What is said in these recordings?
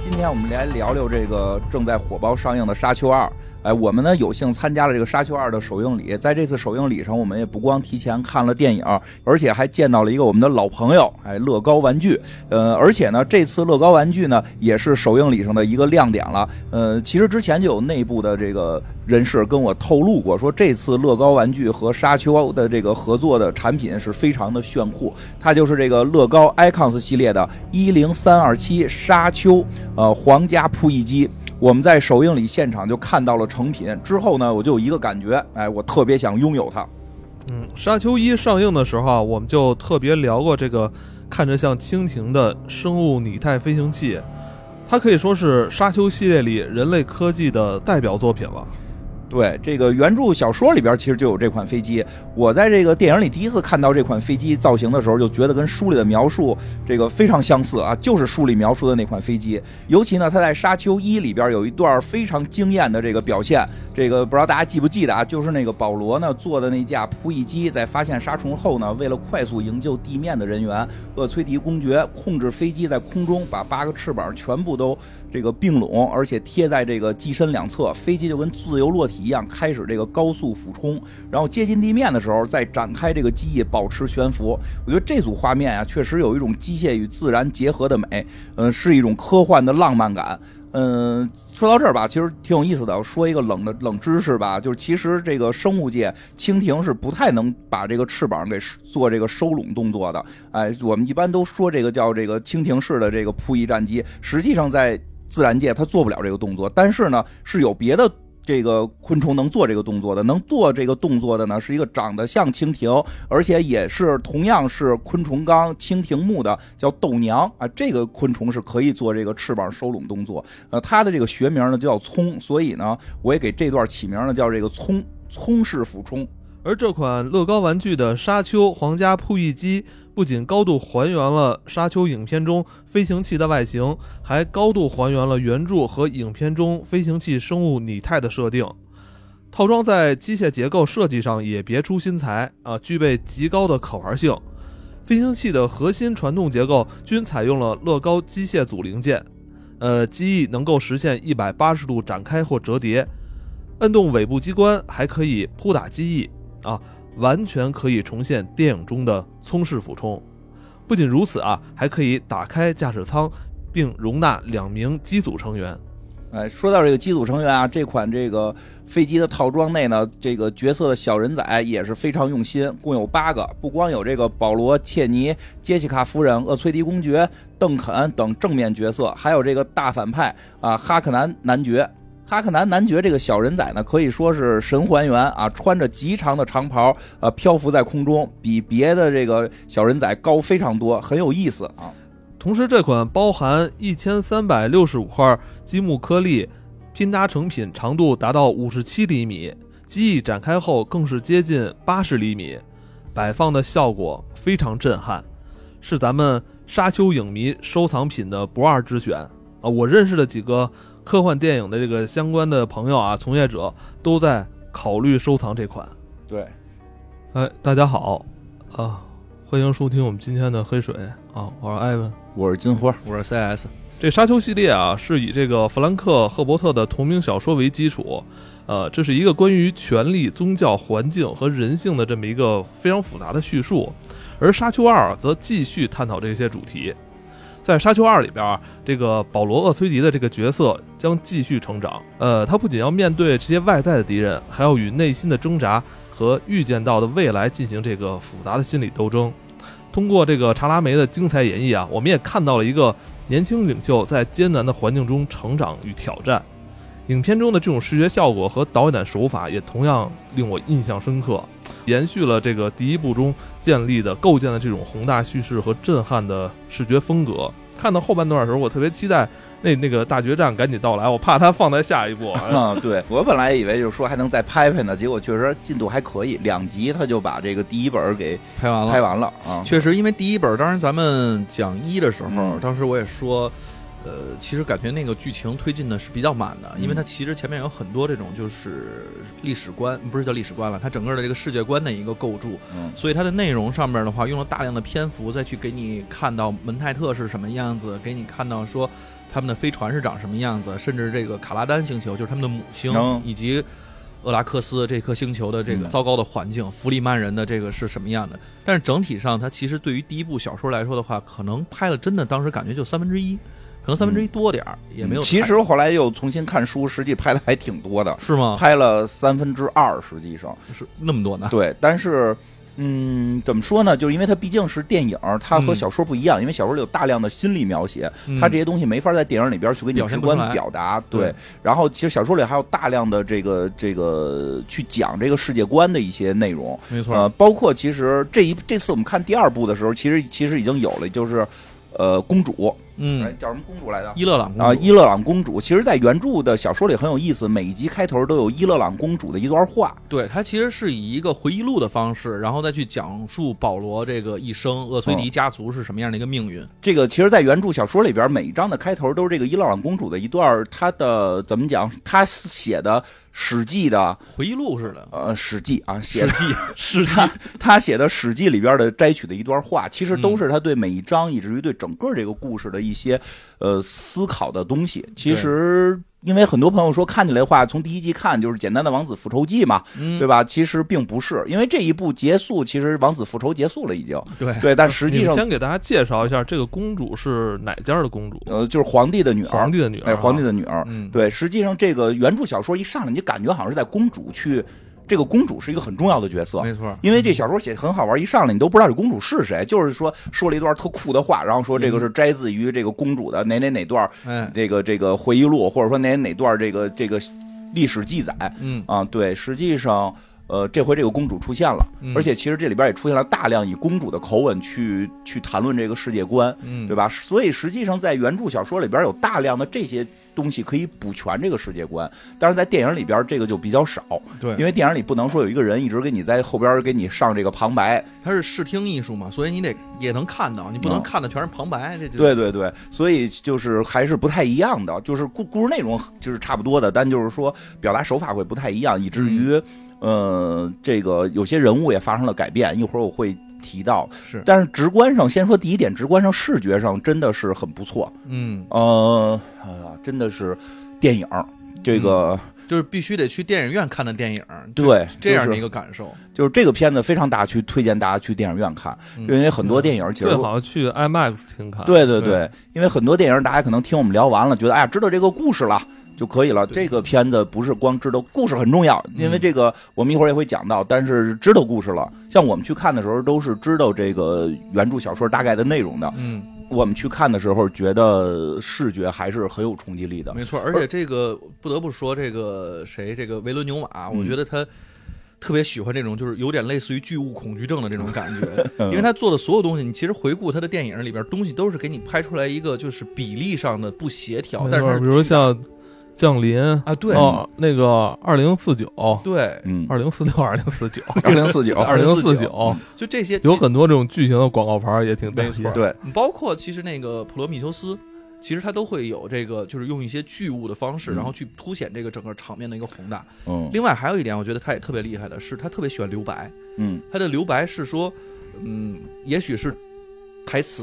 今天我们来聊聊这个正在火爆上映的《沙丘2》。我们呢有幸参加了这个《沙丘2》的首映礼，在这次首映礼上，我们也不光提前看了电影，而且还见到了一个我们的老朋友，乐高玩具。而且呢，这次乐高玩具呢也是首映礼上的一个亮点了。其实之前就有内部的这个人士跟我透露过，说这次乐高玩具和沙丘的这个合作的产品是非常的炫酷，它就是这个乐高 Icons 系列的10327沙丘皇家扑翼机。我们在首映礼现场就看到了成品之后呢，我就有一个感觉，我特别想拥有它。 沙丘1上映的时候啊，我们就特别聊过这个看着像蜻蜓的生物拟态飞行器，它可以说是沙丘系列里人类科技的代表作品了。 对，这个原著小说里边其实就有这款飞机。我在这个电影里第一次看到这款飞机造型的时候，就觉得跟书里的描述这个非常相似啊，就是书里描述的那款飞机。尤其呢，它在《沙丘1》里边有一段非常惊艳的这个表现，这个不知道大家记不记得啊？就是那个保罗呢坐的那架扑翼机，在发现杀虫后呢，为了快速营救地面的人员，厄崔迪公爵控制飞机在空中把8个翅膀全部都这个并拢，而且贴在这个机身两侧，飞机就跟自由落体一样开始这个高速俯冲，然后接近地面的时候再展开这个机翼保持悬浮。我觉得这组画面啊，确实有一种机械与自然结合的美，是一种科幻的浪漫感。说到这儿吧，其实挺有意思的。我说一个冷知识吧，就是其实这个生物界，蜻蜓是不太能把这个翅膀给做这个收拢动作的。我们一般都说这个叫这个蜻蜓式的这个扑翼战机，实际上在自然界它做不了这个动作，但是呢是有别的这个昆虫能做这个动作的，能做这个动作的呢是一个长得像蜻蜓，而且也是同样是昆虫纲蜻蜓目的叫豆娘啊，这个昆虫是可以做这个翅膀收拢动作。它的这个学名呢就叫葱，所以呢我也给这段起名呢叫这个葱式俯冲。 而这款乐高玩具的沙丘皇家扑翼机不仅高度还原了沙丘影片中飞行器的外形，还高度还原了原著和影片中飞行器生物拟态的设定。套装在机械结构设计上也别出心裁具备极高的可玩性。飞行器的核心传动结构均采用了乐高机械组零件，机翼能够实现180度展开或折叠，摁动尾部机关还可以扑打机翼完全可以重现电影中的葱式俯冲。不仅如此还可以打开驾驶舱并容纳2名机组成员。 说到这个机组成员啊，这款这个飞机的套装内呢，这个角色的小人仔也是非常用心，共有8个，不光有这个保罗、切尼、杰西卡夫人、厄崔迪公爵、邓肯等正面角色，还有这个大反派哈克南男爵。哈克南男爵这个小人仔呢，可以说是神还原穿着极长的长袍漂浮在空中，比别的这个小人仔高非常多，很有意思啊。 同时这款包含1365块积木颗粒拼搭成品，长度达到57厘米，机翼展开后更是接近80厘米，摆放的效果非常震撼，是咱们沙丘影迷收藏品的不二之选我认识的几个科幻电影的这个相关的朋友从业者都在考虑收藏这款。 对， 大家好欢迎收听我们今天的黑水我是艾文， 我是金花， 我是 CS。 这沙丘系列是以这个弗兰克·赫伯特的同名小说为基础，这是一个关于权力、宗教、环境和人性的这么一个非常复杂的叙述，而沙丘2则继续探讨这些主题。在沙丘2里边，这个保罗·厄崔迪的这个角色将继续成长。他不仅要面对这些外在的敌人，还要与内心的挣扎和预见到的未来进行这个复杂的心理斗争。通过这个查拉梅的精彩演绎我们也看到了一个年轻领袖在艰难的环境中成长与挑战。影片中的这种视觉效果和导演手法也同样令我印象深刻，延续了这个第一部中构建的这种宏大叙事和震撼的视觉风格。看到后半段的时候，我特别期待那个大决战赶紧到来，我怕它放在下一步对，我本来以为就是说还能再拍呢，结果确实进度还可以，2集他就把这个第一本给拍完了确实，因为第一本当时咱们讲1的时候，当时我也说其实感觉那个剧情推进的是比较满的，因为它其实前面有很多这种就是历史观，不是叫历史观了，它整个的这个世界观的一个构筑，所以它的内容上面的话用了大量的篇幅再去给你看到蒙泰特是什么样子，给你看到说他们的飞船是长什么样子，甚至这个卡拉丹星球就是他们的母星，以及厄拉克斯这颗星球的这个糟糕的环境，弗里曼人的这个是什么样的。但是整体上，它其实对于第一部小说来说的话，可能拍了真的当时感觉就1/3，可能1/3多点也没有。 其实后来又重新看书，实际拍的还挺多的， 是吗？ 拍了2/3，实际上是那么多呢。 对，但是。怎么说呢？就是因为它毕竟是电影，它和小说不一样。因为小说里有大量的心理描写，它这些东西没法在电影里边去给你直观表达。对，然后其实小说里还有大量的这个去讲这个世界观的一些内容。 没错， 包括其实这次我们看第2部的时候，其实已经有了，就是公主。叫什么公主来的？ 伊勒朗公主啊，伊勒朗公主。其实，在原著的小说里很有意思，每一集开头都有伊勒朗公主的一段话。 对，它其实是以一个回忆录的方式，然后再去讲述保罗这个一生，厄崔迪家族是什么样的一个命运。 这个其实，在原著小说里边，每一章的开头都是这个伊勒朗公主的一段，她的怎么讲？她写的《史记》的回忆录似的。 《史记》啊， 史记， 他写的《史记》里边的摘取的一段话，其实都是他对每一章，以至于对整个这个故事的一些思考的东西。其实因为很多朋友说看起来的话，从第1集看就是简单的王子复仇记嘛，对吧？其实并不是，因为这一部结束，其实王子复仇结束了已经。对，但实际上先给大家介绍一下这个公主是哪家的公主？ 就是皇帝的女儿。 皇帝的女儿， 皇帝的女儿。对，实际上这个原著小说一上来，你感觉好像是在公主去。这个公主是一个很重要的角色， 没错， 因为这小说写得很好玩，一上来你都不知道这公主是谁，就是说了一段特酷的话，然后说这个是摘自于这个公主的哪段，这个回忆录，或者说哪段这个历史记载，对，实际上。这回这个公主出现了，而且其实这里边也出现了大量以公主的口吻去谈论这个世界观，对吧？所以实际上在原著小说里边有大量的这些东西可以补全这个世界观，但是在电影里边这个就比较少， 对， 因为电影里不能说有一个人一直给你在后边给你上这个旁白， 它是视听艺术嘛，所以你得也能看到，你不能看的全是旁白，这就对，所以就是还是不太一样的，就是故事内容就是差不多的，但就是说表达手法会不太一样，以至于。这个有些人物也发生了改变，一会儿我会提到。 是， 但是直观上，先说第一点，直观上视觉上真的是很不错。真的是电影这个。 就是必须得去电影院看的电影， 对， 这样的一个感受。 就是这个片子非常推荐大家去电影院看，因为很多电影其实最好去 IMAX 厅看。 对，因为很多电影大家可能听我们聊完了，觉得知道这个故事了。就可以了。这个片子不是光知道故事很重要，因为这个我们一会儿也会讲到，但是知道故事了，像我们去看的时候都是知道这个原著小说大概的内容的。我们去看的时候觉得视觉还是很有冲击力的。 没错，而且这个不得不说，这个维伦纽瓦，我觉得他特别喜欢这种就是有点类似于巨物恐惧症的这种感觉，因为他做的所有东西，你其实回顾他的电影里边东西都是给你拍出来一个就是比例上的不协调，但是比如像降临啊，对， 那个2049， 对 ，2049， 就这些有很多这种巨型的广告牌也挺没错， 对， 包括其实那个普罗米修斯。其实它都会有这个，就是用一些巨物的方式，然后去凸显这个整个场面的一个宏大。另外还有一点，我觉得他也特别厉害的是，他特别喜欢留白。他的留白是说，也许是台词，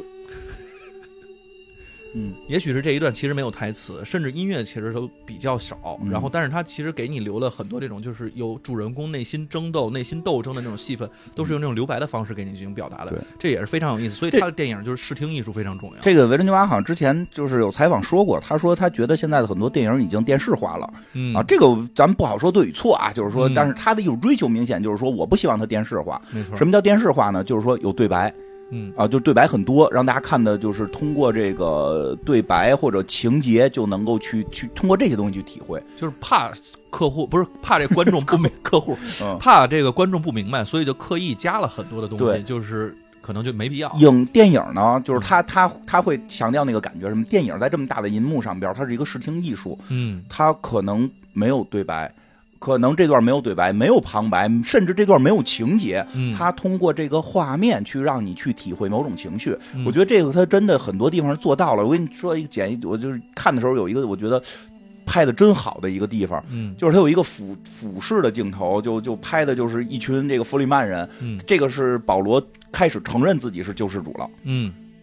也许是这一段其实没有台词，甚至音乐其实都比较少。然后，但是他其实给你留了很多这种，就是有主人公内心争斗、内心斗争的那种戏份，都是用这种留白的方式给你进行表达的。这也是非常有意思。所以他的电影就是视听艺术非常重要。 这个维伦纽瓦好像之前就是有采访说过，他说他觉得现在的很多电影已经电视化了。这个咱们不好说对与错啊，就是说，但是他的一种追求明显就是说，我不希望它电视化。 没错。 什么叫电视化呢？就是说有对白。就对白很多，让大家看的就是通过这个对白或者情节就能够去通过这些东西去体会， 就是怕客户不是怕这观众不明客户，怕这个观众不明白，所以就刻意加了很多的东西，就是可能就没必要。 电影呢，就是他会强调那个感觉，什么电影在这么大的银幕上边，它是一个视听艺术，它可能没有对白。可能这段没有对白，没有旁白，甚至这段没有情节，他通过这个画面去让你去体会某种情绪。我觉得这个他真的很多地方做到了。我跟你说一个简易，我就是看的时候有一个我觉得拍的真好的一个地方，就是他有一个俯视的镜头，就拍的就是一群这个弗里曼人，这个是保罗开始承认自己是救世主了。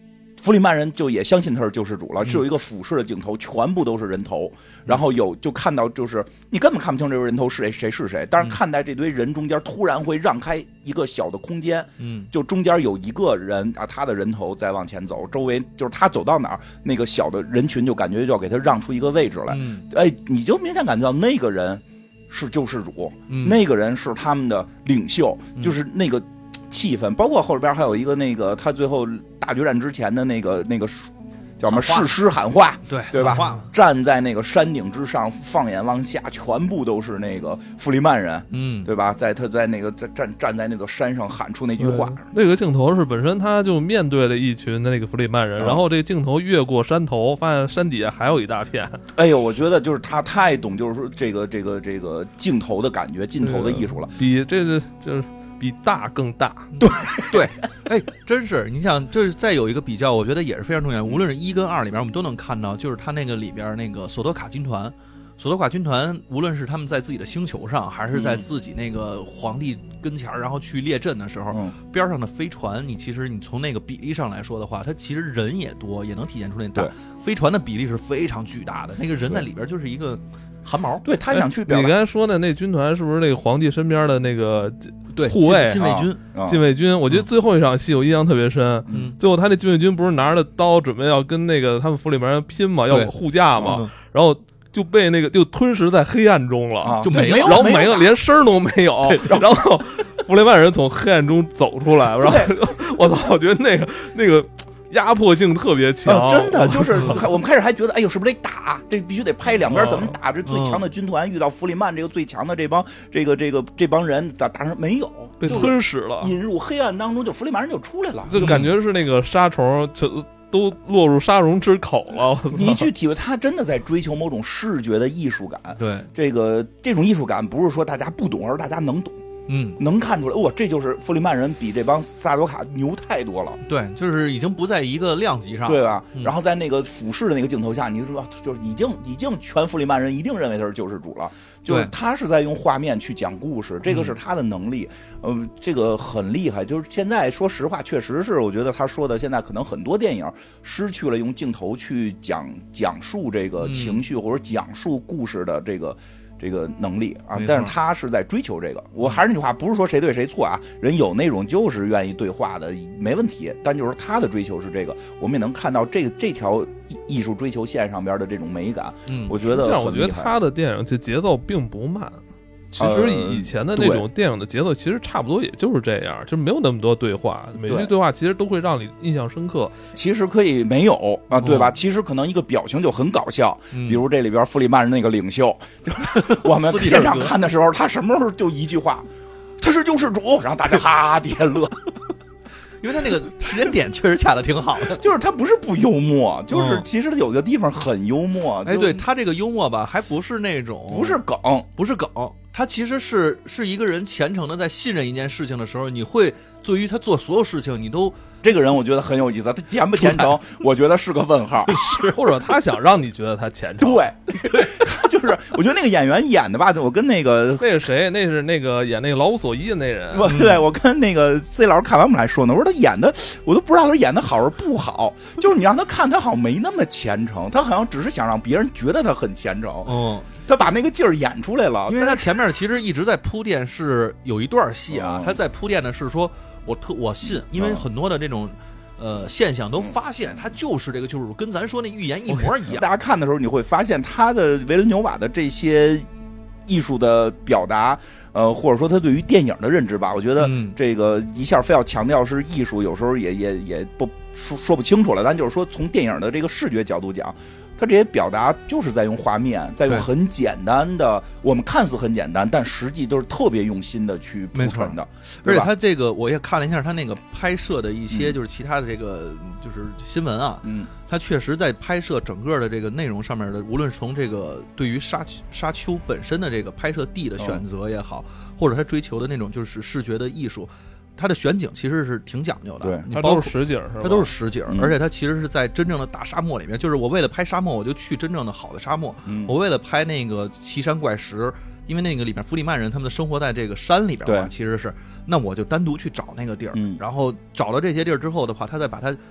弗里曼人就也相信他是救世主了，是有一个俯视的镜头，全部都是人头，然后就看到就是你根本看不清这个人头是谁是谁，但是看在这堆人中间突然会让开一个小的空间，就中间有一个人啊，他的人头在往前走，周围就是他走到哪儿，那个小的人群就感觉就要给他让出一个位置来，哎，你就明显感觉到那个人是救世主，那个人是他们的领袖，就是那个气氛，包括后边还有一个那个他最后大决战之前的那个叫什么誓师喊话，对吧？站在那个山顶之上，放眼望下，全部都是那个弗里曼人，对吧？他在那个站在那个山上喊出那句话。 那个镜头是本身他就面对了一群的那个弗里曼人，然后这个镜头越过山头，发现山底下还有一大片。 哎呦，我觉得就是他太懂，就是说这个镜头的感觉，镜头的艺术了， 比这个就是比大更大。 对，哎，真是你想，这是再有一个比较，我觉得也是非常重要。无论是1跟2里边，我们都能看到，就是他那个里边那个索多卡军团，无论是他们在自己的星球上，还是在自己那个皇帝跟前然后去列阵的时候，边上的飞船，你其实你从那个比例上来说的话，它其实人也多，也能体现出那大。飞船的比例是非常巨大的，那个人在里边就是一个汗毛。 对，他想去表达。 你刚才说的那军团是不是那个皇帝身边的那个？ 对， 护卫禁卫军， 我觉得最后一场戏我印象特别深。最后他那禁卫军不是拿着刀准备要跟那个他们府里面人拼嘛，要护驾嘛，然后就被那个就吞噬在黑暗中了， 就没有，然后没了，连声都没有。然后弗雷曼人从黑暗中走出来，然后我操，我觉得那个压迫性特别强， 真的就是我们开始还觉得，哎呦，是不是得打？这必须得拍两边怎么打？这最强的军团遇到弗里曼这个最强的这帮人，打成没有被吞噬了， 引入黑暗当中，就弗里曼人就出来了， 就感觉是那个杀虫都落入沙虫之口了。 你去体会，他真的在追求某种视觉的艺术感。 对， 这种艺术感不是说大家不懂，而是大家能懂。能看出来，哇，这就是弗里曼人比这帮萨多卡牛太多了。 对，就是已经不在一个量级上， 对吧？然后在那个俯视的那个镜头下，你说就是已经全弗里曼人一定认为他是救世主了。就是他是在用画面去讲故事，这个是他的能力。这个很厉害。就是现在说实话，确实是我觉得他说的，现在可能很多电影失去了用镜头去讲述这个情绪或者讲述故事的这个能力啊，但是他是在追求这个。我还是那句话，不是说谁对谁错啊，人有那种就是愿意对话的，没问题。但就是他的追求是这个，我们也能看到这条艺术追求线上边的这种美感。我觉得很厉害。 我觉得他的电影节奏并不慢。其实以前的那种电影的节奏其实差不多，也就是这样，就没有那么多对话，每句对话其实都会让你印象深刻。 其实可以没有啊，对吧？其实可能一个表情就很搞笑，比如这里边弗里曼人那个领袖，我们现场看的时候，他什么时候就一句话，他是救世主，然后大家哈底下乐。 因为他那个时间点确实掐的挺好的， 就是他不是不幽默，就是其实有的地方很幽默。 哎，对他这个幽默吧，还不是那种不是梗， 他其实是一个人虔诚的在信任一件事情的时候，你会对于他做所有事情，你都这个人我觉得很有意思，他虔不虔诚，我觉得是个问号， 是或者他想让你觉得他虔诚。 对，他就是我觉得那个演员演的吧，我跟那个谁，那是那个演那个老无所依的那人， 对，我跟那个 C 老师看完我们来说呢，我说他演的我都不知道他演的好是不好，就是你让他看他好像没那么虔诚，他好像只是想让别人觉得他很虔诚。他把那个劲儿演出来了， 因为他前面其实一直在铺垫，是有一段戏啊，他在铺垫的是说我信，因为很多的这种现象都发现他就是这个救世主，跟咱说那预言一模一样。 大家看的时候你会发现他的维伦纽瓦的这些艺术的表达，或者说他对于电影的认知吧，我觉得这个一下非要强调是艺术，有时候也不说不清楚了。咱就是说从电影的这个视觉角度讲，他这些表达就是在用画面，在用很简单的，我们看似很简单，但实际都是特别用心的去铺陈的。 而且他这个我也看了一下他那个拍摄的一些就是其他的这个就是新闻啊，他确实在拍摄整个的这个内容上面的，无论是从这个对于沙丘本身的这个拍摄地的选择也好，或者他追求的那种就是视觉的艺术。它的选景其实是挺讲究的， 对， 它都是实景， 它都是实景，而且它其实是在真正的大沙漠里面。就是我为了拍沙漠，我就去真正的好的沙漠；我为了拍那个奇山怪石，因为那个里面弗里曼人他们的生活在这个山里边嘛，其实是，那我就单独去找那个地儿，然后找到这些地儿之后的话，他再把它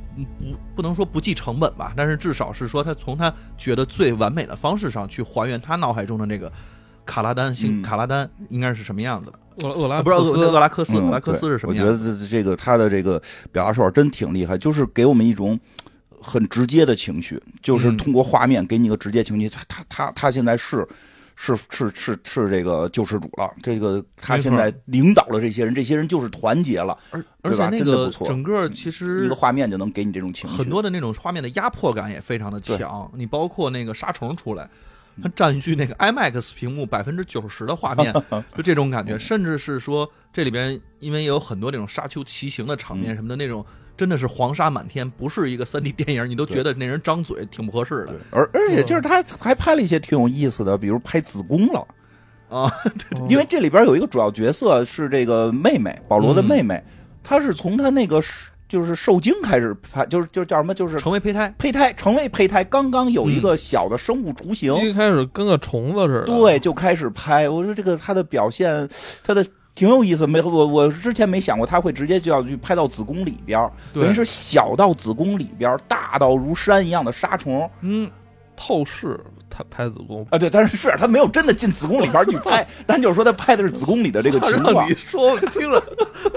不能说不计成本吧，但是至少是说他从他觉得最完美的方式上去还原他脑海中的这个卡拉丹应该是什么样子的。 厄拉不是厄拉克斯， 厄拉克斯是什么样子？ 我觉得这个他的这个表达手法真挺厉害，就是给我们一种很直接的情绪，就是通过画面给你一个直接情绪。他现在是这个救世主了，这个他现在领导了这些人，这些人就是团结了， 而且那个整个其实一个画面就能给你这种情绪， 很多的那种画面的压迫感也非常的强。你包括那个杀虫出来，它占据那个 IMAX 屏幕90%的画面，就这种感觉。甚至是说这里边因为也有很多那种沙丘骑行的场面什么的那种。真的是黄沙满天，不是一个3D 电影，你都觉得那人张嘴挺不合适的。 而且就是他还拍了一些挺有意思的，比如拍子宫了啊， 因为这里边有一个主要角色是这个妹妹，保罗的妹妹，她是从她那个就是受精开始拍，就是叫什么，就是成为胚胎，刚刚有一个小的生物雏形， 一开始跟个虫子似的， 对，就开始拍。我说这个他的表现，他的。挺有意思，我之前没想过他会直接就要去拍到子宫里边，等于是小到子宫里边，大到如山一样的沙虫。 透视他拍子宫啊，对，但是他没有真的进子宫里边去拍，但就是说他拍的是子宫里的这个情况。 让你说听着，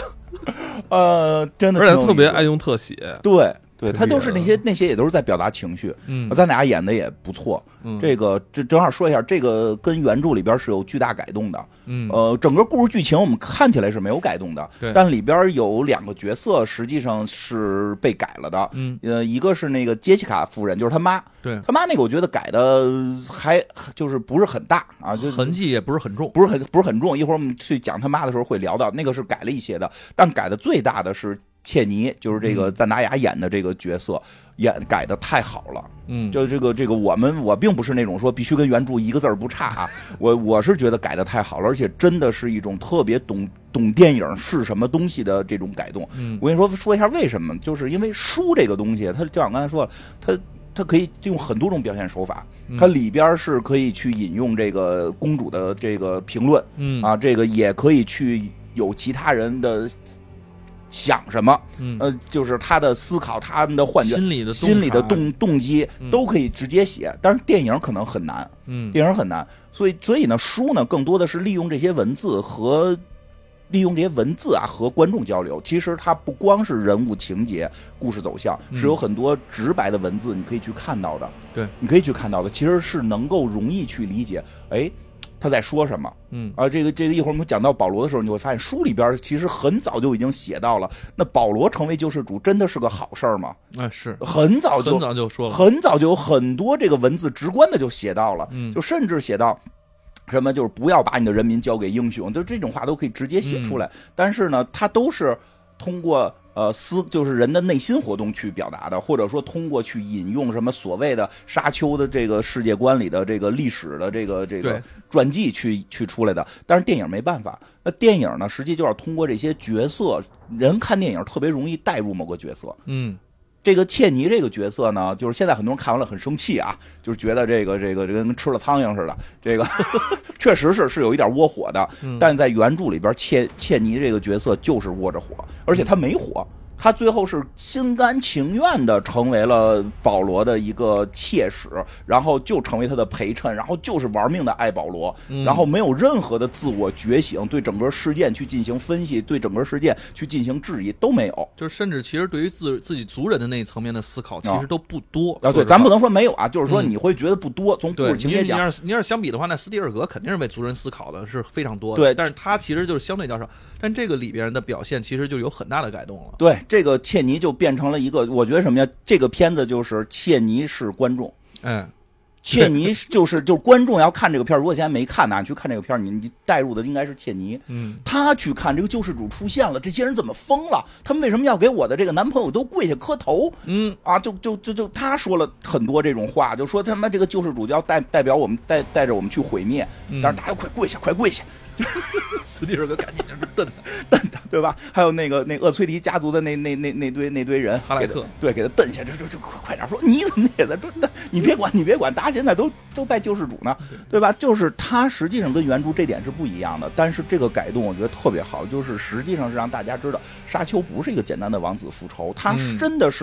真的， 而且特别爱用特写， 对。对他都是那些也都是在表达情绪，咱俩演的也不错。这正好说一下，这个跟原著里边是有巨大改动的。整个故事剧情我们看起来是没有改动的，但里边有2个角色实际上是被改了的。一个是那个杰西卡夫人，就是他妈。 对， 他妈那个我觉得改的还就是不是很大啊，就痕迹也不是很重， 不是很重。一会儿我们去讲他妈的时候会聊到，那个是改了一些的，但改的最大的是。切尼就是这个赞达亚演的这个角色，改的太好了。就这个我并不是那种说必须跟原著一个字不差啊，我是觉得改的太好了，而且真的是一种特别懂电影是什么东西的这种改动。我跟你说一下为什么，就是因为书这个东西，它就像刚才说了，它可以用很多种表现手法，它里边是可以去引用这个公主的这个评论，这个也可以去有其他人的。想什么？就是他的思考，他们的幻觉，心里的动机都可以直接写，但是电影可能很难，电影很难，所以呢，书呢更多的是利用这些文字和观众交流。其实它不光是人物情节、故事走向，是有很多直白的文字你可以去看到的。 对， 你可以去看到的，其实是能够容易去理解。他在说什么？这个一会儿我们讲到保罗的时候，你会发现书里边其实很早就已经写到了。那保罗成为救世主真的是个好事儿吗？ 是很早就说了， 很早就有很多这个文字直观的就写到了，就甚至写到什么就是不要把你的人民交给英雄，就这种话都可以直接写出来。但是呢，他都是通过。就是人的内心活动去表达的，或者说通过去引用什么所谓的沙丘的这个世界观里的这个历史的这个传记去出来的。但是电影没办法，那电影呢，实际就要通过这些角色，人看电影特别容易带入某个角色。这个切尼这个角色呢，就是现在很多人看完了很生气啊，就是觉得这个跟吃了苍蝇似的。这个确实是有一点窝火的，但在原著里边，切尼这个角色就是窝着火，而且他没火。他最后是心甘情愿的成为了保罗的一个妾室，然后就成为他的陪衬，然后就是玩命的爱保罗，然后没有任何的自我觉醒，对整个事件去进行分析，对整个事件去进行质疑都没有， 就是甚至其实对于自己族人的那一层面的思考其实都不多啊。对，咱不能说没有啊，就是说你会觉得不多。从故事情节讲， 你要是相比的话，那斯蒂尔格肯定是为族人思考的是非常多的， 对， 但是他其实就是相对较少。但这个里边的表现其实就有很大的改动了。 对，这个切尼就变成了一个，我觉得什么呀？这个片子就是切尼是观众，切尼就是观众要看这个片，如果现在没看呢，你去看这个片，你带入的应该是切尼。他去看这个救世主出现了，这些人怎么疯了？他们为什么要给我的这个男朋友都跪下磕头？就他说了很多这种话，就说他妈这个救世主就要代表我们带着我们去毁灭，但是大家快跪下，快跪下！ 斯蒂尔格赶紧就是瞪他，对吧？还有那个厄崔迪家族的那堆人， 哈莱克， 对，给他瞪下，这快点说，你怎么也在这？你别管，大家现在都拜救世主呢，对吧？就是他实际上跟原著这点是不一样的，但是这个改动我觉得特别好，就是实际上是让大家知道，沙丘不是一个简单的王子复仇，他真的是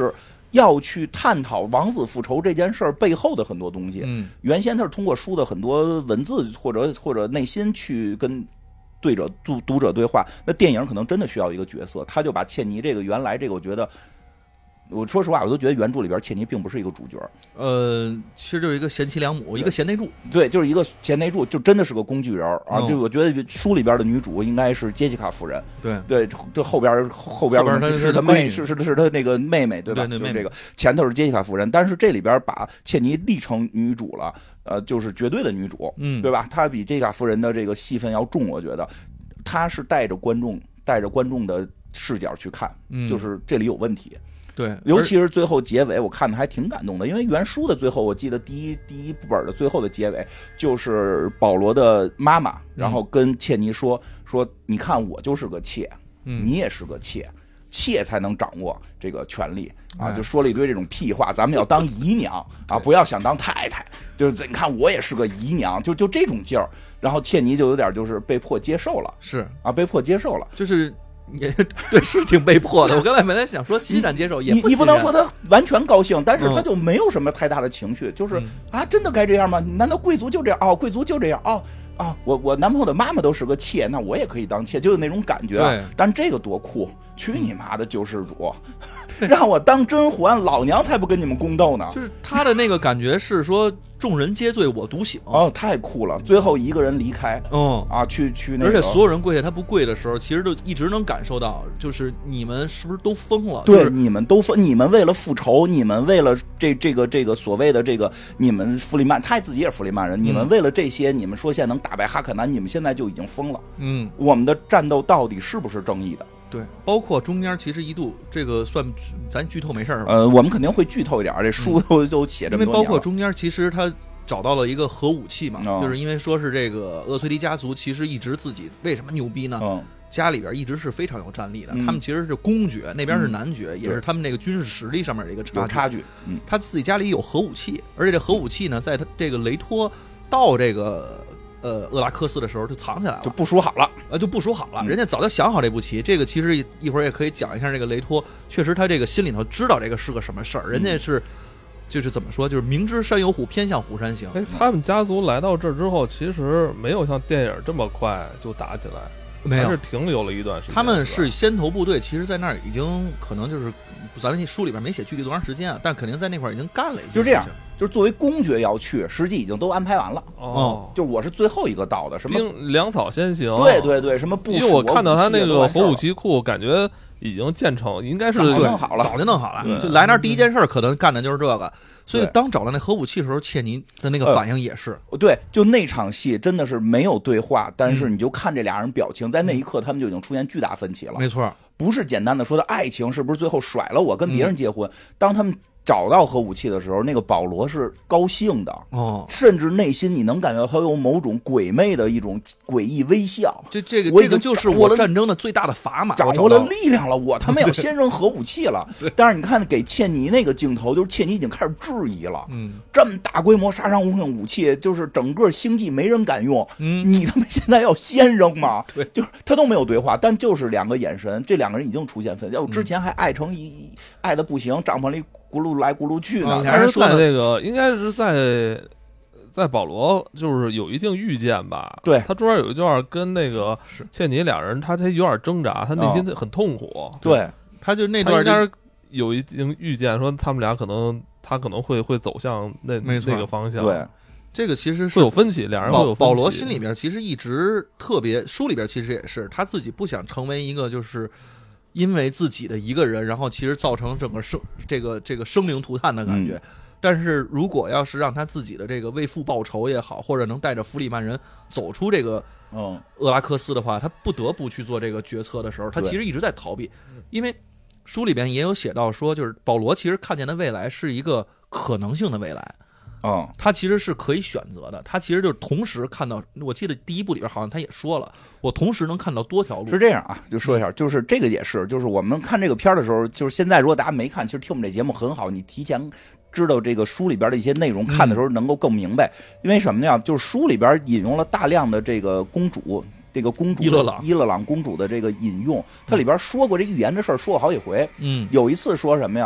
要去探讨王子复仇这件事儿背后的很多东西。原先他是通过书的很多文字或者内心去跟读者对话，那电影可能真的需要一个角色，他就把切尼这个原来这个，我说实话，我都觉得原著里边切尼并不是一个主角。 其实就是一个贤妻良母，一个贤内助。 对，就是一个贤内助，就真的是个工具人啊。就我觉得书里边的女主应该是杰西卡夫人。 对， 这后边是他妹，是他那个妹妹，对吧？ 对， 就是这个前头是杰西卡夫人，但是这里边把切尼立成女主了，就是绝对的女主，对吧？她比杰西卡夫人的这个戏份要重，我觉得她是带着观众的视角去看，就是这里有问题。 对， 尤其是最后结尾，我看的还挺感动的，因为原书的最后，我记得第一部本的最后的结尾，就是保罗的妈妈，然后跟切尼说，你看我就是个妾，你也是个妾。妾才能掌握这个权利啊！就说了一堆这种屁话，咱们要当姨娘啊，不要想当太太。就是你看我也是个姨娘，就这种劲儿。然后切尼就有点就是被迫接受了， 是啊， 被迫接受了， 就是也对，是挺被迫的。我刚才本来想说欣然接受，也你不能说他完全高兴，但是他就没有什么太大的情绪，就是真的该这样吗？难道贵族就这样？哦，贵族就这样哦。我男朋友的妈妈都是个妾，那我也可以当妾，就有那种感觉啊。但这个多酷！去你妈的救世主，让我当甄嬛，老娘才不跟你们宫斗呢。 就是他的那个感觉是说，众人皆醉我独醒。 太酷了！最后一个人离开，去那个， 而且所有人跪下，他不跪的时候，其实就一直能感受到，就是你们是不是都疯了？ 对， 就是你们都疯，你们为了复仇，你们为了这个所谓的这个，你们弗里曼，他自己也是弗里曼人，你们为了这些，你们说现在能打败哈克南，你们现在就已经疯了。我们的战斗到底是不是正义的？ 对，包括中间其实一度这个算咱剧透没事吧？ 我们肯定会剧透一点，这书都写这么多年了。 因为包括中间其实他找到了一个核武器嘛，就是因为说是这个厄崔迪家族其实一直自己为什么牛逼呢？家里边一直是非常有战力的，他们其实是公爵，那边是男爵，也是他们这个军事实力上面的一个差距。他自己家里有核武器，而且这核武器呢，在他这个雷托到这个厄拉克斯的时候就藏起来了， 就部署好了， 人家早就想好这步棋。这个其实一会儿也可以讲一下，这个雷托确实他这个心里头知道这个是个什么事儿，人家是就是怎么说，就是明知山有虎，偏向虎山行。 他们家族来到这儿之后，其实没有像电影这么快就打起来， 没有， 还是停留了一段时间。 他们是先头部队，其实在那儿已经可能就是咱们书里边没写具体多长时间啊，但肯定在那块儿已经干了一些事情。 就这样，就是作为公爵要去，实际已经都安排完了。就是我是最后一个到的，什么粮草先行。 对，什么部署？ 因为我看到他那个核武器库，感觉已经建成，应该是早就弄好了。就来那儿第一件事可能干的就是这个。所以当找到那核武器的时候，切尼的那个反应也是对，就那场戏真的是没有对话，但是你就看这俩人表情，在那一刻他们就已经出现巨大分歧了。 没错， 不是简单的说的爱情是不是最后甩了我跟别人结婚。当他们找到核武器的时候，那个保罗是高兴的，甚至内心你能感觉到他有某种鬼魅的一种诡异微笑。 这个就是我战争的最大的砝码， 掌握了力量了，我他妈要先扔核武器了。但是你看给切尼那个镜头，就是切尼已经开始质疑了，这么大规模杀伤性武器，就是整个星际没人敢用，你他妈现在要先扔吗？ 对， 就是他都没有对话，但就是两个眼神，这两个人已经出现分歧。之前还爱的不行，帐篷里咕噜来咕噜去呢。 还是在那个，应该是在保罗就是有一定预见吧。 对， 他中间有一段跟那个切尼两人，他有点挣扎，他内心很痛苦。 对， 他就那段应该有一定预见，说他们俩他可能会走向那个方向。 对， 这个其实是会有分歧，两人会有分歧。 保罗心里边其实一直特别，书里边其实也是他自己不想成为一个就是因为自己的一个人，然后其实造成整个这个生灵涂炭的感觉。但是如果要是让他自己的这个为父报仇也好，或者能带着弗里曼人走出这个厄拉克斯的话，他不得不去做这个决策的时候，他其实一直在逃避。因为书里边也有写到说，就是保罗其实看见的未来是一个可能性的未来。他其实是可以选择的，他其实就是同时看到，我记得第一部里边好像他也说了，我同时能看到多条路。 是这样啊，就说一下，就是这个也是，就是我们看这个片的时候，就是现在如果大家没看，其实听我们这节目很好，你提前知道这个书里边的一些内容，看的时候能够更明白。因为什么呢？就是书里边引用了大量的这个公主伊勒朗公主的这个引用，它里边说过这预言的事儿，说过好几回。有一次说什么呀？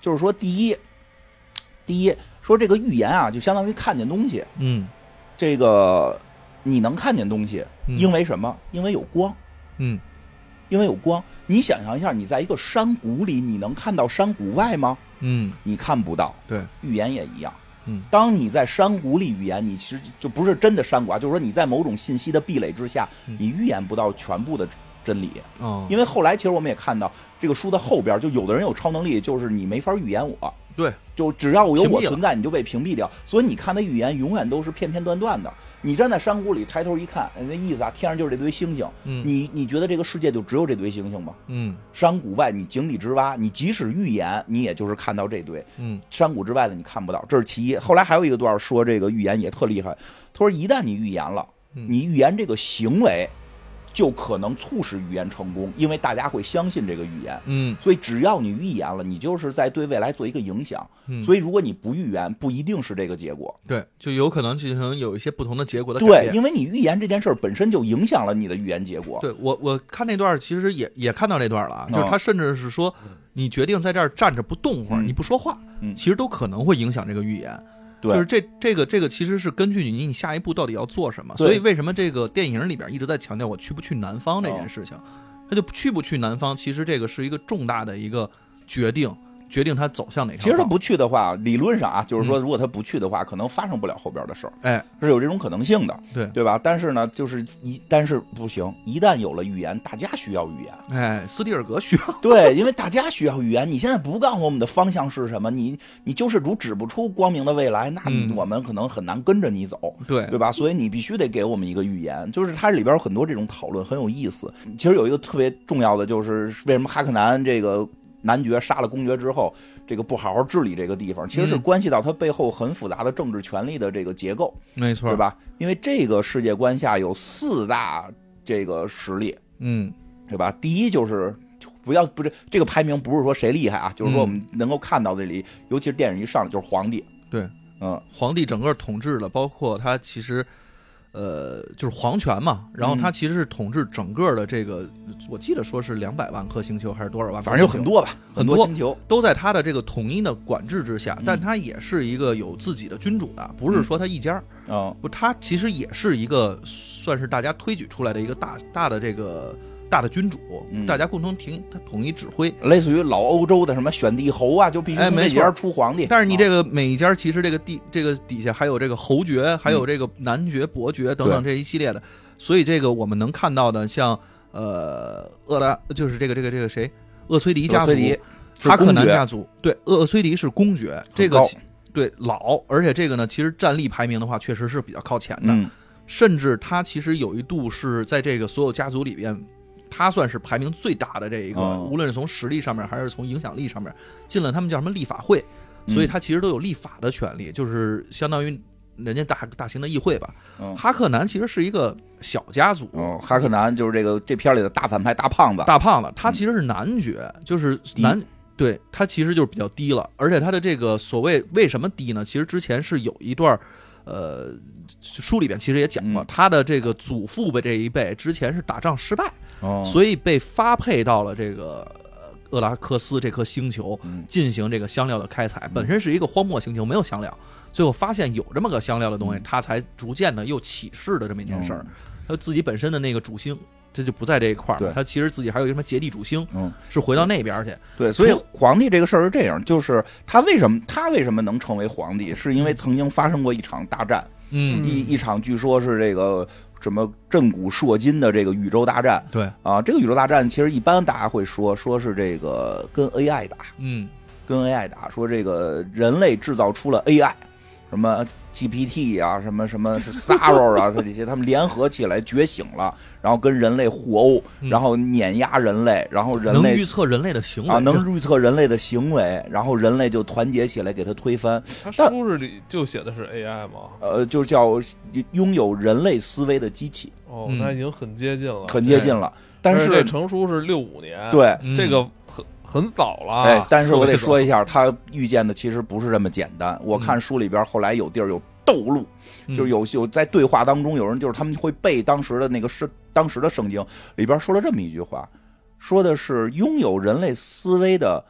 就是说第一说这个预言啊，就相当于看见东西。这个你能看见东西，因为什么？因为有光。因为有光。你想象一下，你在一个山谷里，你能看到山谷外吗？你看不到。 对， 预言也一样。当你在山谷里预言，你其实就不是真的山谷啊，就是说你在某种信息的壁垒之下，你预言不到全部的真理。因为后来其实我们也看到，这个书的后边就有的人有超能力，就是你没法预言我。 对， 就只要有我存在，你就被屏蔽掉。所以你看的预言永远都是片片段段的。你站在山谷里抬头一看，那意思啊，天上就是这堆星星。你觉得这个世界就只有这堆星星吗？山谷外你井底之蛙，你即使预言，你也就是看到这堆。山谷之外的你看不到，这是其一。后来还有一个段说这个预言也特厉害，他说一旦你预言了，你预言这个行为就可能促使预言成功，因为大家会相信这个预言。所以只要你预言了，你就是在对未来做一个影响。所以如果你不预言，不一定是这个结果。 对，就有可能进行有一些不同的结果的改变。 对，因为你预言这件事儿本身就影响了你的预言结果。 对，我看那段其实也看到这段了，就是他甚至是说，你决定在这儿站着不动会儿，你不说话，其实都可能会影响这个预言。就是这个其实是根据你下一步到底要做什么，所以为什么这个电影里边一直在强调我去不去南方这件事情，他就去不去南方，其实这个是一个重大的一个决定他走向哪条道。 其实他不去的话，理论上啊，就是说如果他不去的话，可能发生不了后边的事儿，是有这种可能性的，对吧？但是呢，但是不行，一旦有了预言，大家需要预言， 斯蒂尔格需要， 对，因为大家需要预言。你现在不告诉我们的方向是什么，你救世主指不出光明的未来，那我们可能很难跟着你走，对吧？所以你必须得给我们一个预言。就是它里边有很多这种讨论，很有意思。其实有一个特别重要的，就是为什么哈克南这个男爵杀了公爵之后，这个不好好治理这个地方，其实是关系到他背后很复杂的政治权力的这个结构， 没错， 对吧？因为这个世界观下有4大这个实力，对吧？第一就是不是这个排名不是说谁厉害啊，就是说我们能够看到这里，尤其是电影一上来就是皇帝， 对，皇帝整个统治了，包括他其实。就是皇权嘛，然后他其实是统治整个的这个，我记得说是200万颗星球还是多少万颗星球， 反正有很多吧，很多星球都在他的这个统一的管制之下，但他也是一个有自己的君主的，不是说他一家不，他其实也是一个算是大家推举出来的一个大的这个大的君主，大家共同他统一指挥， 类似于老欧洲的什么选帝侯啊，就必须从这家出皇帝。 但是你这个每一家其实这个底下还有这个侯爵，还有这个男爵、伯爵等等这一系列的，所以这个我们能看到的，像就是这个谁，厄崔迪家族、哈克南家族，对，厄崔迪是公爵，这个对老，而且这个呢，其实战力排名的话，确实是比较靠前的，甚至他其实有一度是在这个所有家族里边。他算是排名最大的这一个，无论是从实力上面还是从影响力上面，进了他们叫什么立法会，所以他其实都有立法的权利，就是相当于人家大型的议会吧。哈克南其实是一个小家族， 哈克南就是这片里的大反派大胖子， 他其实是男爵，就是对他其实就是比较低了，而且他的这个所谓为什么低呢？其实之前是有一段。书里边其实也讲过，他的这个祖父辈这一辈之前是打仗失败，所以被发配到了这个厄拉克斯这颗星球进行这个香料的开采。本身是一个荒漠星球，没有香料，最后发现有这么个香料的东西，他才逐渐的又起势的这么一件事儿。他自己本身的那个主星。这就不在这一块儿，他其实自己还有一什么结地主星，是回到那边去。 对，所以皇帝这个事儿是这样，就是他为什么能成为皇帝，是因为曾经发生过一场大战，一场据说是这个什么震古烁今的这个宇宙大战。 对啊，这个宇宙大战其实一般大家会说是这个跟 AI 打，跟 AI 打，说这个人类制造出了 AI， 什么。GPT 啊，什么是 Starro 啊，这些他们联合起来觉醒了，然后跟人类互殴，然后碾压人类，然后人类能预测人类的行为啊，能预测人类的行为，然后人类就团结起来给他推翻。 他书里就写的是 AI 吗？ 就叫拥有人类思维的机器。 那已经很接近了， 很接近了。但是这成书是65年， 对， 这个很早了。 但是我得说一下，他遇见的其实不是这么简单。我看书里边后来有地儿有斗录，就是有在对话当中，有人就是他们会背当时的当时的圣经里边说了这么一句话，说的是拥有人类思维的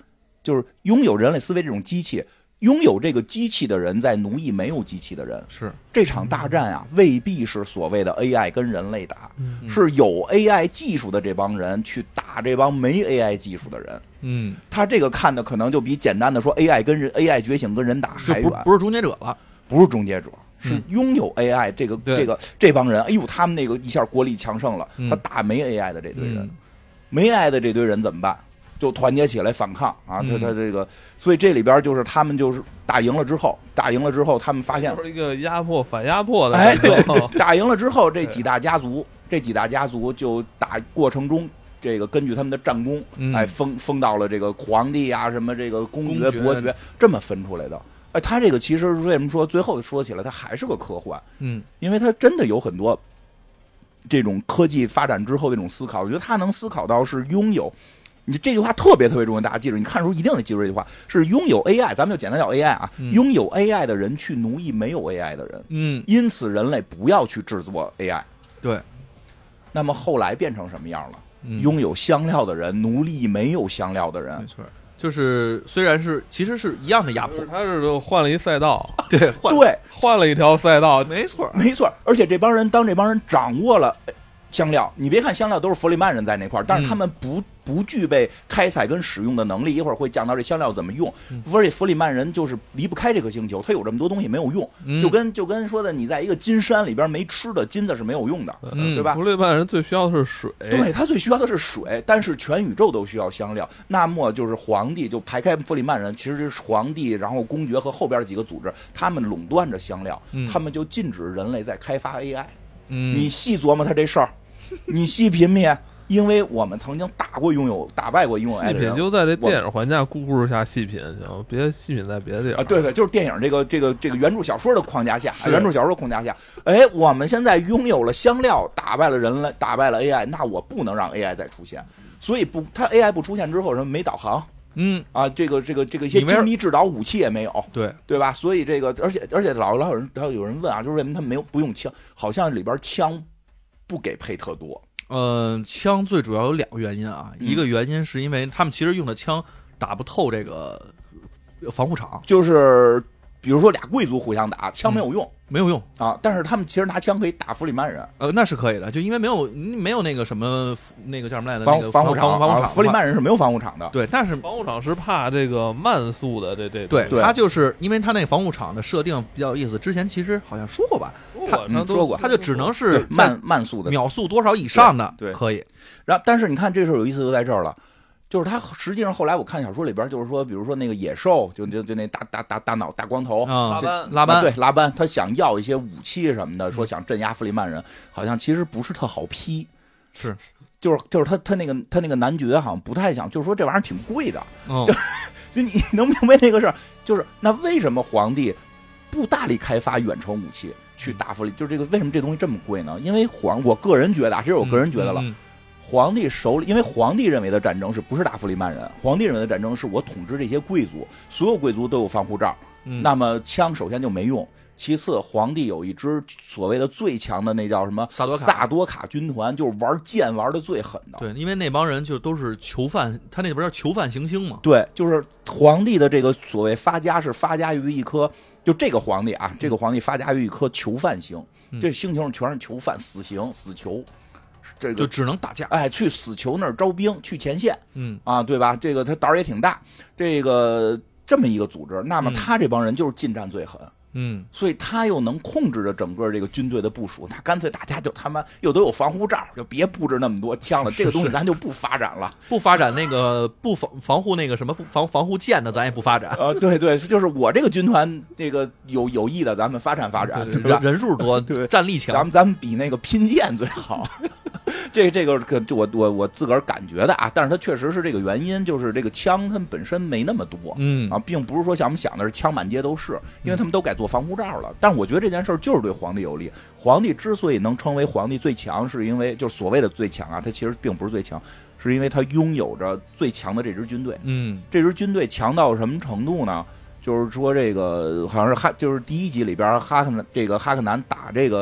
就是拥有人类思维这种机器，拥有这个机器的人在奴役没有机器的人。 是这场大战啊，未必是所谓的 AI 跟人类打，是有 AI 技术的这帮人去打这帮没 AI 技术的人。他这个看的可能就比简单的说 AI 觉醒跟人打还远， 不是终结者了， 不是终结者。是拥有 AI 这帮人，哎呦，他们那个一下国力强盛了，他打没 AI 的这堆人，没 AI 的这堆人怎么办？就团结起来反抗啊！他这个，所以这里边就是他们就是打赢了之后，他们发现就是一个压迫反压迫的， 哎，对，打赢了之后，这几大家族就打过程中。这个根据他们的战功，哎，封到了这个皇帝啊，什么这个公爵、伯爵，这么分出来的。哎，他这个其实为什么说最后说起来，他还是个科幻，因为他真的有很多这种科技发展之后的这种思考，我觉得他能思考到是拥有。你这句话特别重要，大家记住，你看书一定得记住这句话，是拥有 AI， 咱们就简单叫 AI 啊，拥有 AI 的人去奴役没有 AI 的人，因此人类不要去制作 AI。 对， 那么后来变成什么样了？拥有香料的人奴隶没有香料的人， 没错，就是虽然是其实是一样的压迫， 他是换了一赛道， 对， 换了一条赛道， 没错， 而且这帮人掌握了香料，你别看香料都是弗里曼人在那块儿，但是他们不具备开采跟使用的能力，一会儿会讲到这香料怎么用。而且弗里曼人就是离不开这个星球，他有这么多东西没有用，就跟说的你在一个金山里边没吃的金子是没有用的，对吧？ 弗里曼人最需要的是水， 对，他最需要的是水，但是全宇宙都需要香料。那么就是皇帝就排开弗里曼人，其实是皇帝，然后公爵和后边几个组织，他们垄断着香料，他们就禁止人类在开发 AI。你细琢磨他这事儿，你细品品。因为我们曾经打败过拥有 AI 的人， 细品就在这电影环境故事下细品行，别细品在别的地方啊。对，就是电影这个原著小说的框架下，哎，我们现在拥有了香料，打败了人类，打败了 AI， 那我不能让 AI 再出现，所以他 AI 不出现之后，什么没导航，这个一些精密制导武器也没有，对吧？所以这个，而且老有人问啊，就是为什么他不用枪？好像里边枪不给配特多。 枪最主要有2个原因啊，一个原因是因为他们其实用的枪打不透这个防护场， 就是比如说俩贵族互相打，枪没有用，啊，但是他们其实拿枪可以打弗里曼人， 那是可以的，就因为没有那个什么那个叫什么来着， 防护场，弗里曼人是没有防护场的， 对，但是防护场是怕这个慢速的对，他就是因为他那个防护场的设定比较有意思，之前其实好像说过吧， 说过， 他就只能是慢速的， 秒速多少以上的， 对， 可以。 然后，但是你看这事儿有意思就在这儿了。就是他实际上后来我看小说里边，就是说，比如说那个野兽，就那大脑大光头拉班， 对拉班，他想要一些武器什么的，说想镇压弗里曼人，好像其实不是特好批，就是他那个男爵好像不太想，就是说这玩意儿挺贵的，所以你能明白那个事儿，就是那为什么皇帝不大力开发远程武器去打弗里？就是这个为什么这东西这么贵呢？因为我个人觉得，这是我个人觉得了。皇帝手里，因为皇帝认为的战争不是打弗里曼人，皇帝认为的战争是我统治这些贵族，所有贵族都有防护罩，那么枪首先就没用，其次皇帝有一支所谓的最强的那叫什么萨多卡军团，就是玩剑玩的最狠的， 对，因为那帮人就都是囚犯，他那边叫囚犯行星嘛， 对，就是皇帝的这个所谓发家是发家于一颗，就这个皇帝啊，这个皇帝发家于一颗囚犯星，这星球上全是囚犯，死囚。这个就只能打架， 哎，去死囚那儿招兵，去前线，对吧？这个他胆儿也挺大，这么一个组织，那么他这帮人就是近战最狠，所以他又能控制着整个这个军队的部署，那干脆大家就他妈又都有防护罩，就别布置那么多枪了，这个东西咱就不发展了， 不发展那个不防护那个什么防护舰的，咱也不发展。 对，就是我这个军团这个有意的，咱们发展，对吧？ 人数多，对，战力强， 咱们比那个拼剑最好。这个我自个儿感觉的啊，但是它确实是这个原因，就是这个枪它本身没那么多，并不是说像我们想的是枪满街都是，因为他们都改做防护罩了。但是我觉得这件事儿就是对皇帝有利。皇帝之所以能称为皇帝最强，是因为就是所谓的最强啊，他其实并不是最强，是因为他拥有着最强的这支军队。这支军队强到什么程度呢？就是说这个好像是就是第1集里边哈克南打这个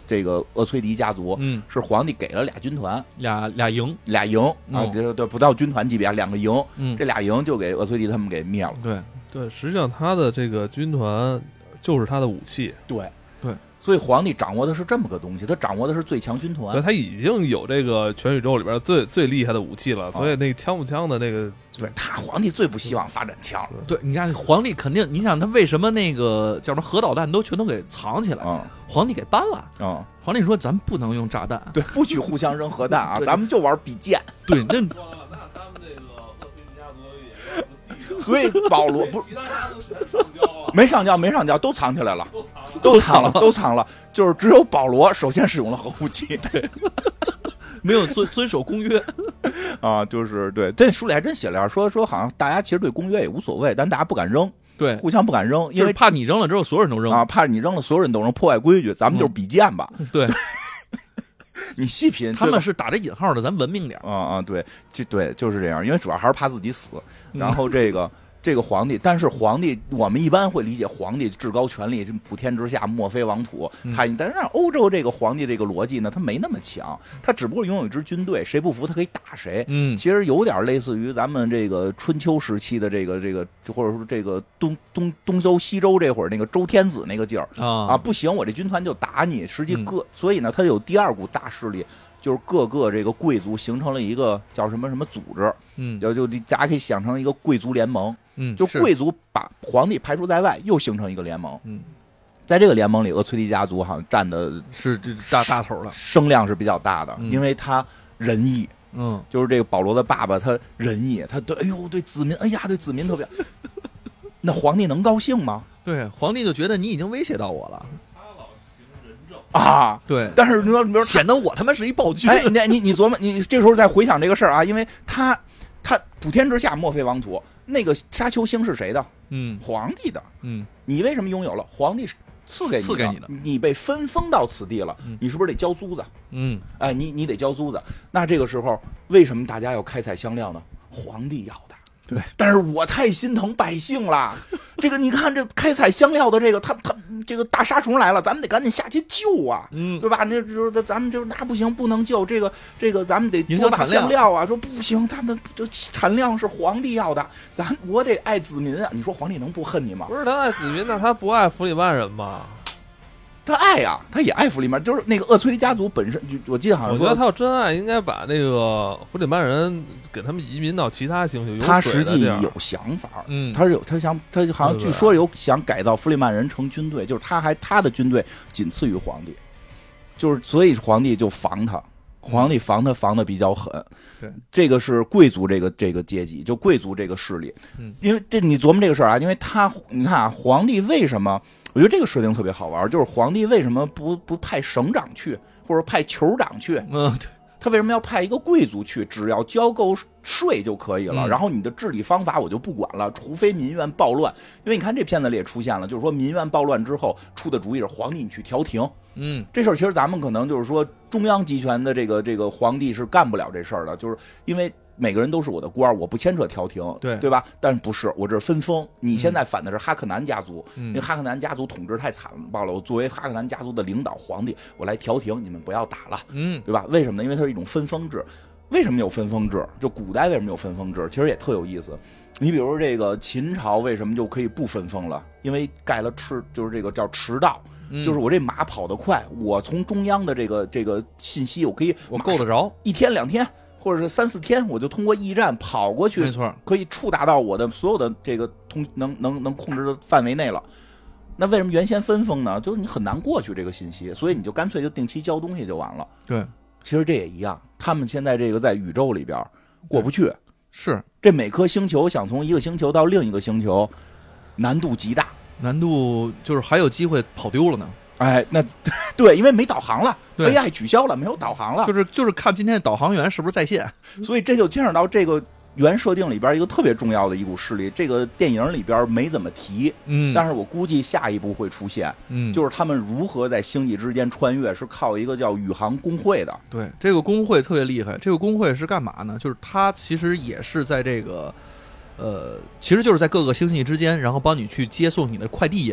这个厄崔迪家族，是皇帝给了俩军团， 俩营啊，这不到军团级别，2个营，这俩营就给厄崔迪他们给灭了。 对，实际上他的这个军团就是他的武器。 对。所以皇帝掌握的是这么个东西，他掌握的是最强军团， 他已经有这个全宇宙里边最厉害的武器了，所以那个枪不枪的那个， 对他皇帝最不希望发展枪。 对，你看皇帝肯定，你想他为什么那个叫什么核导弹全都给藏起来？皇帝给搬了。皇帝说咱不能用炸弹， 对，不许互相扔核弹啊，咱们就玩比剑。 对，那咱们这个厄崔迪家族也， 所以保罗不， 其他家族全上交了， 没上交，都藏起来了。都藏了，就是只有保罗首先使用了核武器， 没有遵守公约啊，就是对，这书里还真写了说好像大家其实对公约也无所谓，但大家不敢扔， 对， 互相不敢扔，因为怕你扔了之后所有人都扔啊，怕你扔了所有人都扔，破坏规矩，咱们就是比剑吧， 对。 你细品， 他们是打着引号的，咱文明点对，对，就是这样，因为主要还是怕自己死，然后这个皇帝，但是皇帝我们一般会理解皇帝至高权力，普天之下莫非王土。但是欧洲这个皇帝这个逻辑呢，他没那么强，他只不过拥有一支军队，谁不服他可以打谁。其实有点类似于咱们这个春秋时期的这个，或者说这个东周西周这会儿那个周天子那个劲儿啊，不行，我这军团就打你。实际所以呢，他有第二股大势力。就是各个这个贵族形成了一个叫什么组织，就大家可以想成一个贵族联盟，就贵族把皇帝排除在外，又形成一个联盟，在这个联盟里，厄崔迪家族好像占的是大头了， 声量是比较大的，因为他仁义，就是这个保罗的爸爸他仁义，他对子民，对子民特别，那皇帝能高兴吗？ 对，皇帝就觉得你已经威胁到我了。 啊， 对， 但是你说显得我他妈是一暴君。 你琢磨，你这时候再回想这个事儿啊，因为他普天之下莫非王土，那个沙丘星是谁的？皇帝的。你为什么拥有了？皇帝赐给你的，你被分封到此地了，你是不是得交租子？你得交租子。那这个时候为什么大家要开采香料呢？皇帝要的。 对， 但是我太心疼百姓了。这个你看，这开采香料的这个，他这个大杀虫来了，咱们得赶紧下去救啊，对吧？那说咱们就那不行，不能救这个，咱们得多把香料啊。说不行，他们这产量是皇帝要的，我得爱子民啊。你说皇帝能不恨你吗？ 不是他爱子民，那他不爱弗里曼人吗？ 他爱呀，他也爱弗里曼，就是那个厄崔迪家族本身，我记得好像说， 我觉得他要真爱，应该把那个弗里曼人给他们移民到其他星球。 他实际有想法，他好像据说有想改造弗里曼人成军队，就是他的军队仅次于皇帝，就是所以皇帝就防他。皇帝防的比较狠，这个是贵族这个阶级，就贵族这个势力。因为你琢磨这个事儿啊，因为你看啊，皇帝为什么？我觉得这个设定特别好玩，就是皇帝为什么不派省长去，或者派酋长去？他为什么要派一个贵族去？只要交够税就可以了，然后你的治理方法我就不管了，除非民怨暴乱。因为你看这片子里也出现了，就是说民怨暴乱之后出的主意是皇帝你去调停。这事儿其实咱们可能就是说中央集权的这个皇帝是干不了这事儿的，就是因为每个人都是我的官，我不牵扯调停，对吧？但是不是，我这是分封。你现在反的是哈克南家族，因为哈克南家族统治太残暴了。我作为哈克南家族的领导皇帝，我来调停，你们不要打了，对吧？为什么呢？因为它是一种分封制。为什么有分封制？就古代为什么有分封制？其实也特有意思。你比如这个秦朝为什么就可以不分封了？因为盖了就是这个叫驰道。就是我这马跑得快，我从中央的这个信息，我够得着 1天2天，或者是3-4天，我就通过驿站跑过去， 没错， 可以触达到我的所有的这个能控制的范围内了。那为什么原先分封呢？就是你很难过去这个信息，所以你就干脆就定期交东西就完了。 对， 其实这也一样，他们现在这个在宇宙里边过不去， 是这每颗星球想从一个星球到另一个星球，难度极大。 难度就是还有机会跑丢了呢。 那对，因为没导航了 ，AI 取消了，没有导航了， 就是看今天的导航员是不是在线， 所以这就牵扯到这个原设定里边一个特别重要的一股势力，这个电影里边没怎么提，但是我估计下一步会出现，就是他们如何在星际之间穿越，是靠一个叫宇航工会的。 对，这个工会特别厉害，这个工会是干嘛呢？就是它其实也是在这个。其实就是在各个星系之间，然后帮你去接送你的快递业务。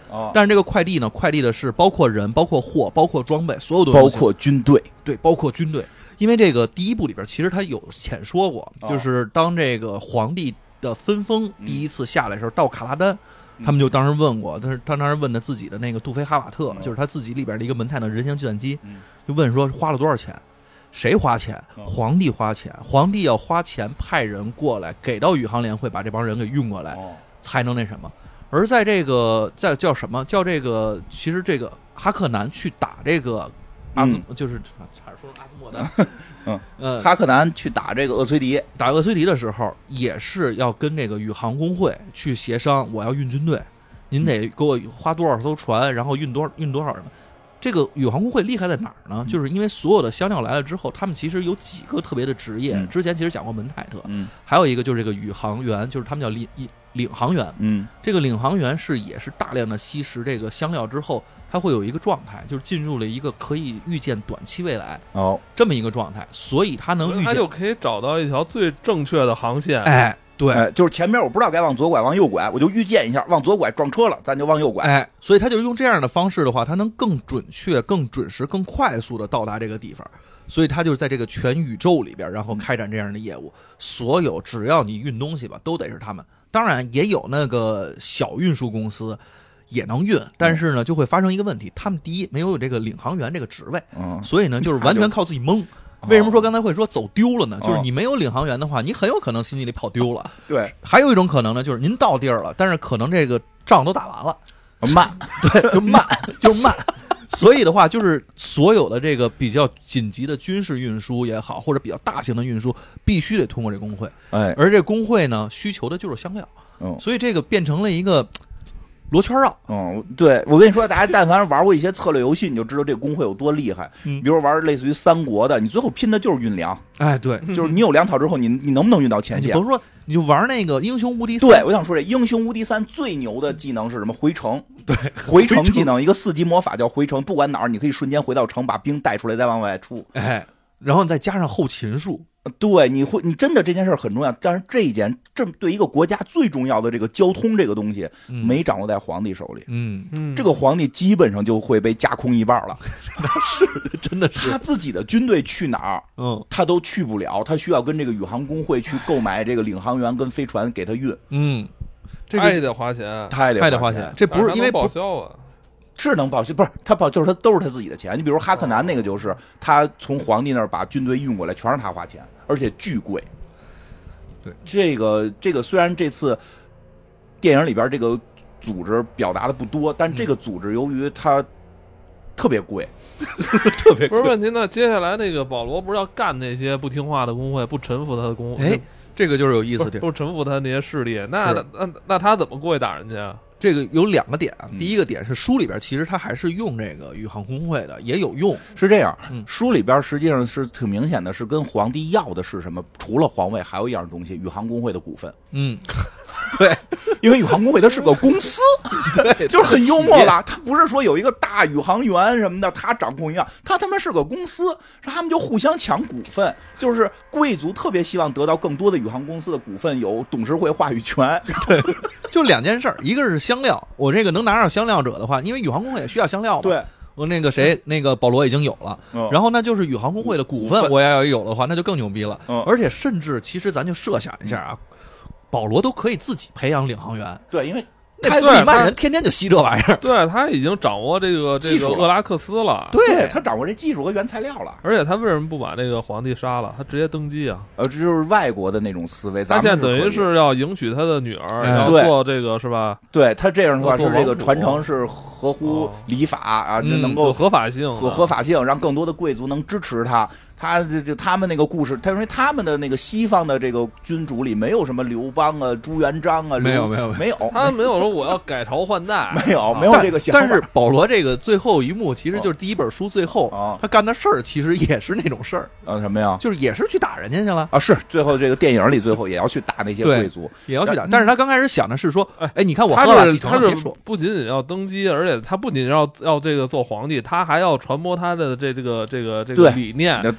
但是这个快递呢，快递的是包括人、包括货、包括装备，所有东西， 包括军队， 对，包括军队。因为这个第一部里边其实他有浅说过，就是当这个皇帝的分封第一次下来的时候，到卡拉丹，他们就当时问过，他当时问的自己的那个杜菲哈瓦特，就是他自己里边的一个门泰的人形计算机，就问说花了多少钱。谁花钱？皇帝花钱，皇帝要花钱派人过来给到宇航联会，把这帮人给运过来，才能那什么。而在这个叫什么叫这个，其实这个哈克南去打这个就是差点说阿兹莫丹， 哈克南去打这个厄崔迪， 打厄崔迪的时候，也是要跟这个宇航工会去协商，我要运军队，您得给我花多少艘船，然后运多少人。这个宇航工会厉害在哪儿呢？就是因为所有的香料来了之后，他们其实有几个特别的职业。之前其实讲过门泰特，还有一个就是这个宇航员，就是他们叫领航员。这个领航员也是大量的吸食这个香料之后，他会有一个状态，就是进入了一个可以预见短期未来这么一个状态，所以他能预见， 他就可以找到一条最正确的航线。 对， 就是前面我不知道该往左拐往右拐，我就预见一下，往左拐撞车了，咱就往右拐。 所以他就用这样的方式的话，他能更准确、更准时、更快速的到达这个地方。所以他就是在这个全宇宙里边，然后开展这样的业务。所有只要你运东西吧，都得是他们。当然也有那个小运输公司也能运，但是呢，就会发生一个问题，他们第一没有这个领航员这个职位，所以呢，就是完全靠自己蒙。为什么说刚才会说走丢了呢？就是你没有领航员的话，你很有可能星际里跑丢了。 对， 还有一种可能呢，就是您到地儿了，但是可能这个仗都打完了， 慢， 对，就慢。所以的话，就是所有的这个比较紧急的军事运输也好，或者比较大型的运输，必须得通过这工会。而这工会呢，需求的就是香料。所以这个变成了一个罗圈绕。 对，我跟你说，大家但凡玩过一些策略游戏，你就知道这个工会有多厉害。比如玩类似于三国的，你最后拼的就是运粮。 对， 就是你有粮草之后，你能不能运到前线？ 比如说，你就玩那个英雄无敌3。 对，我想说这英雄无敌3最牛的技能是什么？回城。 对， 回城技能，一个4级魔法叫回城，不管哪儿你可以瞬间回到城，把兵带出来，再往外出。 然后再加上后勤术。 对，你真的这件事很重要，但是这对一个国家最重要的这个交通这个东西，没掌握在皇帝手里。这个皇帝基本上就会被架空一半了。 是，真的是。 他自己的军队去哪儿，他都去不了，他需要跟这个宇航工会去购买这个领航员跟飞船给他运。 这个太得花钱， 太得花钱。 这不是因为报销啊。 是能报销，不是他报，就是他都是他自己的钱。你比如哈克南那个，就是他从皇帝那儿把军队运过来，全是他花钱，而且巨贵。 对， 这个虽然这次电影里边这个组织表达的不多，但这个组织由于它特别贵， 特别贵。 不是问题。那接下来那个保罗不是要干那些不听话的工会，不臣服他的工会？ 这个就是有意思的， 不臣服他那些势力，那他怎么过去打人家？ 这个有2个点，第一个点是书里边其实他还是用这个宇航工会的，也有用。 是这样，书里边实际上是挺明显的，是跟皇帝要的是什么？除了皇位，还有一样东西，宇航工会的股份。 对， 因为宇航工会它是个公司，对，就是很幽默吧？它不是说有一个大宇航员什么的，他掌控一样，他他妈是个公司，他们就互相抢股份，就是贵族特别希望得到更多的宇航公司的股份，有董事会话语权。 对，就2件事，一个是香料，我这个能拿上香料者的话，因为宇航工会也需要香料嘛。 对。 我那个谁，那个保罗已经有了，然后那就是宇航工会的股份，我要有的话，那就更牛逼了。而且甚至其实咱就设想一下啊，保罗都可以自己培养领航员。 对，因为那费里曼人天天就吸这玩意儿。 对，他已经掌握这个厄拉克斯了。 对，他掌握这技术和原材料了。 而且他为什么不把这个皇帝杀了？他直接登基啊！ 这就是外国的那种思维。 他现在等于是要迎娶他的女儿，要做这个是吧？ 对，他这样的话是这个传承是合乎礼法啊，能够合法性合法性，让更多的贵族能支持他。他们那个故事，他因为他们的那个西方的这个君主里没有什么刘邦啊、朱元璋啊， 没有， 他没有说我要改朝换代， 没有这个想法。 但是保罗这个最后一幕，其实就是第一本书最后他干的事儿，其实也是那种事儿什么呀？ 就是也是去打人家去了啊！是最后这个电影里最后也要去打那些贵族， 也要去打。但是他刚开始想的是说，你看我他是不仅仅要登基，而且他不仅要这个做皇帝，他还要传播他的这个理念。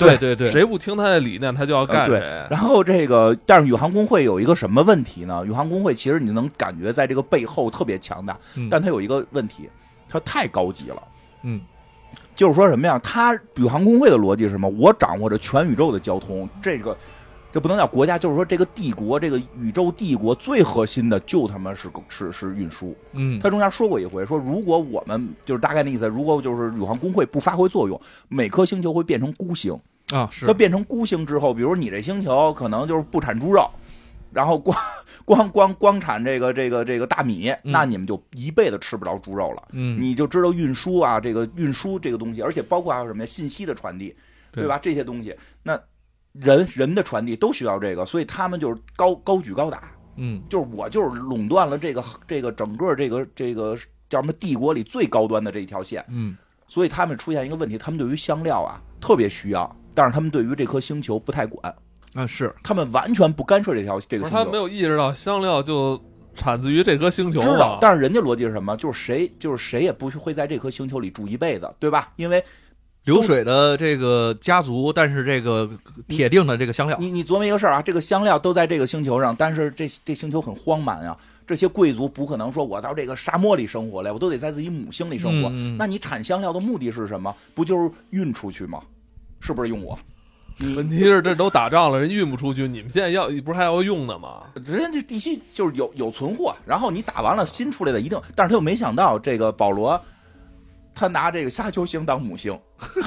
对对对， 谁不听他的理念，他就要干谁。 然后这个，但是宇航工会有一个什么问题呢？宇航工会其实你能感觉在这个背后特别强大，但它有一个问题，它太高级了。就是说什么呀？它宇航工会的逻辑是什么？我掌握着全宇宙的交通，这不能叫国家，就是说这个帝国，这个宇宙帝国最核心的就他妈是运输。他中间说过一回，说如果我们就是大概那意思，如果就是宇航工会不发挥作用，每颗星球会变成孤星啊。是它变成孤星之后，比如你这星球可能就是不产猪肉，然后光产这个大米，那你们就一辈子吃不着猪肉了。你就知道运输啊，这个运输这个东西，而且包括还有什么呀？信息的传递，对吧？这些东西，那人的传递都需要这个，所以他们就是高举高打。就是我就是垄断了这个整个这个叫什么帝国里最高端的这一条线。所以他们出现一个问题，他们对于香料啊特别需要，但是他们对于这颗星球不太管。 是他们完全不干涉这个星球。 他没有意识到香料就产自于这颗星球。 知道，但是人家逻辑是什么？就是谁也不会在这颗星球里住一辈子，对吧？因为流水的这个家族，但是这个铁定的这个香料， 你琢磨一个事儿啊，这个香料都在这个星球上，但是这星球很荒蛮啊。这些贵族不可能说我到这个沙漠里生活来，我都得在自己母星里生活。那你产香料的目的是什么？不就是运出去吗？是不是用我？ 问题是这都打仗了，人运不出去，你们现在不是还要用呢吗？ 人家这地心就是有存货，然后你打完了新出来的一定，但是他又没想到这个保罗。他拿这个沙丘星当母星，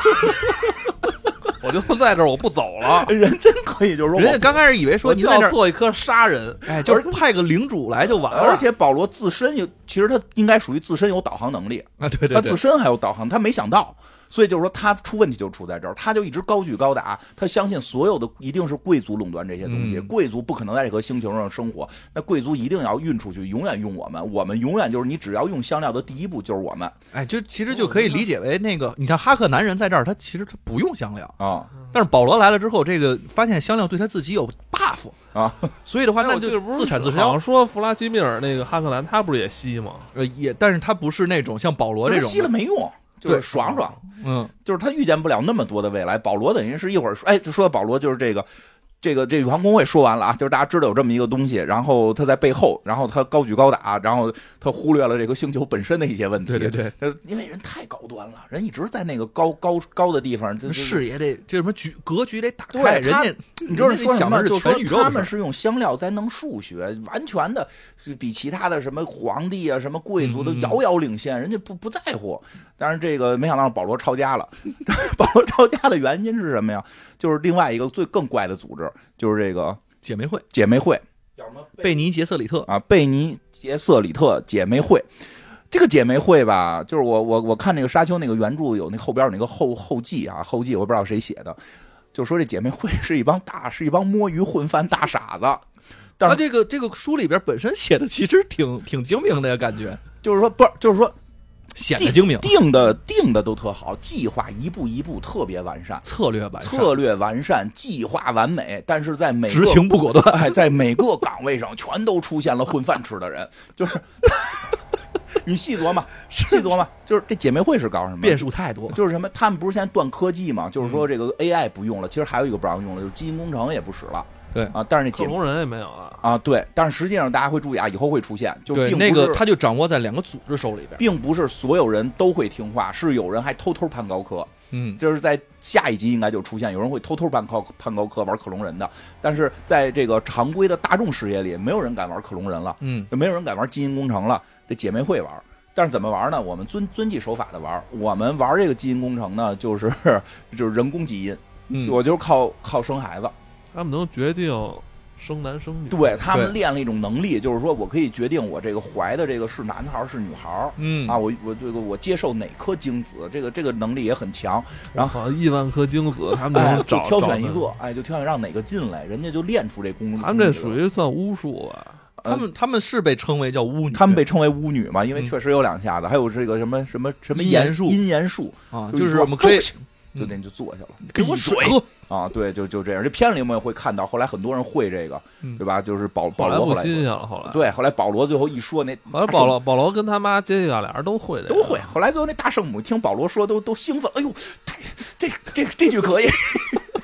我就在这儿，我不走了。 人真可以，就是说， 人家刚开始以为说你在这儿做一颗杀人， 就是派个领主来就完了。 而且保罗自身其实他应该属于自身有导航能力啊，对， 他自身还有导航，他没想到。所以就是说，他出问题就出在这儿，他就一直高举高打，他相信所有的一定是贵族垄断这些东西，贵族不可能在这颗星球上生活，那贵族一定要运出去，永远用我们永远就是你只要用香料的第一步就是我们， 就其实就可以理解为那个，你像哈克男人在这儿，他其实他不用香料啊， 但是保罗来了之后，这个发现香料对他自己有 buff 啊， 所以的话那就自产自销。 说弗拉基米尔那个哈克南他不是也吸吗？ 但是他不是那种像保罗这种吸了没用。就是爽，就是他预见不了那么多的未来。保罗等于是一会儿说，就说保罗就是这宇航工会说完了啊，就是大家知道有这么一个东西，然后他在背后，然后他高举高打，然后他忽略了这个星球本身的一些问题。 对， 因为人太高端了，人一直在那个高的地方， 视野得这什么格局得打开。人家你知道说什么？就说他们是用香料在弄数学，完全的是比其他的什么皇帝啊、什么贵族都遥遥领先，人家不在乎。但是这个没想到保罗抄家了。保罗抄家的原因是什么呀？就是另外一个更怪的组织，就是这个姐妹会叫什么？ 贝尼杰瑟里特啊，贝尼杰瑟里特姐妹会。这个姐妹会吧，就是我看那个沙丘那个原著有那后边有那个后记啊，后记我不知道谁写的，就说这姐妹会是一帮摸鱼混饭大傻子。但是这个书里边本身写的其实挺精明的呀，感觉就是说不是就是说。 显得精明， 定的都特好，计划一步一步特别完善， 策略完善， 计划完美，但是在每个执行不果断， 在每个岗位上全都出现了混饭吃的人，就是你细琢磨，就是这姐妹会是搞什么？ 变数太多， 就是什么？他们不是现在断科技嘛？就是说这个 AI 不用了，其实还有一个不让用了，就是基因工程也不使了。 对啊，但是那克隆人也没有了啊。对，但是实际上大家会注意啊，以后会出现，就并不是那个他就掌握在两个组织手里边， 并不是所有人都会听话，是有人还偷攀高科。就是在下一集应该就出现，有人会偷攀高科玩克隆人的，但是在这个常规的大众视野里，没有人敢玩克隆人了，就没有人敢玩基因工程了。这姐妹会玩，但是怎么玩呢？我们遵纪守法的玩，我们玩这个基因工程呢，就是人工基因，我就是靠生孩子。 他们能决定生男生女， 对他们练了一种能力，就是说我可以决定我这个怀的这个是男孩是女孩，我接受哪颗精子，这个能力也很强。然后 1万颗精子，他们能就挑选一个，就挑选让哪个进来，人家就练出这功能。 他们这属于算巫术吧？ 他们是被称为叫巫女， 他们被称为巫女嘛，因为确实有2下子，还有这个什么阴言术， 阴言术啊，就是我们可以。 就那就坐下了， 给我水啊！对，就这样。这片里我们也会看到，后来很多人会这个，对吧？就是保罗后来不新鲜了，后来对，后来保罗最后一说那， 啊后来保罗跟他妈杰西卡俩人都会都会。后来最后那大圣母听保罗说都兴奋，哎呦，这句可以，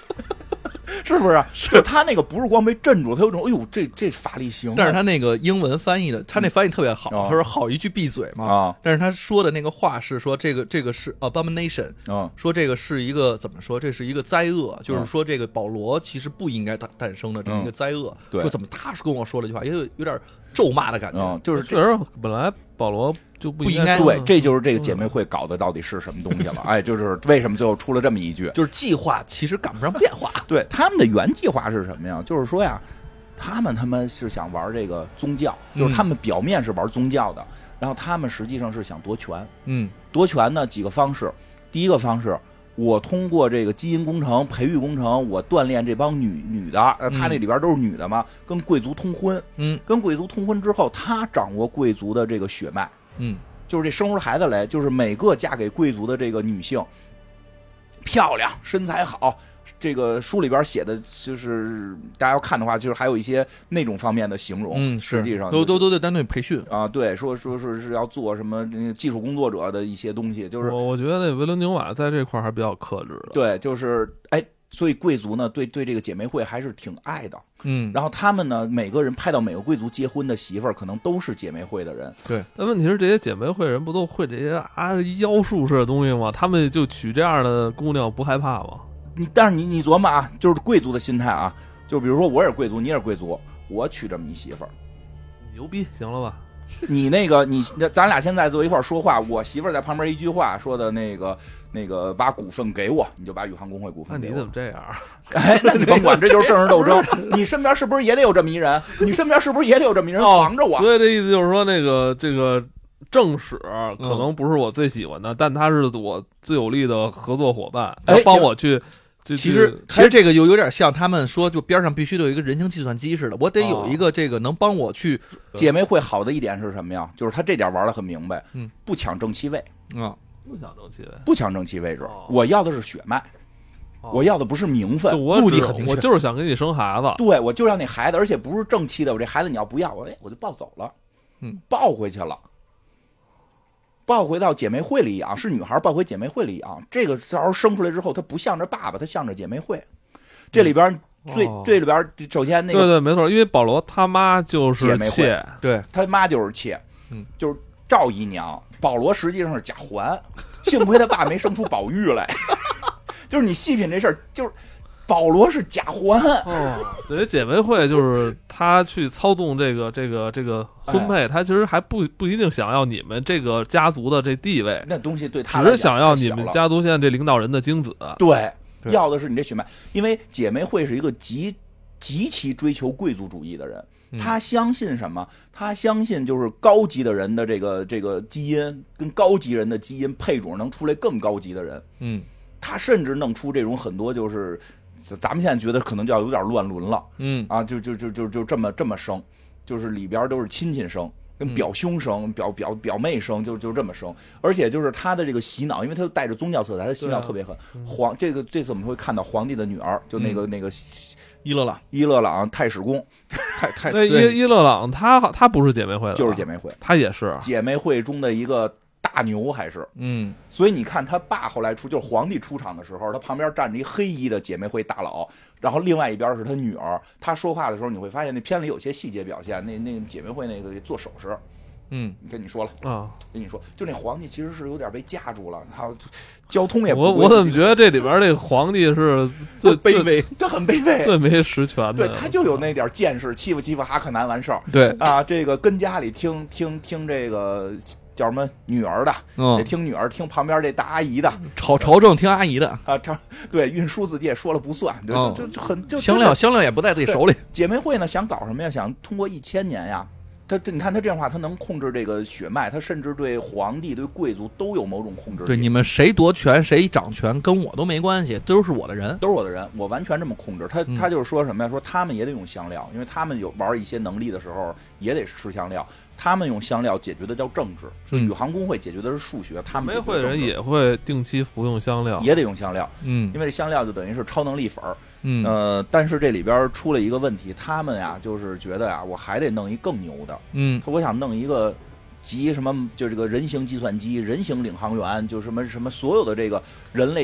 是不是？就他那个不是光被镇住，他有种哎呦这法力行， 但是他那个英文翻译的，他那翻译特别好，他说好一句闭嘴嘛。 啊， 但是他说的那个话是说这个是 abomination，说这个是一个怎么说？这是一个灾厄，就是说这个保罗其实不应该诞生的这么一个灾厄。 对， 说怎么他是跟我说了一句话，也有点咒骂的感觉。 就是确实本来保罗就不应该。 对，这就是这个姐妹会搞的到底是什么东西了？哎，就是为什么最后出了这么一句， 就是计划其实赶不上变化。 对，他们的原计划是什么呀？就是说呀，他们是想玩这个宗教，就是他们表面是玩宗教的，然后他们实际上是想夺权。夺权呢几个方式，第一个方式，我通过这个基因工程、培育工程，我锻炼这帮女的，他那里边都是女的嘛，跟贵族通婚，跟贵族通婚之后，他掌握贵族的这个血脉，就是这生出孩子来，就是每个嫁给贵族的这个女性，漂亮，身材好。这个书里边写的就是大家要看的话，就是还有一些那种方面的形容，实际上都得单对培训啊，对，说是要做什么技术工作者的一些东西，就是我觉得那维伦纽瓦在这块还比较克制的， 对，就是所以贵族呢对这个姐妹会还是挺爱的，然后他们呢每个人派到每个贵族结婚的媳妇儿可能都是姐妹会的人， 对， 但问题是这些姐妹会人不都会这些妖术式的东西吗？他们就娶这样的姑娘不害怕吗？ 但是你琢磨啊，就是贵族的心态啊，就比如说我也是贵族，你也是贵族，我娶这么一媳妇儿， 牛逼，行了吧？ 你咱俩现在坐一块说话，我媳妇儿在旁边一句话说的那个把股份给我，你就把宇航工会股份给我。 那你怎么这样？ 哎，那你甭管，这就是政治斗争。你身边是不是也得有这么一人？你身边是不是也得有这么一人防着我？ 所以这意思就是说，这个正史可能不是我最喜欢的，但他是我最有力的合作伙伴，要帮我去。 其实这个有点像他们说，就边上必须得有一个人形计算机似的，我得有一个这个能帮我去。 姐妹会好的一点是什么呀？就是他这点玩的很明白，不抢正妻位不抢正妻位， 不抢正妻位置，我要的是血脉，我要的不是名分，目的很明确， 我就是想给你生孩子， 对，我就要那孩子，而且不是正妻的，我这孩子你要不要，我就抱走了，抱回去了。抱回到姐妹会里养，是女孩抱回姐妹会里养。这个到时候生出来之后，她不向着爸爸，她向着姐妹会。这里边这里边首先那个对没错，因为保罗他妈就是妾， 对他妈就是妾，就是赵姨娘。保罗实际上是贾环，幸亏他爸没生出宝玉来。就是你细品这事儿，就是保罗是贾环等于姐妹会就是他去操纵这个婚配，他其实还不一定想要你们这个家族的这地位， 那东西对他只是想要你们家族现在这领导人的精子， 对，要的是你这血脉。因为姐妹会是一个极其追求贵族主义的人，他相信什么？他相信就是高级的人的这个基因跟高级人的基因配种能出来更高级的人，他甚至弄出这种很多就是咱们现在觉得可能就要有点乱伦了，就这么生，就是里边都是亲戚生，跟表兄生、表妹生，就这么生。而且就是他的这个洗脑，因为他带着宗教色彩，他洗脑特别狠。这次我们会看到皇帝的女儿，就那个伊勒朗太史公， 伊勒朗他不是姐妹会的， 就是姐妹会， 他也是姐妹会中的一个大牛，还是所以你看他爸后来就是皇帝出场的时候，他旁边站着一黑衣的姐妹会大佬，然后另外一边是他女儿，他说话的时候你会发现那片里有些细节表现，那姐妹会那个做手势。跟你说了啊， 跟你说，就那皇帝其实是有点被架住了，他交通也不我怎么觉得这里边这个皇帝是最卑微，他很卑微， 最没实权的， 对，他就有那点见识，欺负哈克南完事儿， 对啊，这个跟家里听这个叫什么女儿的，得听女儿，听旁边这大阿姨的， 朝政听阿姨的啊，对，运输自己也说了不算，就很香料也不在自己手里。 姐妹会呢想搞什么呀？想通过1000年呀。你看他这样的话，他能控制这个血脉，他甚至对皇帝、对贵族都有某种控制力。 对，你们谁夺权、谁掌权，跟我都没关系，都是我的人， 都是我的人，我完全这么控制。他就是说什么呀？说他们也得用香料，因为他们有玩一些能力的时候也得吃香料。他们用香料解决的叫政治，所以宇航工会解决的是数学，他们姐妹会人也会定期服用香料， 也得用香料，因为这香料就等于是超能力粉儿。但是这里边出了一个问题，他们呀就是觉得呀，我还得弄一更牛的，我想弄一个集什么，就这个人形计算机、人形领航员，就什么所有的这个人类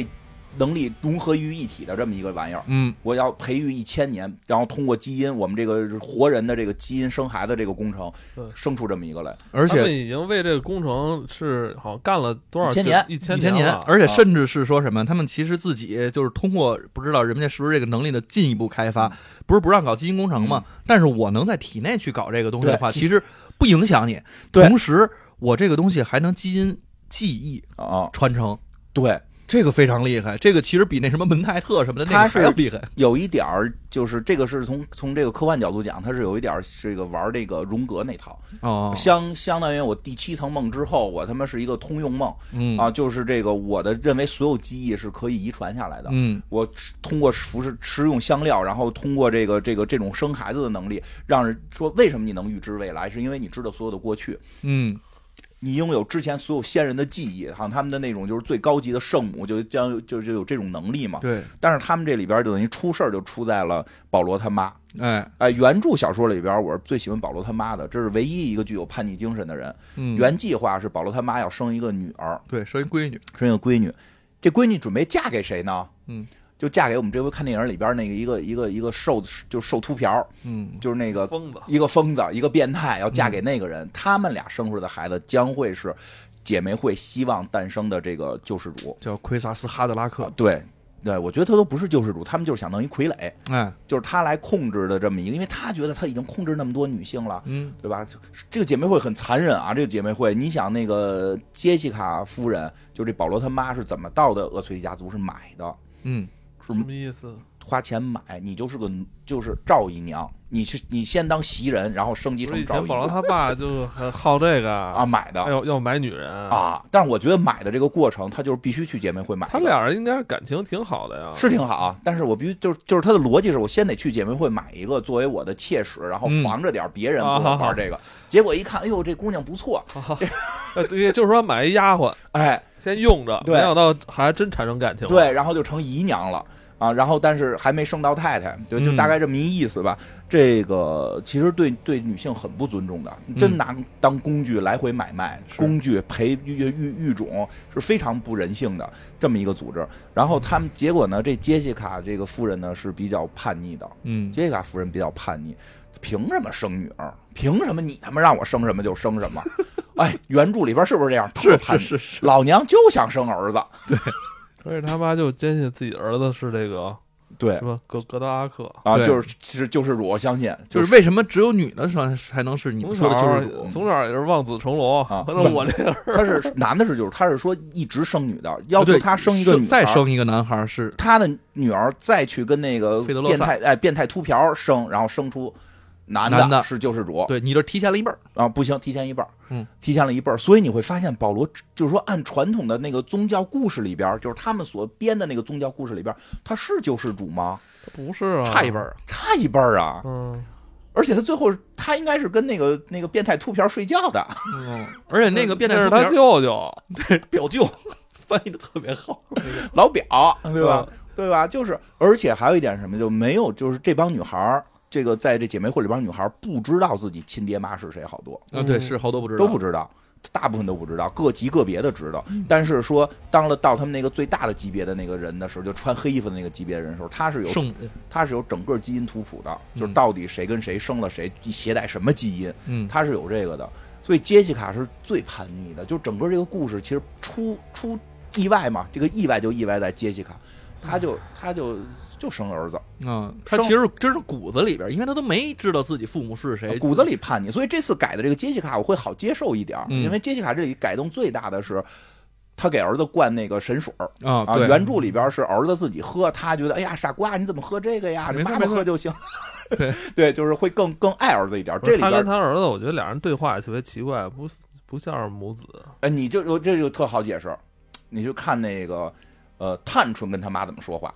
能力融合于一体的这么一个玩意儿。我要培育1000年，然后通过基因，我们这个活人的这个基因生孩子这个工程，生出这么一个来。 而且他们已经为这个工程是好像干了多少 1000年 1000 年，而且甚至是说什么，他们其实自己就是通过不知道人家是不是这个能力的进一步开发，不是不让搞基因工程吗？但是我能在体内去搞这个东西的话，其实不影响你。同时，我这个东西还能基因记忆传承。 对。 这个非常厉害，这个其实比那什么门泰特什么的那个还要厉害。 有一点儿就是这个是从这个科幻角度讲，它是有一点这个玩这个荣格那套相当于我第7层梦之后，我他妈是一个通用梦，就是这个我的认为所有记忆是可以遗传下来的，我通过食用香料，然后通过这种生孩子的能力，让人说为什么你能预知未来，是因为你知道所有的过去，你拥有之前所有先人的记忆，好像他们的那种就是最高级的圣母就有这种能力嘛。 对。 但是他们这里边就等于出事儿就出在了保罗他妈。原著小说里边我是最喜欢保罗他妈的，这是唯一一个具有叛逆精神的人。原计划是保罗他妈要生一个女儿， 对，生一个闺女。 这闺女准备嫁给谁呢？就嫁给我们这回看电影里边那个一个瘦秃瓢，就是那个一个疯子，一个变态，要嫁给那个人。他们俩生出来的孩子将会是姐妹会希望诞生的这个救世主， 叫奎萨斯哈德拉克。 对，我觉得他都不是救世主，他们就是想弄一傀儡，就是他来控制的这么一个，因为他觉得他已经控制那么多女性了，对吧？这个姐妹会很残忍啊，这个姐妹会，你想那个杰西卡夫人，就这保罗他妈是怎么到的厄崔利家族，是买的， 什么意思？ 花钱买，你就是赵姨娘，你先当袭人，然后升级成赵姨娘。 以前保罗他爸就很好这个啊，买的要买女人啊。但是我觉得买的这个过程，他就是必须去姐妹会买的。 他俩人应该感情挺好的呀， 是挺好。但是我必须就是他的逻辑是我先得去姐妹会买一个作为我的妾室，然后防着点别人不玩这个。结果一看，哎呦，这姑娘不错， 对，就是说买一丫鬟，先用着，没想到还真产生感情了。 对，然后就成姨娘了。然后但是还没生到太太，对，就大概这么一意思吧。这个其实对女性很不尊重的，真拿当工具来回买卖，工具培育种是非常不人性的这么一个组织。然后他们结果呢，这杰西卡这个夫人呢是比较叛逆的，杰西卡夫人比较叛逆，凭什么生女儿？凭什么你他妈让我生什么就生什么？原著里边是不是这样？特叛逆， 是， 老娘就想生儿子， 对。 所以他妈就坚信自己的儿子是这个对什么格达拉克啊，就是其实救世主，我相信就是为什么只有女的才能是你们说的救世主？ 从小也是望子成龙啊。 那我这个他是男的他是说一直生女的，要求他生一个女儿， 再生一个男孩，是他的女儿再去跟那个变态秃瓢生，然后生出男的是救世主。 对，你这提前了一辈儿啊，不行，提前一辈儿。提前了一辈儿，所以你会发现保罗就是说，按传统的那个宗教故事里边，就是他们所编的那个宗教故事里边，他是救世主吗？ 不是啊， 差一辈儿， 差一辈儿啊。而且他最后他应该是跟那个变态秃瓢睡觉的。 而且那个变态是他舅舅， 对，表舅，翻译的特别好， 老表，对吧？对吧？就是，而且还有一点什么，就没有，就是这帮女孩儿。这个在这姐妹会里边，女孩不知道自己亲爹妈是谁，好多对，是好多不知道， 都不知道，大部分都不知道，个别的知道。但是说，到他们那个最大的级别的那个人的时候，就穿黑衣服的那个级别的人的时候，他是有整个基因图谱的，就是到底谁跟谁生了谁，携带什么基因，他是有这个的。所以杰西卡是最叛逆的，就整个这个故事其实出意外嘛，这个意外就意外在杰西卡，他就生儿子， 他其实真是骨子里边，因为他都没知道自己父母是谁， 骨子里叛逆。所以这次改的这个杰西卡我会好接受一点，因为杰西卡这里改动最大的是，他给儿子灌那个神水原著里边是儿子自己喝，他觉得哎呀傻瓜，你怎么喝这个呀？妈妈喝就行。对，就是会更爱儿子一点。这里边他跟他儿子，我觉得俩人对话也特别奇怪，不像是母子。 你这就特好解释，你就看那个探春跟他妈怎么说话。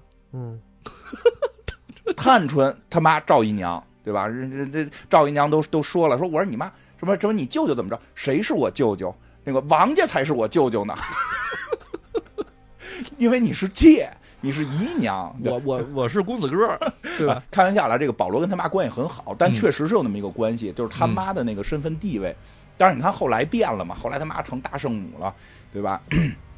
探春他妈赵姨娘，对吧？这赵姨娘都说了，说我是你妈，什么你舅舅怎么着？谁是我舅舅？那个王家才是我舅舅呢，因为你是妾，你是姨娘， 我是公子哥，对吧？ 开玩笑了，这个保罗跟他妈关系很好，但确实是有那么一个关系，就是他妈的那个身份地位。但是你看后来变了嘛，后来他妈成大圣母了，对吧？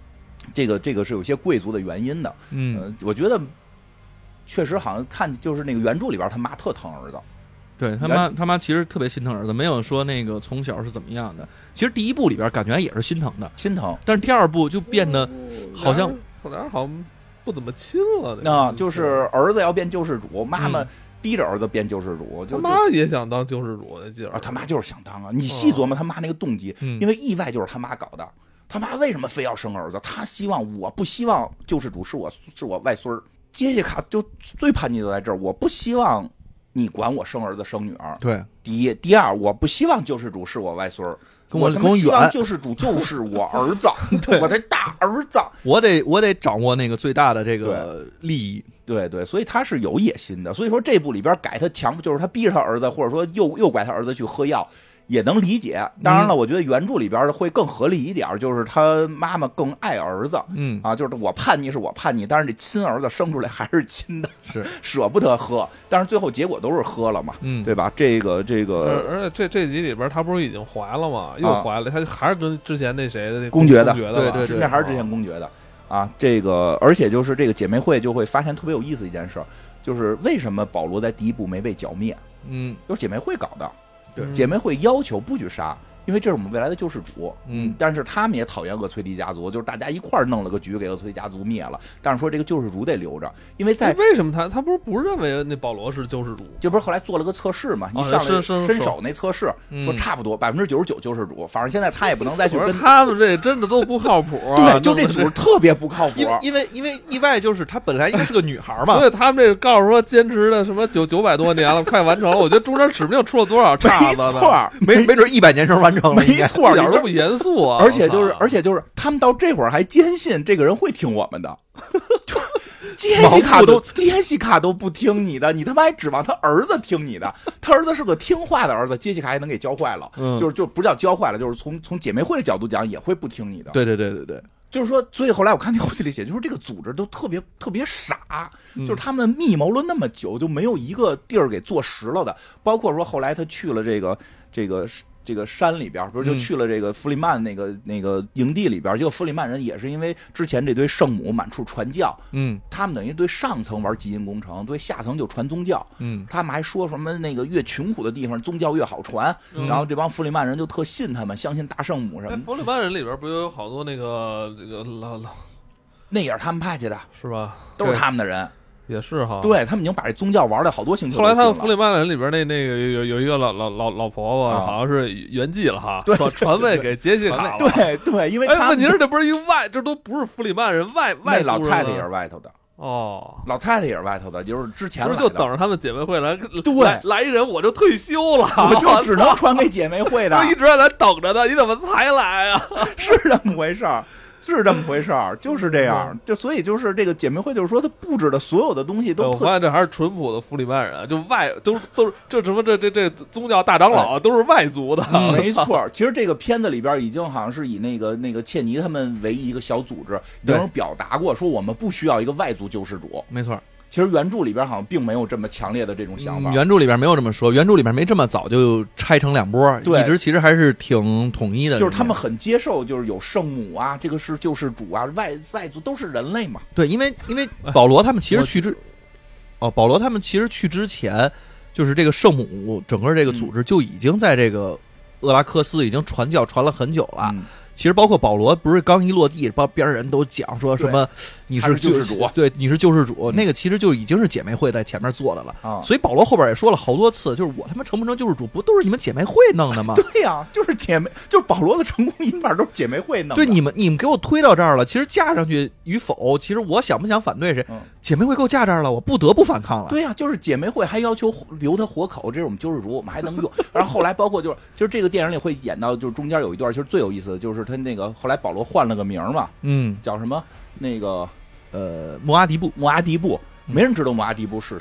这个是有些贵族的原因的。我觉得确实好像看就是那个原著里边他妈特疼儿子。 对他妈其实特别心疼儿子，没有说那个从小是怎么样的。其实第一部里边感觉也是心疼的， 心疼， 但是第二部就变得好像俩人好像不怎么亲了。 就是儿子要变救世主，妈妈逼着儿子变救世主， 他妈也想当救世主，那劲儿他妈就是想当啊！你细琢磨他妈那个动机，因为意外就是他妈搞的。他妈为什么非要生儿子？他希望，我不希望救世主是我外孙儿。杰西卡就最叛逆的在这儿，我不希望你管我生儿子生女儿。 对， 第一，第二，我不希望救世主是我外孙儿，我希望救世主就是我儿子，我的大儿子， 我得掌握那个最大的这个利益。 对，所以他是有野心的。所以说这部里边改他就是他逼着他儿子，或者说诱拐他儿子去喝药，也能理解。当然了，我觉得原著里边会更合理一点，就是他妈妈更爱儿子。就是我叛逆是我叛逆，但是这亲儿子生出来还是亲的， 是舍不得喝，但是最后结果都是喝了嘛，对吧？这个， 而且这集里边他不是已经怀了吗？又怀了，他还是跟之前那谁的那公爵的， 对， 那还是之前公爵的。这个，而且就是这个姐妹会就会发现特别有意思一件事，就是为什么保罗在第一部没被剿灭？就是姐妹会搞的。对，姐妹会要求不许杀，因为这是我们未来的救世主。但是他们也讨厌厄崔迪家族，就是大家一块儿弄了个局给厄崔迪家族灭了。但是说这个救世主得留着，因为为什么他不认为那保罗是救世主？ 这不是后来做了个测试嘛？一上来伸手那测试说差不多99%救世主，反正现在他也不能再去跟他们这真的都不靠谱。 对，就这组特别不靠谱。 因为意外就是他本来应该是个女孩嘛， 所以他们这告诉说坚持的什么900多年了，快完成了。我觉得中间指不定出了多少岔子呢。 没准100年时完成了， 没错， 一点都不严肃啊！ 而且就是他们到这会儿还坚信这个人会听我们的，杰西卡都不听你的，你他妈还指望他儿子听你的？他儿子是个听话的儿子，杰西卡还能给教坏了，就不叫教坏了，就是从姐妹会的角度讲也会不听你的。 对， 就是说，所以后来我看那回里写，就是这个组织都特别傻，就是他们密谋了那么久，就没有一个地儿给坐实了的。包括说后来他去了这个山里边，不是就去了这个弗里曼那个营地里边，结果弗里曼人也是因为之前这堆圣母满处传教，他们等于对上层玩基因工程，对下层就传宗教，他们还说什么那个越穷苦的地方宗教越好传，然后这帮弗里曼人就特信他们，相信大圣母什么。 弗里曼人里边不有好多那个老， 那也是他们派去的， 是吧？ 都是他们的人。 也是哈， 对他们已经把这宗教玩的好多星球。 后来他们弗里曼人里边那个有一个老婆婆，好像是圆寂了哈，传位给杰西卡了。 对，因为问题是这不是一个这都不是弗里曼人外那老太太也是外头的。老太太也是外头的，就是之前不是就等着他们姐妹会来， 对， 来一人我就退休了， 我就只能传给姐妹会的， 我一直在那等着呢，你怎么才来啊？ 是这么回事儿。是这么回事儿，就是这样，就所以就是这个姐妹会，就是说他布置的所有的东西都， 我发现这还是淳朴的弗里曼人，就都是这什么这宗教大长老都是外族的， 没错。其实这个片子里边已经好像是以那个切尼他们为一个小组织，已经表达过说我们不需要一个外族救世主， 没错。 其实原著里边好像并没有这么强烈的这种想法， 原著里边没有这么说，原著里边没这么早就拆成两波，一直其实还是挺统一的， 就是他们很接受，就是有圣母啊，这个是救世主啊，外族都是人类嘛。 对，因为保罗他们其实保罗他们其实去之前，就是这个圣母整个这个组织就已经在这个厄拉克斯已经传教传了很久了。其实包括保罗不是刚一落地，边上人都讲说什么你是救世主， 对，你是救世主，那个其实就已经是姐妹会在前面做的了。所以保罗后边也说了好多次，就是我他妈成不成救世主，不都是你们姐妹会弄的吗？ 对呀，就是就是保罗的成功一半都是姐妹会弄的。 对，你们给我推到这儿了，其实架上去与否，其实我想不想反对谁，姐妹会给我架这儿了，我不得不反抗了。 对呀，就是姐妹会还要求留他活口，这是我们救世主，我们还能用。然后后来包括就是这个电影里会演到，就是中间有一段其实最有意思的就是他那个后来保罗换了个名嘛，叫什么那个摩阿迪布， 没人知道摩阿迪布是谁。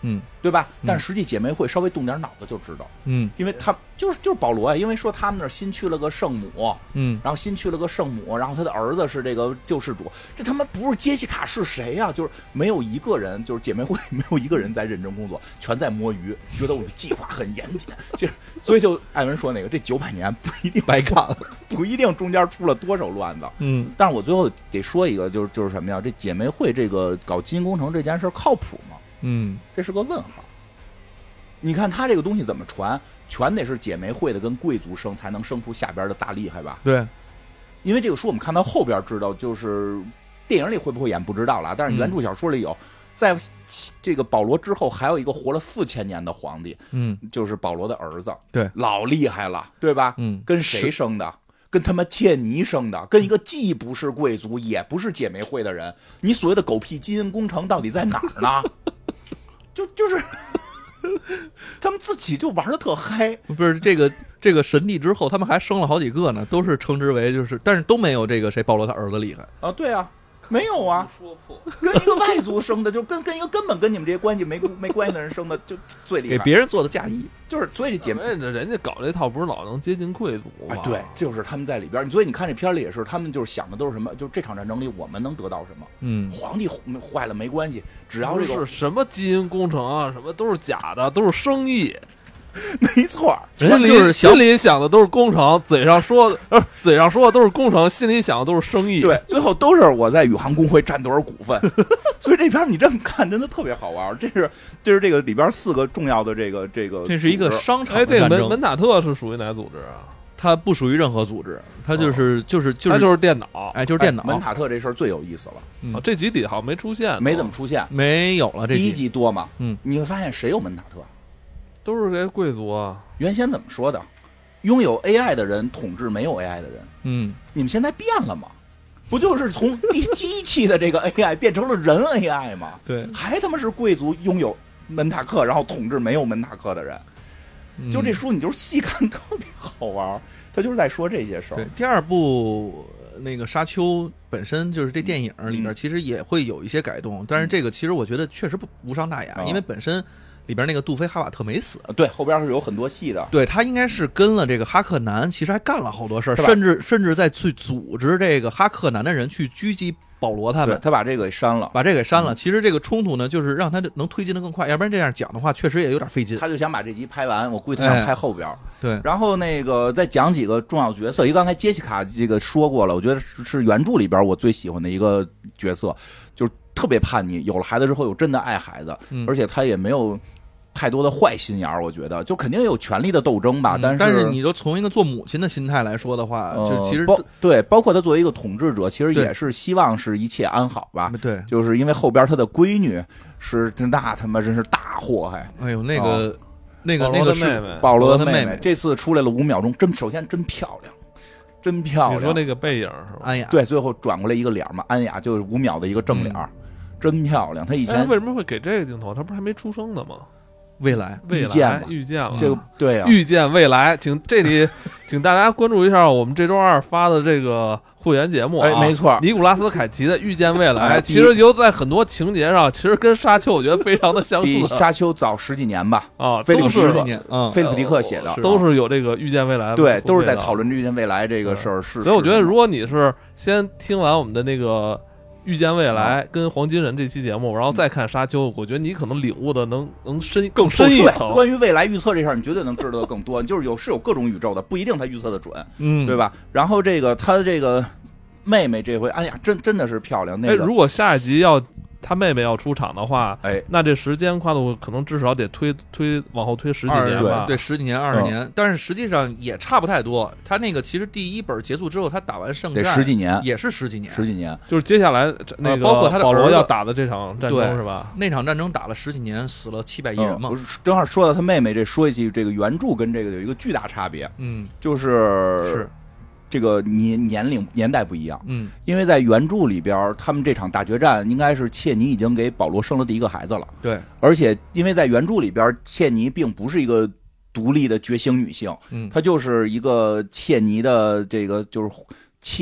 对吧？但实际姐妹会稍微动点脑子就知道，因为他就是保罗呀，因为说他们那儿新去了个圣母，然后新去了个圣母，然后他的儿子是这个救世主，这他妈不是杰西卡是谁呀？就是没有一个人，就是姐妹会没有一个人在认真工作，全在摸鱼，觉得我的计划很严谨，所以就艾文说那个这900年不一定白干了， 不一定中间出了多少乱子，但是我最后得说一个，就是什么呀？这姐妹会这个搞基因工程这件事靠谱吗？这是个问号。你看他这个东西怎么传，全得是姐妹会的跟贵族生才能生出下边的大厉害吧？ 对， 因为这个书我们看到后边知道，就是电影里会不会演不知道了，但是原著小说里有，在这个保罗之后还有一个活了4000年的皇帝，就是保罗的儿子， 对， 老厉害了，对吧？跟谁生的？跟他妈切尼生的，跟一个既不是贵族也不是姐妹会的人，你所谓的狗屁基因工程到底在哪儿呢？就是他们自己就玩的特嗨， 不是这个神帝之后，他们还生了好几个呢，都是称之为就是，但是都没有这个谁保罗他儿子厉害啊。对啊，没有啊，跟一个外族生的，就跟一个根本跟你们这些关系没关系的人生的，就最厉害。 给别人做的嫁衣， 就是所以这姐妹人家搞这套不是老能接近贵族吗？ 对，就是他们在里边。所以你看这片里也是，他们就是想的都是什么？就这场战争里我们能得到什么？皇帝坏了没关系，只要这个是什么基因工程啊，什么都是假的，都是生意。 没错， 心里想的都是工程，嘴上说的都是工程，心里想的都是生意。 对，最后都是我在宇航工会占多少股份。所以这片你这么看真的特别好玩。这是这个里边4个重要的这个， 这是一个商场的战争。 这个门塔特是属于哪组织啊？ 它不属于任何组织，它就是它就是电脑， 就是电脑。 门塔特这事儿最有意思了。 这集里好像没出现， 没怎么出现， 没有了。这第1集多嘛？你会发现谁有门塔特？ 都是这些贵族啊！ 原先怎么说的？拥有 AI 的人统治没有 AI 的人。你们现在变了吗？不就是从机器的这个 AI 变成了人 AI 吗？ 对， 还他妈是贵族拥有门塔克，然后统治没有门塔克的人。就这书，你就是细看特别好玩，他就是在说这些事儿。 对，第2部那个沙丘本身就是这电影里边其实也会有一些改动，但是这个其实我觉得确实无伤大雅，因为本身。里边那个杜菲哈瓦特没死， 对，后边是有很多戏的。 对，他应该是跟了这个哈克南，其实还干了好多事儿，甚至在去组织这个哈克南的人去狙击保罗他们。 他把这个给删了， 其实这个冲突呢，就是让他能推进的更快，要不然这样讲的话，确实也有点费劲。 他就想把这集拍完，我估计他想拍后边。 对， 然后那个再讲几个重要角色，一个刚才杰西卡这个说过了，我觉得是原著里边我最喜欢的一个角色，就是特别叛逆，有了孩子之后又真的爱孩子，而且他也没有太多的坏心眼儿，我觉得就肯定有权力的斗争吧，但是你就从一个做母亲的心态来说的话，就其实包括他作为一个统治者，其实也是希望是一切安好吧。 对， 就是因为后边他的闺女是那他妈真是大祸害。 哎呦，那个是保罗的妹妹， 这次出来了5秒钟，首先真漂亮。真漂亮！ 你说那个背影是吧？ 安雅对，最后转过来一个脸嘛，安雅就是5秒的一个正脸，真漂亮。他以前为什么会给这个镜头？他不是还没出生呢吗？ 未来遇见了， 这个对啊， 遇见未来，请大家关注一下我们这周2发的这个会员节目啊， 没错， 尼古拉斯凯奇的《遇见未来》，其实就在很多情节上，其实跟沙丘我觉得非常的相似， 比沙丘早10几年吧， 菲利普迪克写的， 都是有这个遇见未来的， 对，都是在讨论遇见未来这个事儿， 所以我觉得如果你是先听完我们的那个。遇见未来跟黄金人这期节目，然后再看沙丘，我觉得你可能领悟的能更深一层。 关于未来预测这事儿，你绝对能知道的更多。就是有各种宇宙的，不一定他预测的准，对吧？然后他这个妹妹这回，哎呀，真的是漂亮。那个， 如果下一集他妹妹要出场的话，那这时间跨度可能至少得往后推10几年吧， 对10几年20年，但是实际上也差不太多。他那个其实第1本结束之后，他打完圣战得10几年， 也是10几年， 就是接下来那个包括他的保罗要打的这场战争是吧？ 那场战争打了10几年，死了700亿人嘛。 正好说到他妹妹，说一句这个原著跟这个有一个巨大差别，就是这个年代不一样，因为在原著里边，他们这场大决战应该是切尼已经给保罗生了第1个孩子了， 对， 而且因为在原著里边，切尼并不是一个独立的觉醒女性，她就是一个切尼的这个就是妾。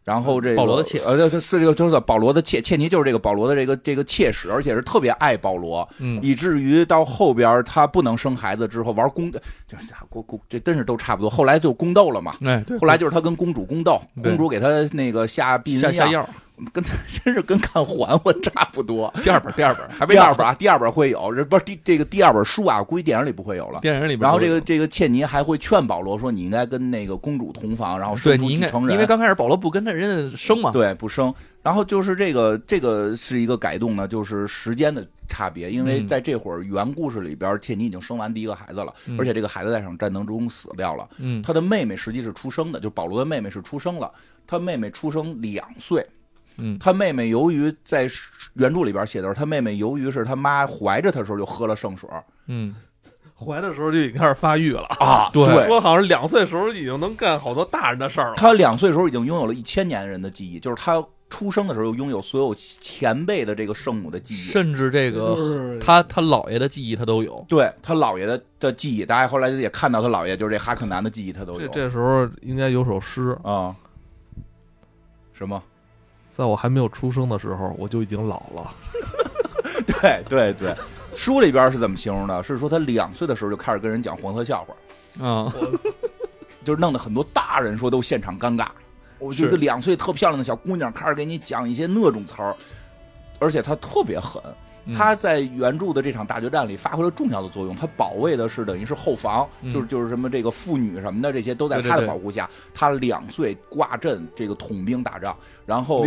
然后这个保罗的妾， 是这个就是保罗的切尼，就是这个保罗的这个妾室，而且是特别爱保罗，以至于到后边他不能生孩子之后玩就是这真是都差不多。后来就宫斗了嘛， 对， 后来就是他跟公主宫斗，公主给他那个下避孕药。真是跟看还魂差不多。 第二本还没第二本会有，这不是这个第二本书啊，估计电影里不会有了。 电影里边， 然后这个切尼还会劝保罗说，你应该跟那个公主同房，然后生出继承人。 因为刚开始保罗不跟人家生嘛， 对，不生。然后就是这个是一个改动呢，就是时间的差别，因为在这会儿原故事里边，切尼已经生完第一个孩子了，而且这个孩子在场战争中死掉了。他的妹妹实际是出生的，就保罗的妹妹是出生了，他妹妹出生2岁。他妹妹由于在原著里边写的是，他妹妹由于是他妈怀着他的时候就喝了圣水， 怀的时候就已经开始发育了啊。 对，说好像2岁的时候已经能干好多大人的事儿了。 他2岁的时候已经拥有了1000年人的记忆，就是他出生的时候拥有所有前辈的这个圣母的记忆， 甚至这个他姥爷的记忆他都有。 对，他姥爷的记忆，大家后来也看到他姥爷就是这哈克南的记忆他都有。 这时候应该有首诗啊，什么？ 在我还没有出生的时候，我就已经老了。 对，书里边是怎么形容的？是说他2岁的时候就开始跟人讲黄色笑话，就是弄得很多大人说都现场尴尬。我觉得2岁特漂亮的小姑娘开始给你讲一些那种词儿，而且她特别狠。他在原著的这场大决战里发挥了重要的作用，他保卫的是等于是后防，就是什么这个妇女什么的，这些都在他的保护下。他2岁挂阵这个统兵打仗，然后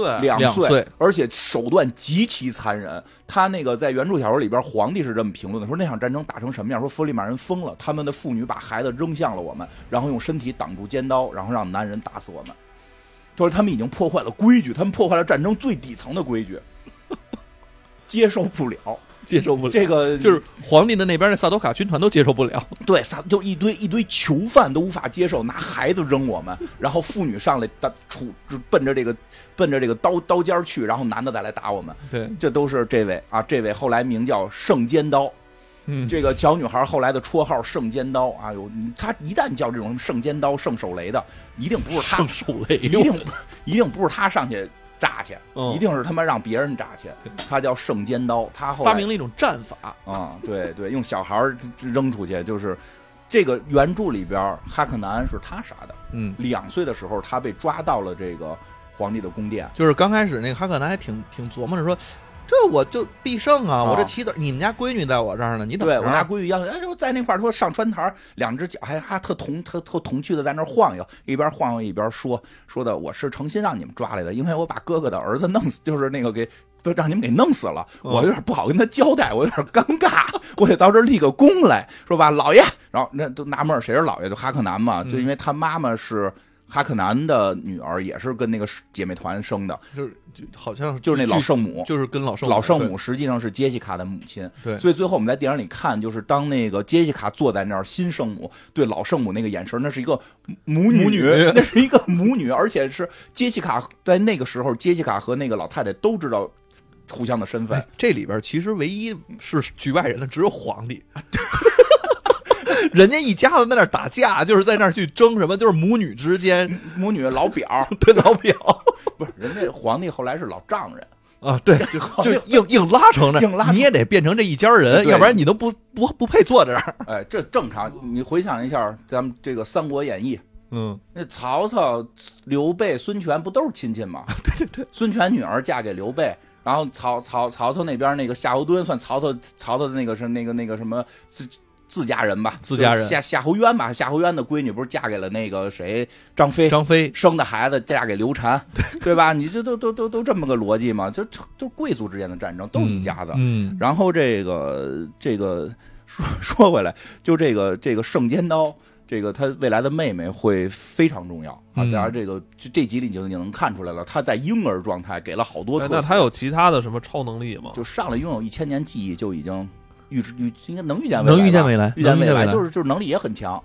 2岁，而且手段极其残忍。他那个在原著小说里边，皇帝是这么评论的，说那场战争打成什么样？说弗里马人疯了，他们的妇女把孩子扔向了我们，然后用身体挡住尖刀，然后让男人打死我们。就是他们已经破坏了规矩，他们破坏了战争最底层的规矩。接受不了，这个就是皇帝的那边的萨多卡军团都接受不了。 对，就一堆囚犯都无法接受，拿孩子扔我们，然后妇女上来奔着这个刀尖去，然后男的再来打我们。 对， 这都是这位后来名叫圣尖刀。这个小女孩后来的绰号圣尖刀啊，她一旦叫这种圣尖刀、圣手雷的，一定不是她， 圣手雷， 一定不是她上去炸去，一定是他妈让别人炸去。他叫圣尖刀，他后来发明了一种战法啊，对，用小孩扔出去。就是这个原著里边，哈克南是他杀的。2岁的时候，他被抓到了这个皇帝的宫殿。 就是刚开始那个哈克南还挺琢磨着说，这我就必胜啊！我这妻子，你们家闺女在我这儿呢，你等着。 对，我家闺女要就在那块儿说上川台，2只脚还特童趣的在那晃悠，一边晃悠一边说的我是诚心让你们抓来的，因为我把哥哥的儿子弄死，就是那个让你们给弄死了，我有点不好跟他交代，我有点尴尬，我得到这儿立个功来，说吧，老爷。然后那都纳闷谁是老爷，就哈克南嘛，就因为他妈妈是哈克南的女儿，也是跟那个姐妹团生的， 就好像就是那老圣母， 就是跟老圣母实际上是杰西卡的母亲。 对， 所以最后我们在电影里看，就是当那个杰西卡坐在那儿，新圣母对老圣母那个眼神，那是一个母女，那是一个母女，而且是杰西卡在那个时候，杰西卡和那个老太太都知道互相的身份。 这里边其实唯一是局外人的只有皇帝。人家一家子在那儿打架，就是在那儿去争什么，就是母女之间， 母女老表， 对老表， 不是人家皇帝后来是老丈人啊，对，就硬拉成的，你也得变成这一家人，要不然你都不配坐这儿。 哎，这正常。你回想一下，咱们这个《三国演义》，那曹操、刘备、孙权不都是亲戚吗？ 对， 孙权女儿嫁给刘备。然后曹操那边那个夏侯惇算曹操的那个是那个什么自家人吧， 自家人夏侯渊吧，夏侯渊的闺女不是嫁给了那个谁张飞生的孩子嫁给刘禅，对吧？你这都这么个逻辑嘛？就贵族之间的战争都一家子。然后这个说回来，就这个圣尖刀。这个他未来的妹妹会非常重要啊！当然，这集里就能看出来了，他在婴儿状态给了好多特色。 那他有其他的什么超能力吗？ 就上来拥有1000年记忆，就已经应该能预见未来， 预见未来，就是能力也很强。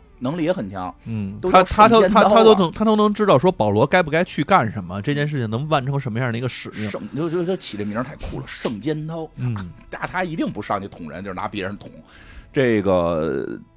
他都能知道说保罗该不该去干什么，这件事情能完成什么样的一个使命。 就他起这名太酷了，圣尖刀。他一定不上去捅人，就是拿别人捅。这个。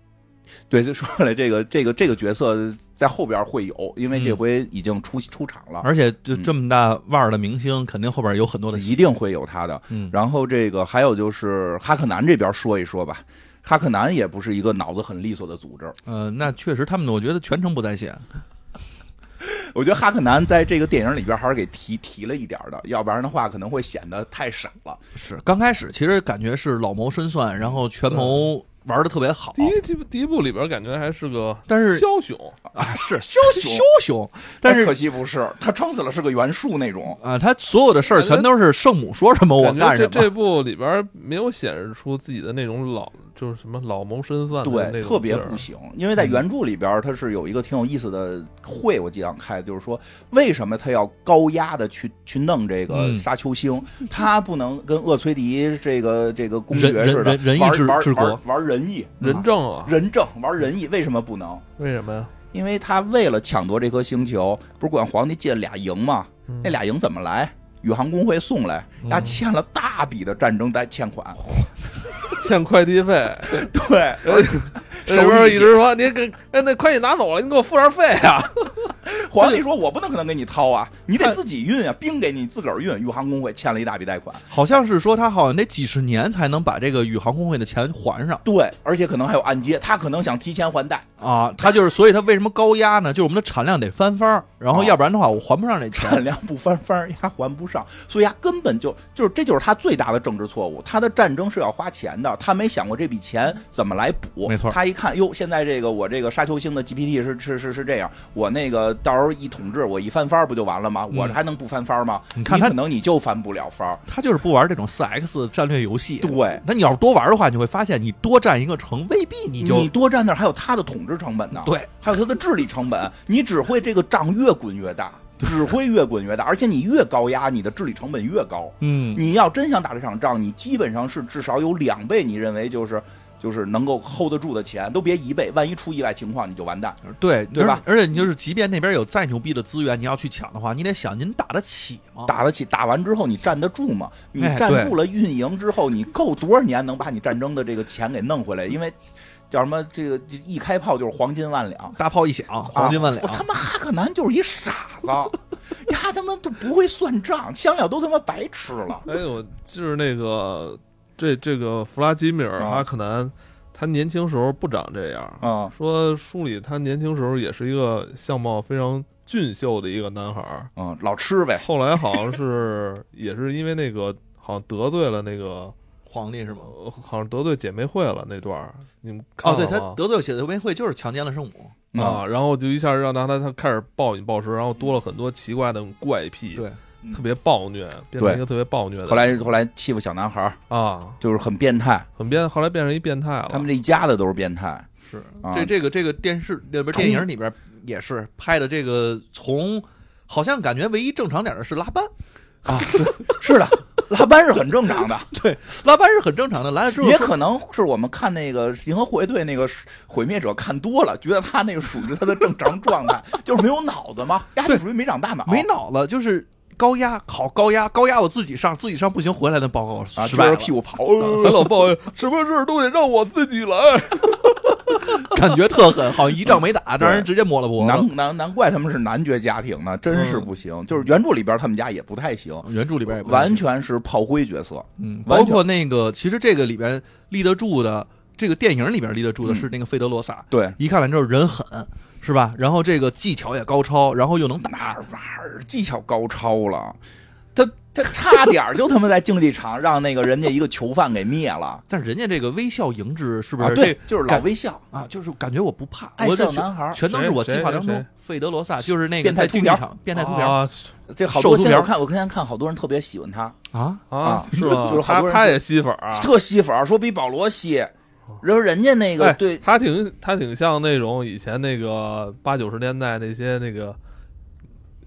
对，就说了这个角色在后边会有，因为这回已经出场了， 而且就这么大腕儿的明星，肯定后边有很多的戏， 一定会有他的。然后这个还有就是哈克南这边说一说吧。哈克南也不是一个脑子很利索的组织， 那确实他们我觉得全程不在线。 我觉得哈克南在这个电影里边还是给提了一点的，要不然的话可能会显得太傻了。 是刚开始其实感觉是老谋深算，然后权谋玩的特别好。 第一部里边感觉还是个， 但是枭雄啊，是枭雄， 但是可惜不是，他撑死了是个袁术那种啊，他所有的事儿全都是圣母说什么我干什么。 这部里边没有显示出自己的那种就是什么老谋深算的那种， 对，特别不行。因为在原著里边，他是有一个挺有意思的会，我记得开，就是说为什么他要高压的去弄这个沙丘星，他不能跟厄崔迪这个公爵似的仁义治国， 玩仁义仁政啊， 仁政玩仁义，为什么不能？ 为什么呀？ 因为他为了抢夺这颗星球，不是管皇帝借了俩营吗？那俩营怎么来？宇航工会送来，他欠了大笔的战争欠款。 欠快递费， 对， 是不是一直说你给那快递拿走了，你给我付点费啊？ 皇帝说：“我不能可能给你掏啊，你得自己运啊，兵给你自个儿运。”宇航工会欠了一大笔贷款， 好像是说他好像得几十年才能把这个宇航工会的钱还上。 对，而且可能还有按揭，他可能想提前还贷啊。他就是，所以他为什么高压呢？就是我们的产量得翻番，然后要不然的话我还不上这钱。 产量不翻番，他还不上，所以他根本就是这就是他最大的政治错误。他的战争是要花钱的，他没想过这笔钱怎么来补。 没错， 他一看，哟，现在这个我这个沙丘星的 GPT 是这样，我那个到时候一统治，我一翻番不就完了吗？我还能不翻番吗？ 你看可能你就翻不了番。 他就是不玩这种4X 战略游戏。 对， 那你要是多玩的话，你会发现你多占一个城，未必你多占那儿还有他的统治成本呢。 对， 还有他的智力成本。你只会这个仗越滚越大。只会越滚越大，而且你越高压，你的智力成本越高。你要真想打这场仗，你基本上是至少有2倍，你认为就是能够 hold 得住的钱，都别1倍，万一出意外情况你就完蛋。 对吧？ 而且你就是即便那边有再牛逼的资源，你要去抢的话，你得想您打得起吗？ 打得起，打完之后你站得住吗？你站住了运营之后，你够多少年能把你战争的这个钱给弄回来？因为叫什么？这个一开炮就是黄金万两， 大炮一响，黄金万两。 我他妈哈克南就是一傻子，呀，他妈都不会算账，香料都他妈白吃了。 哎呦，就是那个这个弗拉基米尔哈克南，他年轻时候不长这样。说书里他年轻时候也是一个相貌非常俊秀的一个男孩。 老吃呗。 后来好像是也是因为那个好像得罪了那个。 皇帝是吗？ 好像得罪姐妹会了那段，你们看了吗？ 对，他得罪姐妹会就是强奸了圣母啊，然后就一下让他开始暴饮暴食，然后多了很多奇怪的怪癖， 对， 特别暴虐，变成一个特别暴虐的。 后来欺负小男孩啊， 就是很变态， 后来变成一变态了。 他们这一家的都是变态。 是这个电视里边电影里边也是拍的这个，从好像感觉唯一正常点的是拉班啊，是的。拉班是很正常的， 对，拉班是很正常的。来了之后， 也可能是我们看那个银河护卫队那个毁灭者看多了，觉得他那个属于他的正常状态，就是没有脑子嘛，呀，就属于没长大脑， 没脑子，就是高压考高压，我自己上不行，回来的报告失败了，屁股跑， 还老抱怨什么事都得让我自己来， 感觉特狠，好像一仗没打，让人直接摸了脖子。 难怪他们是男爵家庭呢，真是不行。就是原著里边他们家也不太行， 原著里边也完全是炮灰角色。 包括那个，其实这个里边立得住的，这个电影里边立得住的是那个费德罗萨。 对， 一看来就是人狠。是吧？然后这个技巧也高超，然后又能打， 技巧高超了。他差点就他妈在竞技场让那个人家一个囚犯给灭了。 但是人家这个微笑迎之是不是？ 对，就是老微笑啊，就是感觉我不怕， 爱笑男孩， 全都是我计划当中。费德罗萨就是那个变态竞技场变态图标， 这好多现在我现在看好多人特别喜欢他啊， 是吧？就是好多人他也吸粉啊， 特吸粉，说比保罗吸。然后人家那个对他挺像那种以前那个80、90年代那些那个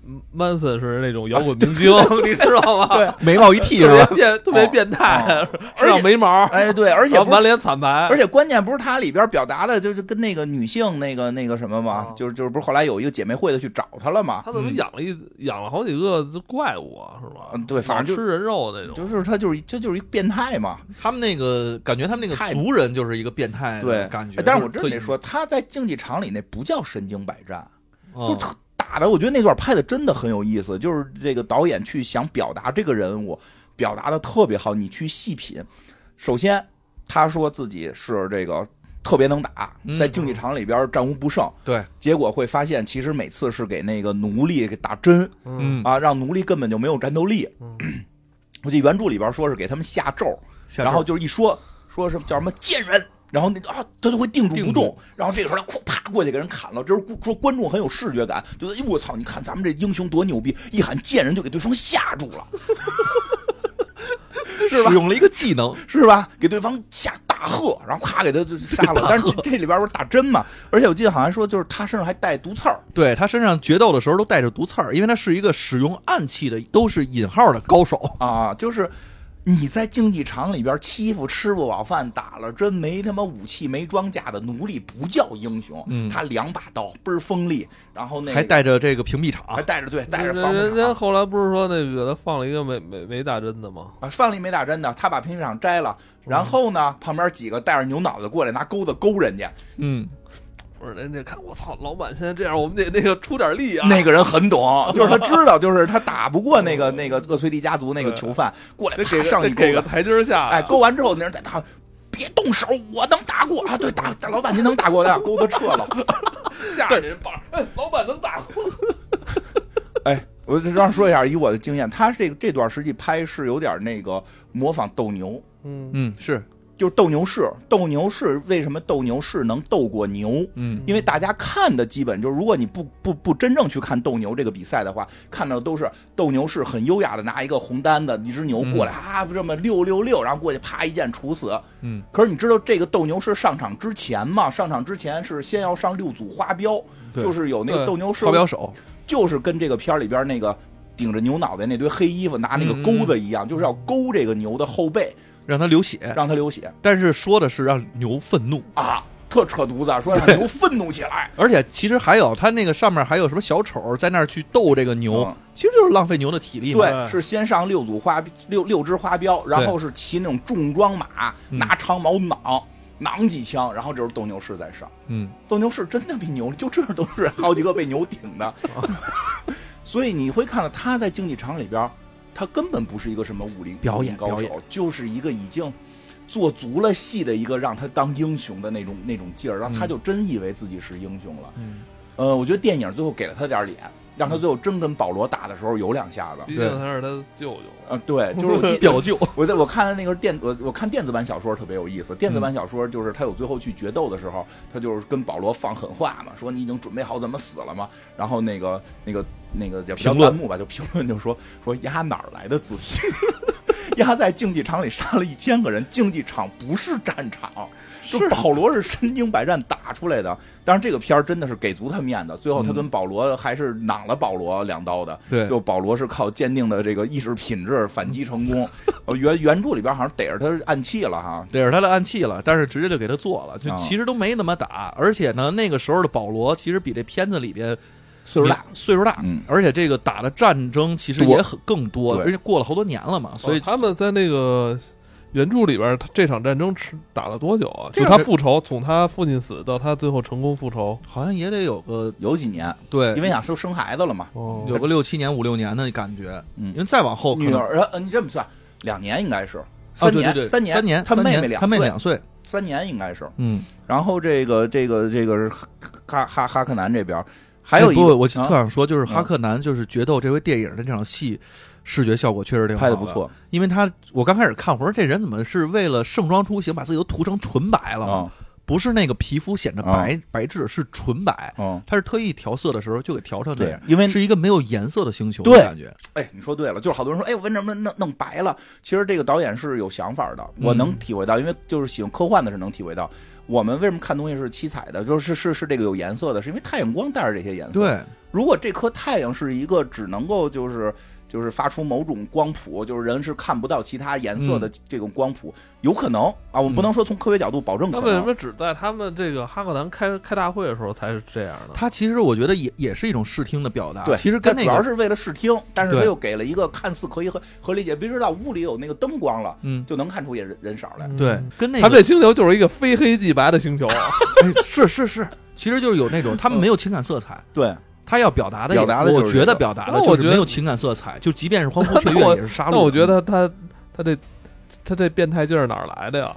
Manson 是那种摇滚明星，你知道吗？ 对， 眉毛一剃是吧？ 特别变态， 而且上眉毛， 哎，对，而且然后满脸惨白， 而且关键不是他里边表达的，就是跟那个女性那个什么嘛，就是不是后来有一个姐妹会的去找他了嘛？ 他怎么养了好几个怪物啊，是吧？ 对，反正吃人肉那种， 就是他这就是一个变态嘛。 他们那个感觉，他们那个族人就是一个变态的感觉。 但是我真得说，他在竞技场里那不叫身经百战，就特。 打的，我觉得那段拍的真的很有意思，就是这个导演去想表达这个人物，表达的特别好，你去细品。首先，他说自己是这个特别能打，在竞技场里边战无不胜， 对， 结果会发现其实每次是给那个奴隶给打针，让奴隶根本就没有战斗力。我记得原著里边说是给他们下咒，然后就是一说什么叫什么贱人。然后他就会定住不动，然后这个时候他啪过去给人砍了。这时候说观众很有视觉感，觉得我操，你看咱们这英雄多牛逼，一喊贱人就给对方吓住了，是吧？ 使用了一个技能， 是吧？给对方吓大喝，然后咔给他就杀了。但是这里边不是打针嘛？而且我记得好像说，就是他身上还带毒刺儿。 对，他身上决斗的时候都带着毒刺儿，因为他是一个使用暗器的，都是引号的高手啊，就是。你在竞技场里边欺负吃不饱饭打了针没他妈武器没装甲的奴隶不叫英雄，他2把刀倍儿锋利，然后还带着这个屏蔽场， 还带着防护场。 人家后来不是说那个他放了一个没打针的吗？ 放了一没打针的，他把屏蔽场摘了，然后呢，旁边几个带着牛脑袋过来拿钩子勾人家， 不是人家看我操，老板现在这样，我们得那个出点力啊。 那个人很懂，就是他知道，就是他打不过那个厄崔迪家族那个囚犯，过来啪上一给个台阶下， 哎，勾完之后那人再打，别动手，我能打过啊！对，打老板您能打过的，钩子撤了， 吓人棒，哎，老板能打过。 哎，我让说一下，以我的经验，他这段实际拍是有点那个模仿斗牛， 是。 就是斗牛士为什么斗牛士能斗过牛？因为大家看的基本就是，如果你不真正去看斗牛这个比赛的话，看到的都是斗牛士很优雅的拿一个红单子，一只牛过来这么666，然后过去啪一剑处死。可是你知道这个斗牛士上场之前吗？上场之前是先要上6组花标，就是有那个斗牛士花标手， 就是跟这个片里边那个顶着牛脑袋那堆黑衣服拿那个钩子一样，就是要勾这个牛的后背。 让他流血，但是说的是让牛愤怒啊，特扯犊子，说让牛愤怒起来。 而且其实还有他那个上面还有什么小丑在那儿去斗这个牛，其实就是浪费牛的体力嘛。 对，是先上6只花标，然后是骑那种重装马，拿长矛囊几枪，然后这时候斗牛士再上。斗牛士真的比牛，就这都是好几个被牛顶的。所以你会看到他在竞技场里边。他根本不是一个什么武林表演高手，就是一个已经做足了戏的一个让他当英雄的那种劲儿，然后他就真以为自己是英雄了。我觉得电影最后给了他点脸，让他最后真跟保罗打的时候有2下子。 毕竟他是他舅舅对，就是表舅。 我看那个我看电子版小说特别有意思。电子版小说就是他有最后去决斗的时候，他就是跟保罗放狠话嘛，说你已经准备好怎么死了吗？然后那个也比较弹幕吧，就评论就说丫哪来的自信？丫在竞技场里杀了1000个人，竞技场不是战场。就保罗是身经百战打出来的，当然这个片儿真的是给足他面子，最后他跟保罗还是攮了保罗2刀的。 对， 就保罗是靠坚定的这个意识品质反击成功。原著里边好像逮着他暗器了哈， 逮着他的暗器了，但是直接就给他做了，就其实都没怎么打。而且呢，那个时候的保罗其实比这片子里边岁数大，而且这个打的战争其实也更多，而且过了好多年了嘛，所以他们在那个原著里边，这场战争打了多久啊？就他复仇，从他父亲死到他最后成功复仇， 好像也得有几年。 对， 因为想生孩子了嘛， 有个6、7年、5、6年的感觉。因为再往后， 女儿，你这么算，2年应该是3年，3年，他妹妹2岁，3年应该是。然后这个是哈克南这边还有一个， 我特想说，就是哈克南就是决斗这回电影的这场戏。视觉效果确实挺好的， 拍的不错。 因为我刚开始看，我说这人怎么是为了盛装出行把自己都涂成纯白了吗？不是那个皮肤显着白质，是纯白。他是特意调色的时候就给调成这样， 因为是一个没有颜色的星球的感觉。 哎，你说对了，就是好多人说，哎，为什么弄白了？其实这个导演是有想法的，我能体会到，因为就是喜欢科幻的是能体会到。我们为什么看东西是七彩的，就是这个有颜色的，是因为太阳光带着这些颜色。 对。 如果这颗太阳是一个只能够就是发出某种光谱，就是人是看不到其他颜色的这种光谱，有可能啊，我们不能说从科学角度保证可能。 那为什么只在他们这个哈克南开大会的时候才是这样呢？ 他其实我觉得也是一种视听的表达， 对， 其实跟那个主要是为了视听，但是他又给了一个看似可以和理解，比如说到屋里有那个灯光了，就能看出人色来。 对，跟那个他这星球就是一个非黑即白的星球， 是，其实就是有那种他们没有情感色彩， 对。 他要表达的，我觉得表达的就是没有情感色彩，就即便是欢呼雀跃也是杀戮。 那我觉得他这变态劲儿哪儿来的呀？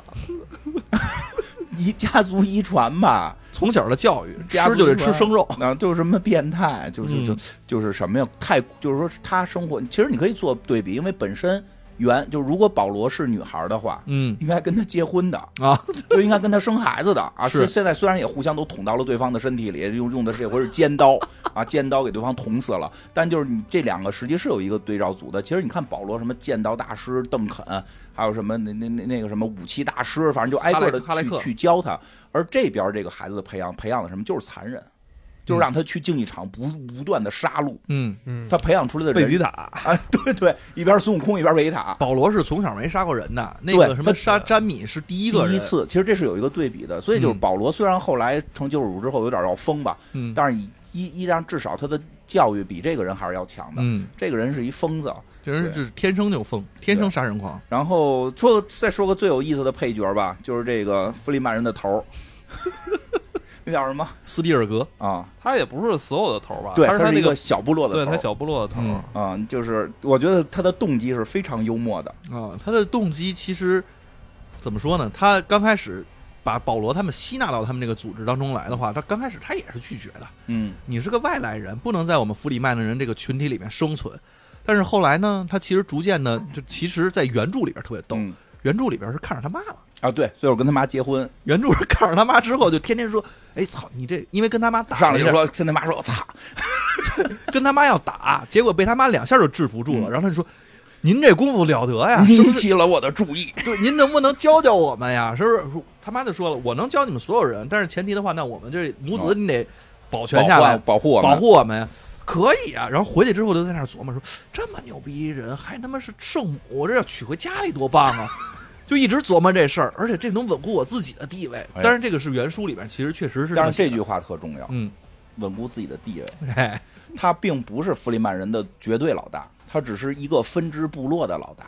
家族遗传吧， 从小的教育，吃就得吃生肉， 就是什么变态，就是什么呀？就是说他生活，其实你可以做对比，因为本身。就如果保罗是女孩的话，应该跟他结婚的啊， 就应该跟他生孩子的啊。 是现在虽然也互相都捅到了对方的身体里，用的这回是尖刀啊，尖刀给对方捅死了。但就是你这两个实际是有一个对照组的。其实你看保罗什么剑道大师邓肯，还有什么那个什么武器大师，反正就挨个的去教他。而这边这个孩子的培养的什么，就是残忍。就是让他去竞技场不断的杀戮，他培养出来的人贝吉塔啊，对，一边孙悟空一边贝吉塔。 保罗是从小没杀过人的，那个什么杀詹米是第一次，其实这是有一个对比的，所以就是保罗虽然后来成救世主之后有点要疯吧，但是依然至少他的教育比这个人还是要强的，这个人是一疯子， 这人是天生就疯，天生杀人狂。 然后再说个最有意思的配角吧，就是这个弗里曼人的头。那叫什么？ 斯蒂尔格啊， 他也不是所有的头吧？ 对， 他是一个小部落的头， 对，他小部落的头啊，就是我觉得他的动机是非常幽默的啊。他的动机其实怎么说呢？他刚开始把保罗他们吸纳到他们这个组织当中来的话，他刚开始他也是拒绝的。你是个外来人，不能在我们弗里曼的人这个群体里面生存。但是后来呢，他其实逐渐的，就其实在原著里边特别逗，原著里边是看上他妈了。 啊，对，最后跟他妈结婚。 原著是看上他妈之后，就天天说：“哎，操你这！”因为跟他妈打上来就说，跟他妈说：“操！” 跟他妈要打，结果被他妈2下就制服住了。然后他就说：“您这功夫了得呀， 引起了我的注意。 对，您能不能教教我们呀？是不是？”他妈就说了：“我能教你们所有人，但是前提的话，那我们这母子你得保全下来， 保护我们。”可以啊。然后回去之后就在那琢磨说：“这么牛逼人，还他妈是圣母，我这要娶回家里多棒啊！”就一直琢磨这事儿，而且这能稳固我自己的地位。当然，这个是原书里边其实确实是。 但是这句话特重要，稳固自己的地位。他并不是弗里曼人的绝对老大，他只是一个分支部落的老大。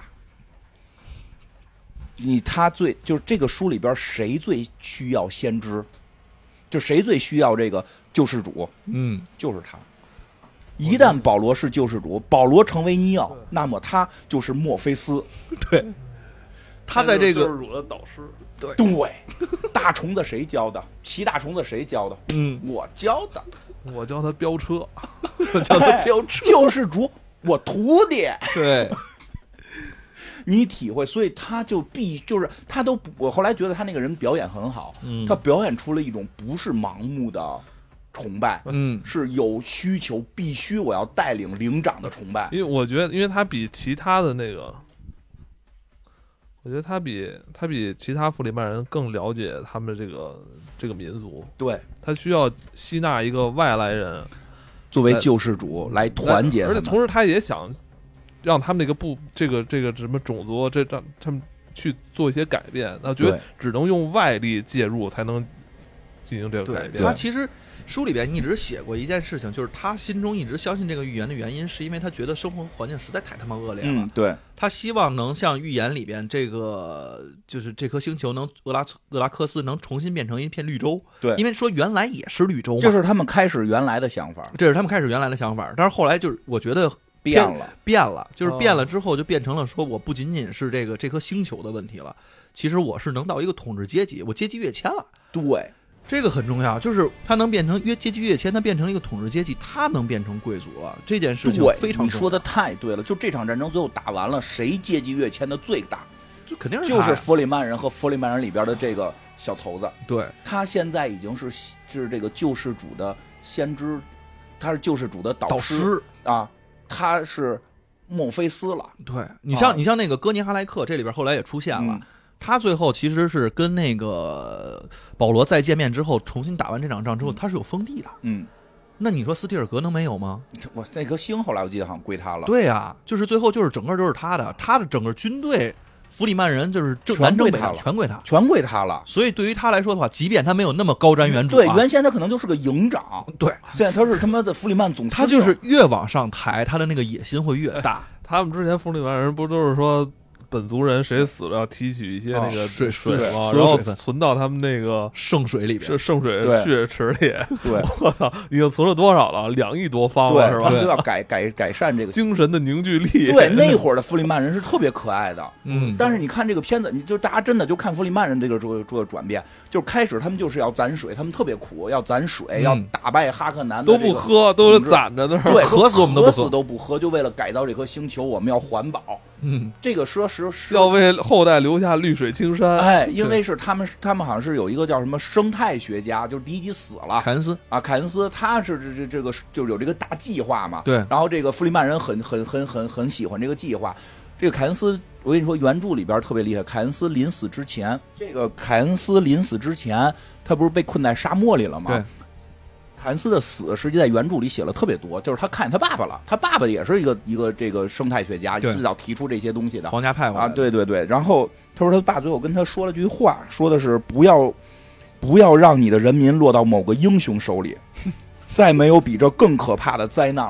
就是这个书里边谁最需要先知？就谁最需要这个救世主？就是他。一旦保罗是救世主，保罗成为尼奥，那么他就是墨菲斯。 对。他在这个救世主的导师， 对，大虫子谁教的？骑大虫子谁教的？我教的， 我教他飙车， 我教他飙车。 救世主，我徒弟。 对， 你体会，所以他就是他都，我后来觉得他那个人表演很好，他表演出了一种不是盲目的崇拜，是有需求，必须我要带领灵长的崇拜。 因为我觉得，因为他比其他的那个。我觉得他比其他弗里曼人更了解他们这个民族。 对， 他需要吸纳一个外来人作为救世主来团结他们， 而且同时他也想让他们这个什么种族，让他们去做一些改变。他觉得只能用外力介入才能进行这个改变。 他其实书里边一直写过一件事情，就是他心中一直相信这个预言的原因，是因为他觉得生活环境实在太他妈恶劣了。 对， 他希望能像预言里边这个，就是这颗星球能厄拉克斯能重新变成一片绿洲。 对， 因为说原来也是绿洲嘛， 这是他们开始原来的想法。 这是他们开始原来的想法，但是后来就是我觉得变了，就是变了之后就变成了说，我不仅仅是这颗星球的问题了，其实我是能到一个统治阶级，我阶级跃迁了。 对。 这个很重要，就是他能变成阶级跃迁，他变成了一个统治阶级，他能变成贵族了，这件事情非常重要。 你说的太对了，就这场战争最后打完了，谁阶级跃迁的最大？ 就肯定是就是弗里曼人和弗里曼人里边的这个小头子。 对， 他现在已经是这个救世主的先知，他是救世主的导师啊，他是墨菲斯了。 对，你像那个哥尼哈莱克，这里边后来也出现了。他最后其实是跟那个保罗再见面之后，重新打完这场仗之后，他是有封地的。 那你说斯蒂尔格能没有吗？ 我那颗星后来我记得好像归他了。 对呀，就是最后就是整个就是他的整个军队，弗里曼人就是全南征北归他了全归他。 全归他了。 所以对于他来说的话，即便他没有那么高瞻远瞩、 对，原先他可能就是个营长， 对， 现在他是他妈的弗里曼总司令， 他就是越往上抬，他的那个野心会越大。 他们之前弗里曼人不都是说本族人谁死了要提取一些那个水吗？ 所然后有水分存到他们那个圣水里边， 是圣水对血池里。 对我操，已经存了多少了？2亿多方对了是吧？ 他们就要改善这个。 精神的凝聚力。 对，那会儿的弗里曼人是特别可爱的。 嗯， 但是你看这个片子，你就大家真的就看弗里曼人这个转变，就是开始他们就是要攒水，他们特别苦，要攒水，要打败哈克南的都不喝，都是攒着的。 对， 渴死我们都不喝渴死都不喝，就为了改造这颗星球，我们要环保。 嗯， 这个说是要为后代留下绿水青山。 哎，因为是他们好像是有一个叫什么生态学家，就是第一集死了， 凯恩斯啊，凯恩斯他是这个就是有这个大计划嘛。 对， 然后这个弗里曼人很喜欢这个计划。这个凯恩斯，我跟你说，原著里边特别厉害。凯恩斯临死之前，他不是被困在沙漠里了吗？ 对。 凯恩斯的死，实际在原著里写了特别多，就是他看见他爸爸了，他爸爸也是一个这个生态学家，最早提出这些东西的皇家派啊，对对对。然后他说他爸最后跟他说了句话，说的是不要让你的人民落到某个英雄手里，再没有比这更可怕的灾难了。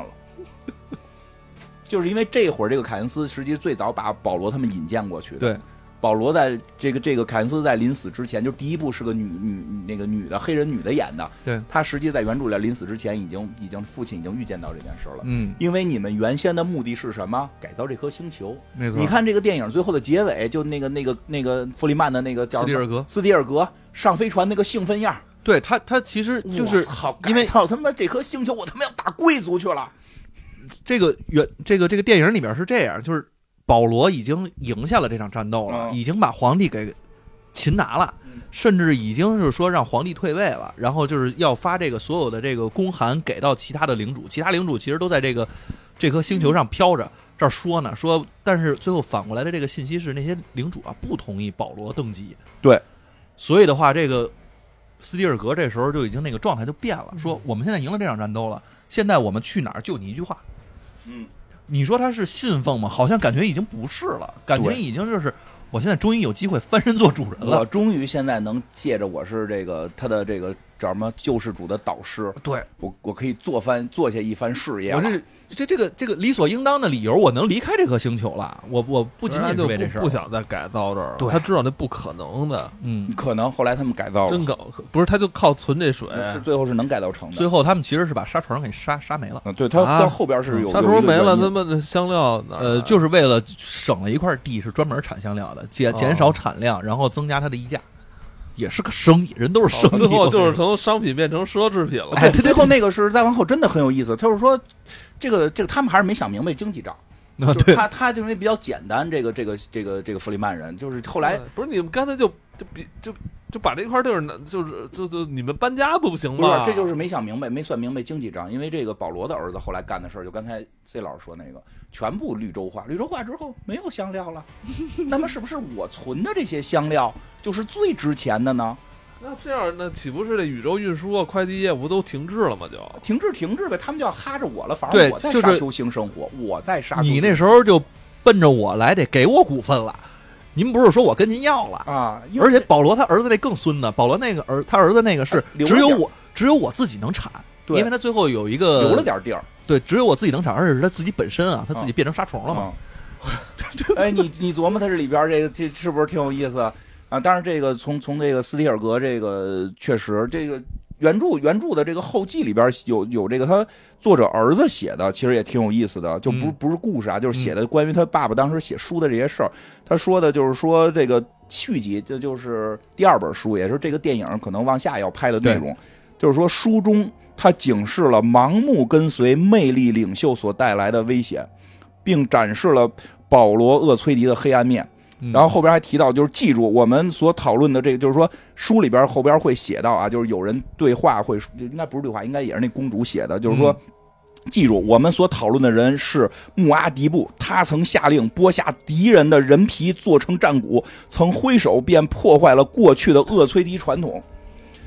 就是因为这会儿这个凯恩斯实际最早把保罗他们引荐过去的。 对。 保罗在这个凯恩斯在临死之前，就第一部是个女的黑人女的演的， 对， 她实际在原著里临死之前已经父亲已经预见到这件事了，因为你们原先的目的是什么？改造这颗星球。 没错， 你看这个电影最后的结尾，就那个弗里曼的那个叫斯蒂尔格上飞船那个兴奋样， 对他其实就是因为他妈这颗星球我他妈要打贵族去了。 这个电影里边是这样，就是。保罗已经赢下了这场战斗了，已经把皇帝给擒拿了，甚至已经是说让皇帝退位了，然后就是要发这个所有的这个公函给到其他的领主，其他领主其实都在这颗星球上飘着。这儿说呢，说但是最后反过来的这个信息是那些领主啊不同意保罗登基， 对， 所以的话，这个斯蒂尔格这时候就已经那个状态就变了，说我们现在赢了这场战斗了，现在我们去哪儿就你一句话，你说他是信奉吗？好像感觉已经不是了，感觉已经就是我现在终于有机会翻身做主人了。 我终于现在能借着我是这个他的这个叫什么救世主的导师， 对我可以做下一番事业了。 我这个理所应当的理由，我能离开这颗星球了。我不仅仅是为这事儿， 不想再改造这儿了。 对， 他知道那不可能的。 可能后来他们改造了， 真搞不是，他就靠存这水， 是最后是能改造成的。 最后他们其实是把沙床给杀没了。 对，他到后边是有沙床没了，他妈的香料就是为了省了一块地，是专门产香料的，减少产量，然后增加它的溢价。也是个生意，人都是生意， 最后就是从商品变成奢侈品了。 哎，最后那个是再往后真的很有意思，就是说，这个他们还是没想明白经济账。就是他就因为比较简单，这个弗里曼人，就是后来不是你们刚才就把这块地儿就你们搬家不行吗？ 不是，这就是没想明白，没算明白经济账。因为这个保罗的儿子后来干的事儿，就刚才 C 老师说那个，全部绿洲化，绿洲化之后没有香料了，那么是不是我存的这些香料就是最值钱的呢？ 那这样，那岂不是这宇宙运输啊、快递业务都停滞了吗？就停滞呗，他们就要哈着我了。反正我在沙丘星生活，我在沙丘。 你那时候就奔着我来，得给我股份了。您不是说我跟您要了啊？ 而且保罗他儿子那更孙子，保罗那个他儿子那个是只有我自己能产，因为他最后有一个留了点地儿， 对，只有我自己能产，而且是他自己本身啊，他自己变成沙虫了嘛。 哎，你琢磨他这里边这是不是挺有意思？啊，当然，这个从这个斯蒂尔格这个确实，这个原著的这个后记里边有这个他作者儿子写的，其实也挺有意思的，就不是故事啊，就是写的关于他爸爸当时写书的这些事儿。他说的就是说这个续集，这就是第2本书，也是这个电影可能往下要拍的内容。就是说书中他警示了盲目跟随魅力领袖所带来的危险，并展示了保罗厄崔迪的黑暗面。然后后边还提到，就是记住我们所讨论的这个，就是说书里边后边会写到啊，就是有人对话会，应该不是对话，应该也是那公主写的，就是说，记住我们所讨论的人是穆阿迪布，他曾下令剥下敌人的人皮做成战鼓，曾挥手便破坏了过去的厄崔迪传统。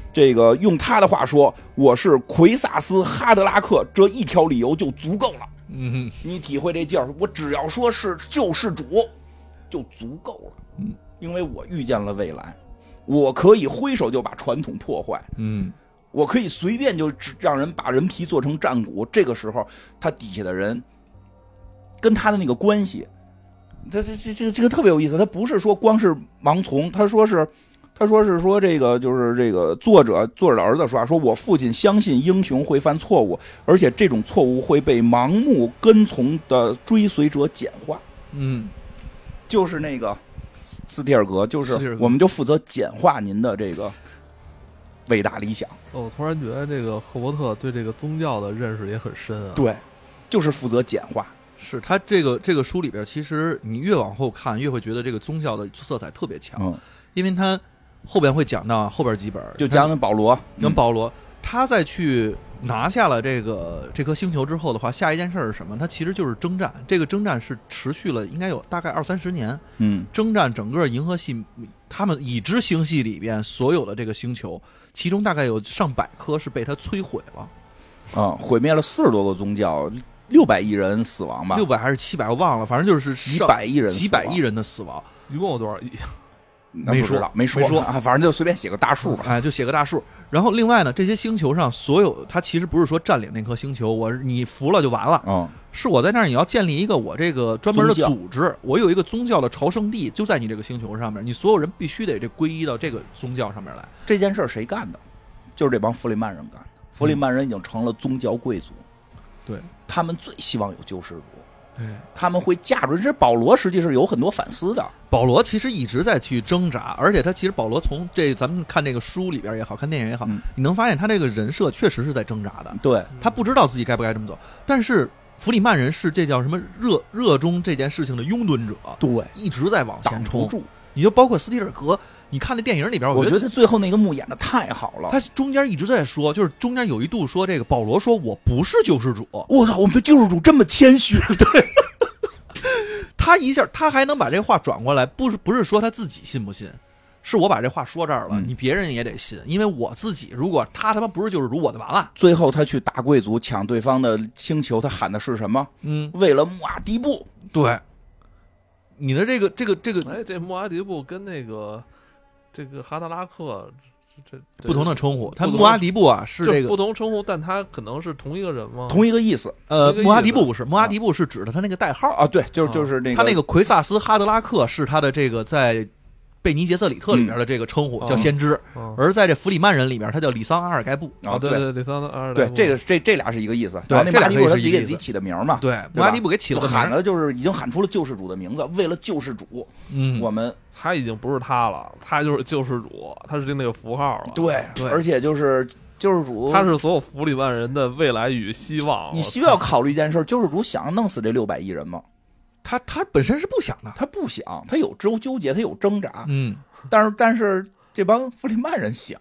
这个用他的话说，我是奎萨斯哈德拉克，这一条理由就足够了。你体会这劲儿，我只要说是救世主就足够了。因为我预见了未来，我可以挥手就把传统破坏。我可以随便就让人把人皮做成战鼓。这个时候，他底下的人跟他的那个关系，这个特别有意思。他不是说光是盲从，他说是说这个就是这个作者的儿子说我父亲相信英雄会犯错误，而且这种错误会被盲目跟从的追随者简化。就是那个斯蒂尔格，就是我们就负责简化您的这个伟大理想。 我突然觉得这个赫伯特对这个宗教的认识也很深啊。 对，就是负责简化。 是他这个书里边，其实你越往后看，越会觉得这个宗教的色彩特别强，因为他后边会讲到后边几本， 就讲讲保罗， 他再去拿下了这颗星球之后的话，下一件事是什么？他其实就是征战。这个征战是持续了应该有大概20-30年。征战整个银河系，他们已知星系里边所有的这个星球，其中大概有上百颗是被他摧毁了。 毁灭了40多个宗教，600亿人死亡吧 ，600还是700我忘了，反正就是几百亿人的死亡。 一共有多少亿？ 没说，反正就随便写个大数吧。 就写个大数。然后另外呢，这些星球上所有，他其实不是说占领那颗星球，你服了就完了。是我在那儿，你要建立一个我这个专门的组织，我有一个宗教的朝圣地，就在你这个星球上面，你所有人必须得归依到这个宗教上面来。 这件事谁干的？就是这帮弗里曼人干的。弗里曼人已经成了宗教贵族， 对， 他们最希望有救世主。他们会架住。这保罗实际是有很多反思的。 保罗其实一直在去挣扎，而且他其实保罗从咱们看这个书里边也好看电影也好，你能发现他这个人设确实是在挣扎的。 对， 他不知道自己该不该这么走。但是弗里曼人是这叫什么热衷这件事情的拥趸者， 对， 一直在往前冲。 挡不住。 你就包括斯蒂尔格，你看那电影里边， 我觉得他最后那个幕演的太好了。 他中间一直在说，就是中间有一度说这个保罗说我不是救世主。 我操，我们的救世主这么谦虚。 对。他一下，他还能把这话转过来，不是说他自己信不信，是我把这话说这儿了，你别人也得信，因为我自己如果他妈不是救世主，我就完了。 最后他去打贵族抢对方的星球，他喊的是什么？为了穆阿迪布。 对，你的这个， 哎，这穆阿迪布跟这个哈德拉克。这不同的称呼，他穆阿迪布啊是这个不同称呼，但他可能是同一个人吗？ 同一个意思。 穆阿迪布不是，穆阿迪布是指的他那个代号啊，对，就是那个他那个奎萨斯哈德拉克是他的这个在贝尼杰瑟里特里边的这个称呼，叫先知，而在这弗里曼人里边，他叫里桑阿尔盖布。 对，里桑阿尔盖布。 对，这俩是一个意思。 对， 然后那穆阿迪布他自己给自己起的名嘛。 对，穆阿迪布给起了个名， 喊了就是已经喊出了救世主的名字，为了救世主，我们。 他已经不是他了，他就是救世主，他是那个符号了。 对，而且就是救世主， 他是所有弗里曼人的未来与希望。 你需要考虑一件事，救世主想弄死这600亿人吗？ 他本身是不想的， 他不想，他有纠结，他有挣扎。但是这帮弗里曼人想。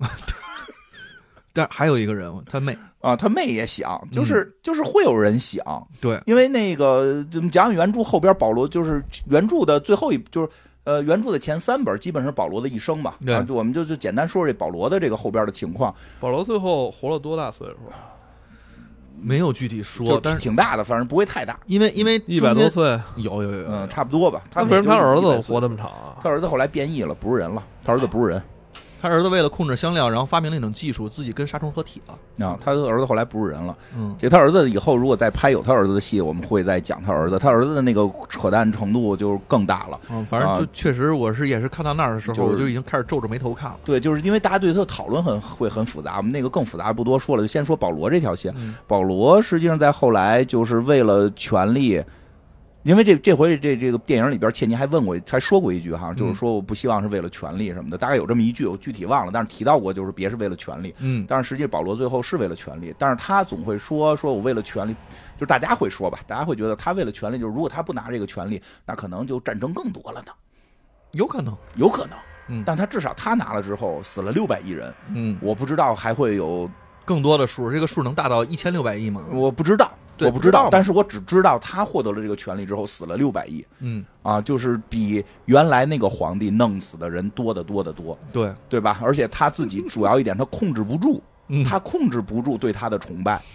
但还有一个人物，他妹啊，他妹也想，就是会有人想。 对， 因为那个讲讲原著后边，保罗就是原著的最后就是原著的前3本基本是保罗的一生嘛。 对， 我们就简单说说这保罗的这个后边的情况。 保罗最后活了多大岁数？ 没有具体说，但是挺大的，反正不会太大。 因为 100多岁， 有， 差不多吧。 为什么他儿子活这么长啊？ 他儿子后来变异了，不是人了。他儿子不是人。 他儿子为了控制香料，然后发明了一种技术，自己跟杀虫合体了。 他儿子后来不是人了。这他儿子以后如果再拍有他儿子的戏，我们会再讲他儿子。他儿子的那个扯淡程度就更大了。 反正就确实，我也是看到那儿的时候，我就已经开始皱着眉头看了。 对，就是因为大家对他的讨论会很复杂，我们那个更复杂不多说了，就先说保罗这条线。保罗实际上在后来就是为了权力。因为这回这个电影里边，切尼还说过一句哈，就是说我不希望是为了权力什么的，大概有这么一句，我具体忘了，但是提到过，就是别是为了权力。但是实际保罗最后是为了权力，但是他总会说我为了权力，就是大家会说吧，大家会觉得他为了权力，就是如果他不拿这个权力，那可能就战争更多了呢， 有可能。 但他至少他拿了之后死了600亿人，我不知道还会有更多的数，这个数能大到1600亿吗？ 我不知道， 对我不知道， 嘛但是我只知道他获得了这个权利之后死了600亿，就是比原来那个皇帝弄死的人多得多得多，对吧？而且他自己主要一点，他控制不住，他控制不住对他的崇拜。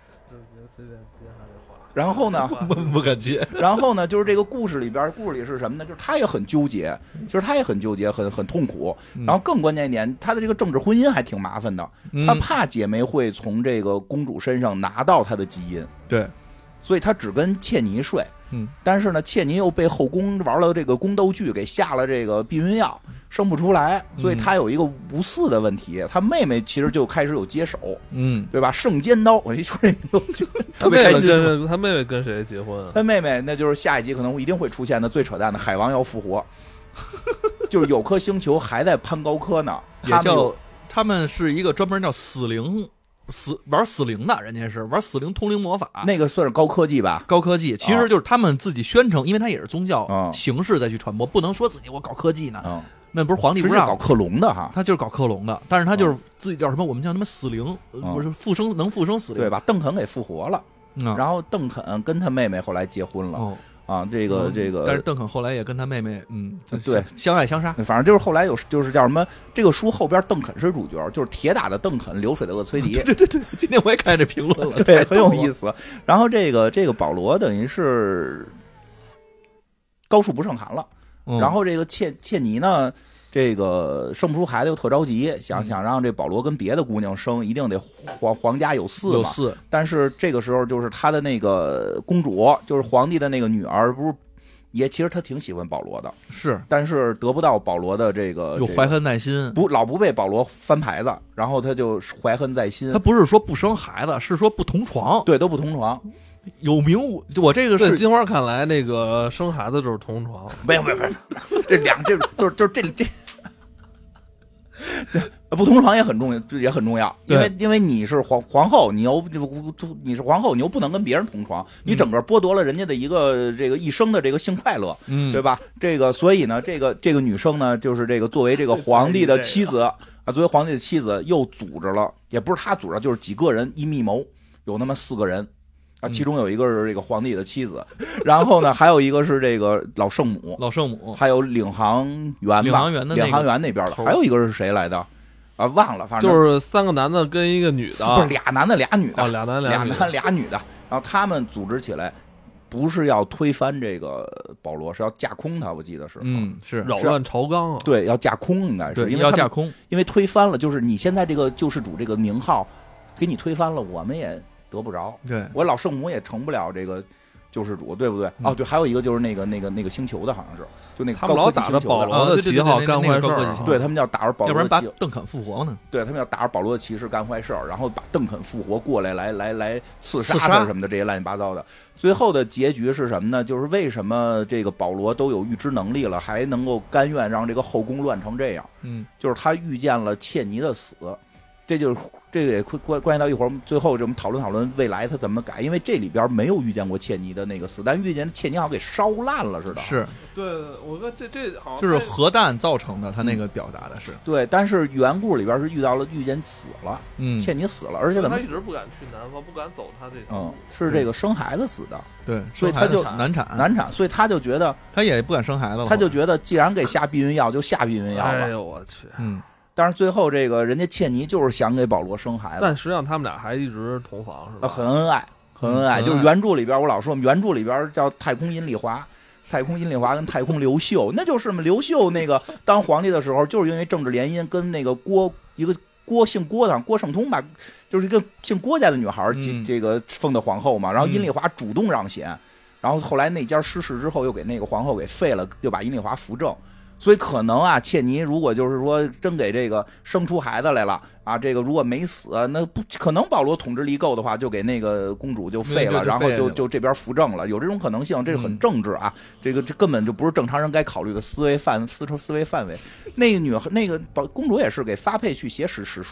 然后呢， 不敢接。 然后呢，就是这个故事里是什么呢？就是他也很纠结，其实他也很纠结，很痛苦。然后更关键一点，他的这个政治婚姻还挺麻烦的，他怕姐妹会从这个公主身上拿到他的基因， 对， 所以他只跟切尼睡。但是呢，切尼又被后宫玩了这个宫斗剧，给下了这个避孕药，生不出来，所以他有一个无嗣的问题。他妹妹其实就开始有接手，对吧？圣尖刀，我一说这名字就特别开心。 他妹妹跟谁结婚啊？ 他妹妹那就是下一集可能一定会出现的最扯淡的海王要复活，就是有颗星球还在攀高科呢， 他们是一个专门叫玩死灵的，人家是玩死灵通灵魔法， 那个算是高科技吧？ 高科技其实就是他们自己宣称，因为他也是宗教形式再去传播，不能说自己我搞科技呢。那不是皇帝不让搞克隆的哈， 他就是搞克隆的，但是他就是自己叫什么，我们叫什么死灵，不是能复生死灵， 对吧？邓肯给复活了，然后邓肯跟他妹妹后来结婚了。这个， 但是邓肯后来也跟他妹妹， 对， 相爱相杀。 反正就是后来就是叫什么，这个书后边邓肯是主角，就是铁打的邓肯，流水的厄崔迪。 对，今天我也看见这评论了， 对，很有意思。然后这个保罗等于是高处不胜寒了，然后这个切尼呢，这个生不出孩子又特着急，想让这保罗跟别的姑娘生，一定得皇家有嗣嘛。但是这个时候就是他的那个公主，就是皇帝的那个女儿，不是也其实他挺喜欢保罗的， 是， 但是得不到保罗的这个有怀恨在心， 老不被保罗翻牌子，然后他就怀恨在心。 他不是说不生孩子，是说不同床， 对，都不同床。 有名我这个是金花看来，那个生孩子就是同床， 没有，这就是这。不同床也很重要，因为你是皇后，你是皇后，你又不能跟别人同床，你整个剥夺了人家的一个这个一生的这个性快乐，对吧？这个所以呢，这个女生呢，就是这个作为这个皇帝的妻子啊，作为皇帝的妻子又组织了，也不是他组织，就是几个人一密谋，有那么4个人。其中有一个是这个皇帝的妻子，然后呢，还有一个是这个老圣母，还有领航员那边的，还有一个是谁来的？忘了，反正就是3个男的跟一个女的， 不是俩男的俩女的， 俩女的，然后他们组织起来，不是要推翻这个保罗，是要架空他，我记得是， 是扰乱朝纲啊， 对，要架空，应该是因为要架空， 因为推翻了，就是你现在这个救世主这个名号给你推翻了，我们也得不着， 对， 我老圣母也成不了这个救世主，对不对？对，还有一个就是那个星球的，好像是就那个高科技星球的， 他们老打着保罗的旗号干坏事儿， 对他们要打着保罗的旗， 要不然把邓肯复活呢？ 对他们要打着保罗的骑士干坏事儿，然后把邓肯复活过来刺杀他什么的，这些乱七八糟的。最后的结局是什么呢？就是为什么这个保罗都有预知能力了，还能够甘愿让这个后宫乱成这样？就是他遇见了切尼的死。这个也关系到一会儿最后我们讨论未来他怎么改，因为这里边没有遇见过切尼的那个死，但遇见切尼好像给烧烂了似的。 是， 对，我说这好像就是核弹造成的，他那个表达的是对，但是原故里边是遇见死了，切尼死了，而且怎么他一直不敢去南方，不敢走他这个， 是这个生孩子死的， 对， 所以他就难产， 所以他就觉得他也不敢生孩子了， 他就觉得既然给下避孕药就下避孕药吧。 哎呦我去， 但是最后这个人家切尼就是想给保罗生孩子， 但实际上他们俩还一直同房是吧？ 很恩爱，就是原著里边我老说原著里边叫太空阴丽华跟太空刘秀，那就是嘛，刘秀那个当皇帝的时候，就是因为政治联姻跟那个姓郭的郭圣通吧，就是一个姓郭家的女孩这个封的皇后嘛，然后阴丽华主动让贤，然后后来那家失势之后又给那个皇后给废了，又把阴丽华扶正。所以可能啊，切尼如果就是说真给这个生出孩子来了啊，这个如果没死，那不可能保罗统治力够的话，就给那个公主就废了，然后就这边扶正了，有这种可能性，这是很政治啊，这根本就不是正常人该考虑的思维范围。那个公主也是给发配去写史书了。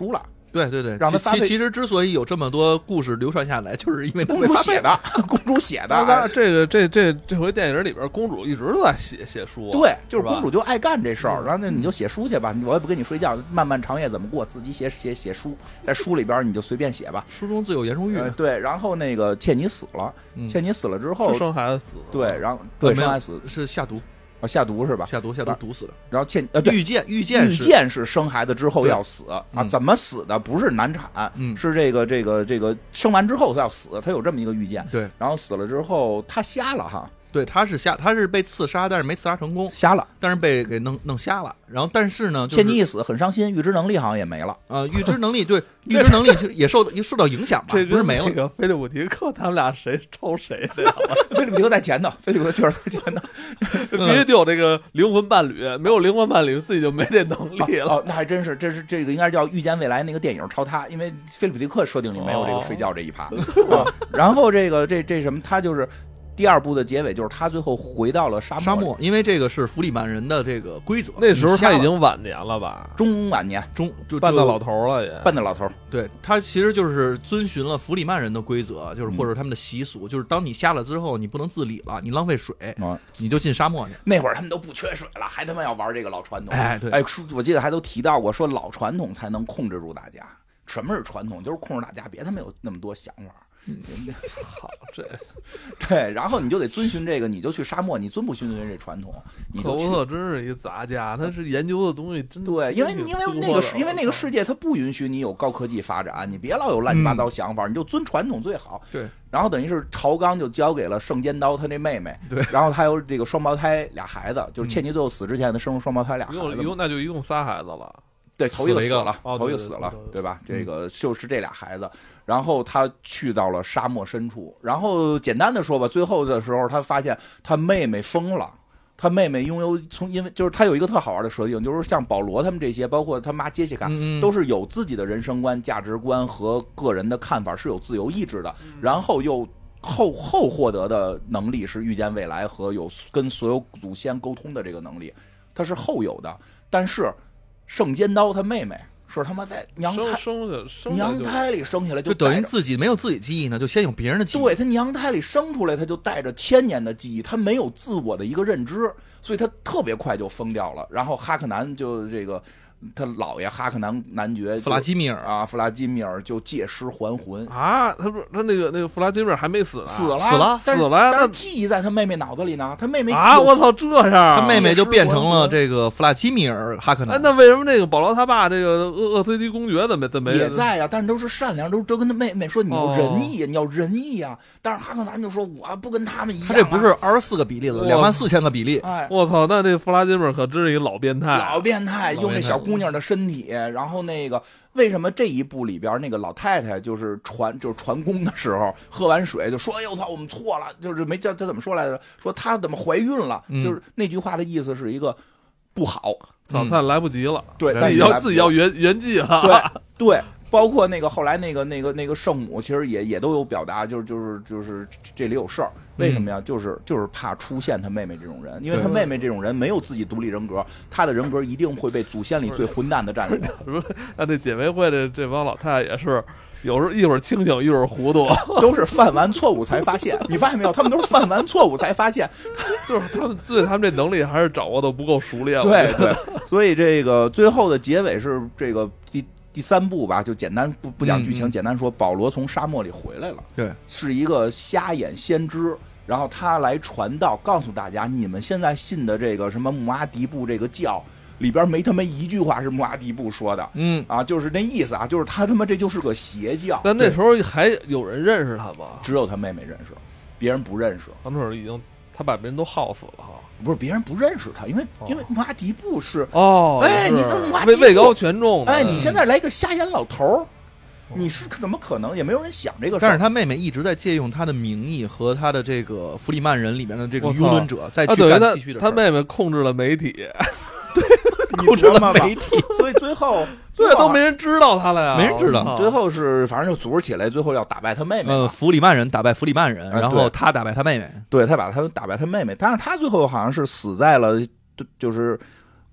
对对对， 让他发配。 其实之所以有这么多故事流传下来，就是因为公主写的，公主写的。 这回电影里边，公主一直都在写书。 对，就是公主就爱干这事儿，然后那你就写书去吧，我也不跟你睡觉，漫漫长夜怎么过，自己写书，在书里边你就随便写吧， 书中自有颜如玉。 对，然后那个切尼死了，切尼死了之后生孩子死了， 对，然后对生孩子死是下毒。 下毒是吧？ 下毒毒死了。 然后遇见是生孩子之后要死啊？怎么死的？不是难产，是这个生完之后他要死，他有这么一个预见。 对， 然后死了之后他瞎了哈。 对，他是被刺杀，但是没刺杀成功， 瞎了， 但是被给弄瞎了。然后，但是呢， 切尼一死很伤心，预知能力好像也没了。 预知能力对，预知能力也受到影响吧？ 这不是没了。 那个菲利普迪克他们俩谁抄谁的呀？ 菲利普迪克在前头，菲利普迪克在前头， 必须得有这个灵魂伴侣，没有灵魂伴侣自己就没这能力了。 哦，那还真是，这个应该叫预见未来那个电影抄他，因为菲利普迪克设定里没有这个睡觉这一趴。然后这什么，他就是。第二部的结尾就是他最后回到了沙漠， 因为这个是弗里曼人的这个规则。 那时候他已经晚年了吧？ 中晚年， 就半大老头了也。 半大老头， 对，他其实就是遵循了弗里曼人的规则，就是或者他们的习俗，就是当你瞎了之后，你不能自理了，你浪费水，你就进沙漠去。 那会儿他们都不缺水了，还他妈要玩这个老传统。 哎，对， 我记得还都提到过，说老传统才能控制住大家。什么是传统？就是控制大家，别他妈有那么多想法。 操， 对，然后你就得遵循这个，你就去沙漠，你遵不遵循这传统？ 赫伯特真是一杂家，他是研究的东西真对，因为那个世界它不允许你有高科技发展，你别老有乱七八糟想法，你就遵传统最好。 对， 然后等于是朝纲就交给了圣尖刀他那妹妹， 对， 然后他有这个双胞胎俩孩子，就是切尼最后死之前的生双胞胎俩孩子， 那就一共仨孩子了。 对，头一个死了， 头一个死了，对吧？这个就是这俩孩子，然后他去到了沙漠深处，然后简单的说吧，最后的时候他发现他妹妹疯了，他妹妹拥有因为就是他有一个特好玩的设定，就是像保罗他们这些，包括他妈杰西卡，都是有自己的人生观、价值观和个人的看法，是有自由意志的，然后又后获得的能力是预见未来和有跟所有祖先沟通的这个能力，他是后有的，但是。圣尖刀他妹妹是他妈在娘胎里生下来就等于自己没有自己记忆呢，就先有别人的记忆。 对，他娘胎里生出来，他就带着1000年的记忆，他没有自我的一个认知，所以他特别快就疯掉了。然后哈克南就这个。他姥爷哈克男爵弗拉基米尔弗拉基米尔就借尸还魂啊！他不是他那个弗拉基米尔还没死呢， 死了， 但是记忆在他妹妹脑子里呢。他妹妹啊，我操，这样， 他妹妹就变成了这个弗拉基米尔哈克南。 那为什么那个保罗他爸这个厄崔迪公爵怎么也在啊？但是都是善良，都跟他妹妹说你要仁义，你要仁义啊！但是哈克南就说我不跟他们一样， 他这不是24个比例了，24000个比例。 哎， 我操，那这弗拉基米尔可真是一个老变态， 用这小姑娘的身体，然后那个为什么这一部里边那个老太太就是传功的时候喝完水就说哎呦操我们错了，就是没叫他怎么说来着，说她怎么怀孕了，就是那句话的意思是一个不好， 早餐来不及了， 对， 但自己要圆寂了， 对。包括那个后来那个圣母，其实也都有表达，就是这里有事儿，为什么呀？就是怕出现他妹妹这种人，因为他妹妹这种人没有自己独立人格，他的人格一定会被祖先里最混蛋的占领。 那这姐妹会这帮老太太也是。有时候一会儿清醒一会儿糊涂， 都是犯完错误才发现。你发现没有？他们都是犯完错误才发现， 就是他们对他们这能力还是掌握的不够熟练。 对，所以这个最后的结尾是这个第3部吧，就简单不讲剧情，简单说，保罗从沙漠里回来了， 对， 是一个瞎眼先知，然后他来传道，告诉大家，你们现在信的这个什么穆阿迪布这个教。里边没他妈一句话是穆阿迪布说的，就是那意思啊，就是他妈这就是个邪教。 但那时候还有人认识他吗？ 只有他妹妹认识，别人不认识。 他那会儿已经他把别人都耗死了哈。 不是别人不认识他，因为穆阿迪布是你那穆阿迪布位高权重的， 你现在来个瞎眼老头你是怎么可能？也没有人想这个事儿。 但是他妹妹一直在借用他的名义和他的这个弗里曼人里面的这个舆论者再去干继续的事。 他妹妹控制了媒体。 对，控制了媒体，所以最后都没人知道他了呀， 没人知道。 最后是反正就组织起来，最后要打败他妹妹。 弗里曼人打败弗里曼人，然后他打败他妹妹。 对，他打败他妹妹，但是他最后好像是死在了就是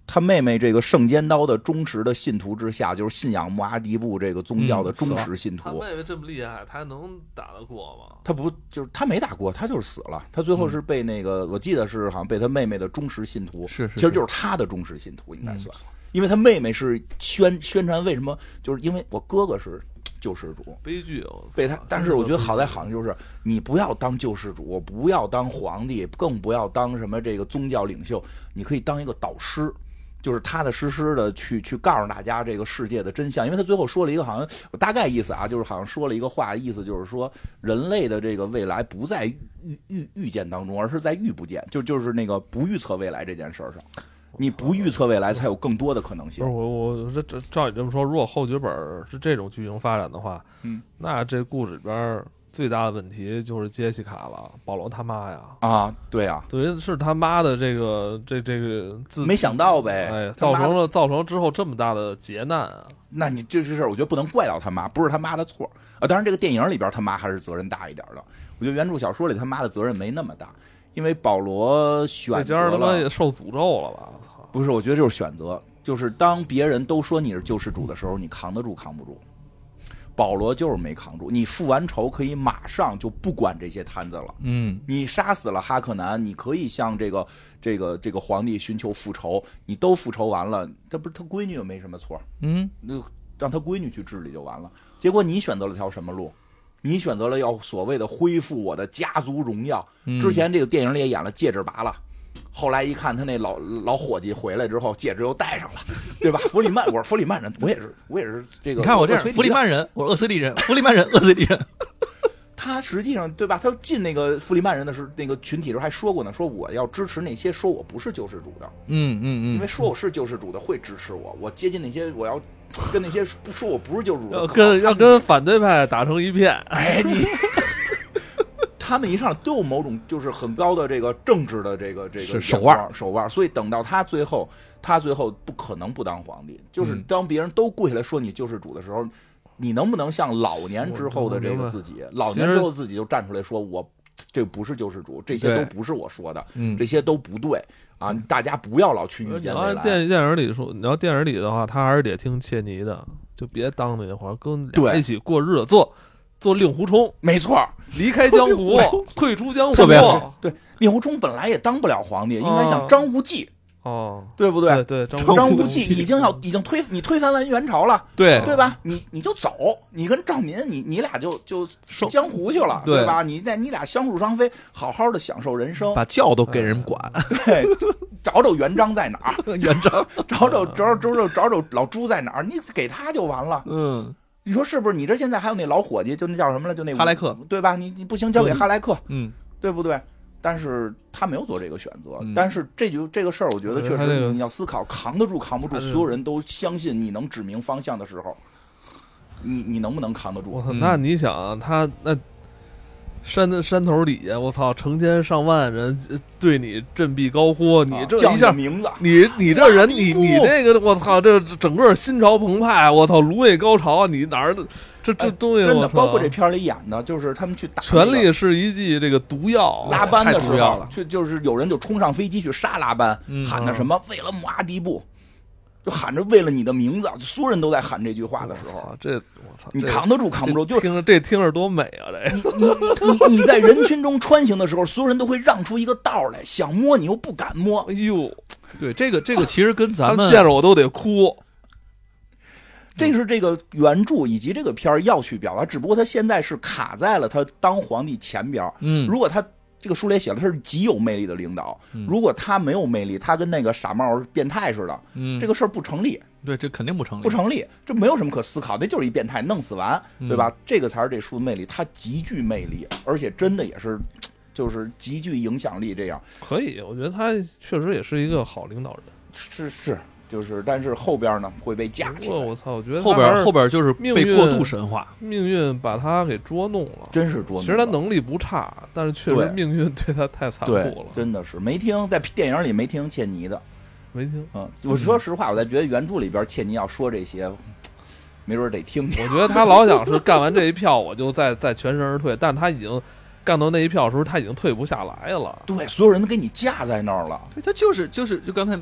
他妹妹这个圣尖刀的忠实的信徒之下，就是信仰穆阿迪布这个宗教的忠实信徒。 他妹妹这么厉害，他还能打得过吗？ 他不就是他没打过，他就是死了。他最后是被那个，我记得是好像被他妹妹的忠实信徒， 是其实就是他的忠实信徒应该算，因为他妹妹是宣传为什么，就是因为我哥哥是救世主， 悲剧被他。但是我觉得好在好像就是你不要当救世主，不要当皇帝，更不要当什么这个宗教领袖，你可以当一个导师。就是踏踏实实的去告诉大家这个世界的真相，因为他最后说了一个好像我大概意思啊，就是好像说了一个话，意思就是说人类的这个未来不在预见当中，而是在预不见，就是那个不预测未来这件事上，你不预测未来才有更多的可能性。 不是我这照你这么说，如果后几本是这种剧情发展的话，那这故事里边最大的问题就是杰西卡了，保罗他妈呀！ 啊，对啊， 对，是他妈的这个没想到呗， 哎，造成之后这么大的劫难啊！ 那你这事儿，我觉得不能怪到他妈，不是他妈的错啊。当然，这个电影里边他妈还是责任大一点的。我觉得原著小说里他妈的责任没那么大，因为保罗选择了， 这家他妈也受诅咒了吧？ 不是，我觉得就是选择，就是当别人都说你是救世主的时候，你扛得住扛不住。保罗就是没扛住，你复完仇可以马上就不管这些摊子了。你杀死了哈克南，你可以向这个皇帝寻求复仇，你都复仇完了，这不是他闺女又没什么错，那让他闺女去治理就完了。结果你选择了条什么路？你选择了要所谓的恢复我的家族荣耀。之前这个电影里也演了，戒指拔了。后来一看，他那老伙计回来之后，戒指又戴上了，对吧？弗里曼，我是弗里曼人，我也是这个。 你看我这样，弗里曼人，我是厄斯利人，弗里曼人，厄斯利人。 他实际上，对吧？他进那个弗里曼人的是那个群体时候还说过呢，说我要支持那些说我不是救世主的，因为说我是救世主的会支持我，我接近那些我要跟那些不说我不是救世主的， 要跟反对派打成一片。 哎，你。他们一上来都有某种就是很高的这个政治的这个手腕，所以等到他最后不可能不当皇帝。就是当别人都跪下来说你救世主的时候，你能不能像老年之后的这个自己，老年之后自己就站出来说我这不是救世主，这些都不是我说的，这些都不对啊！大家不要老去预见未来。 电影里说，你要电影里的话，他还是得听切尼的，就别当那话，跟俩一起过日子做令狐冲， 没错， 离开江湖，退出江湖， 特别好。对，令狐冲本来也当不了皇帝，应该像张无忌，对不对？ 对， 张无忌已经推翻完元朝了，对吧？你就走，你跟赵敏，你俩就江湖去了，对吧？你俩相入双飞，好好的享受人生， 把教都给人管， 对，找元璋在哪儿？ 元璋， 找老朱在哪儿？你给他就完了，你说是不是？你这现在还有那老伙计，就那叫什么了？就那哈莱克， 对吧？你不行，交给哈莱克，对不对？但是他没有做这个选择。但是这个事儿，我觉得确实你要思考，扛得住扛不住。所有人都相信你能指明方向的时候，你能不能扛得住？ 那你想他那山头底下，我操，成千上万人对你振臂高呼，你这一下名字， 你这人，你这个，我操，这整个心潮澎湃，我操，颅内高潮，你哪儿这东西真的，包括这片里演的，就是他们去打权力是一剂这个毒药， 拉班的时候，就是有人就冲上飞机去杀拉班，喊的什么为了穆阿迪布。就喊着为了你的名字，所有人都在喊这句话的时候， 我操， 你扛得住扛不住？就听着多美啊！ 你在人群中穿行的时候，所有人都会让出一个道来，想摸你又不敢摸。 哎呦， 对，这个其实跟咱们见着我都得哭。 这是这个原著以及这个片儿要去表达，只不过他现在是卡在了他当皇帝前边。如果他。这个书里写了他是极有魅力的领导，如果他没有魅力，他跟那个傻帽变态似的，这个事儿不成立。 对，这肯定不成立，这没有什么可思考，那就是一变态弄死完，对吧？这个才是这书的魅力，它极具魅力，而且真的也是，就是极具影响力。这样可以，我觉得他确实也是一个好领导人。 是。就是，但是后边呢会被架起来。 我操！我觉得后边就是被过度神化， 命运把他给捉弄了， 真是捉弄了。 其实他能力不差，但是确实命运对他太残酷了。 真的是没听在电影里没听切尼的， 没听。 我说实话，我在觉得原著里边切尼要说这些，没准得听听。 我觉得他老想是干完这一票，我就再全身而退，但他已经干到那一票的时候，他已经退不下来了。 对，所有人都给你架在那儿了。 对，他就是就刚才。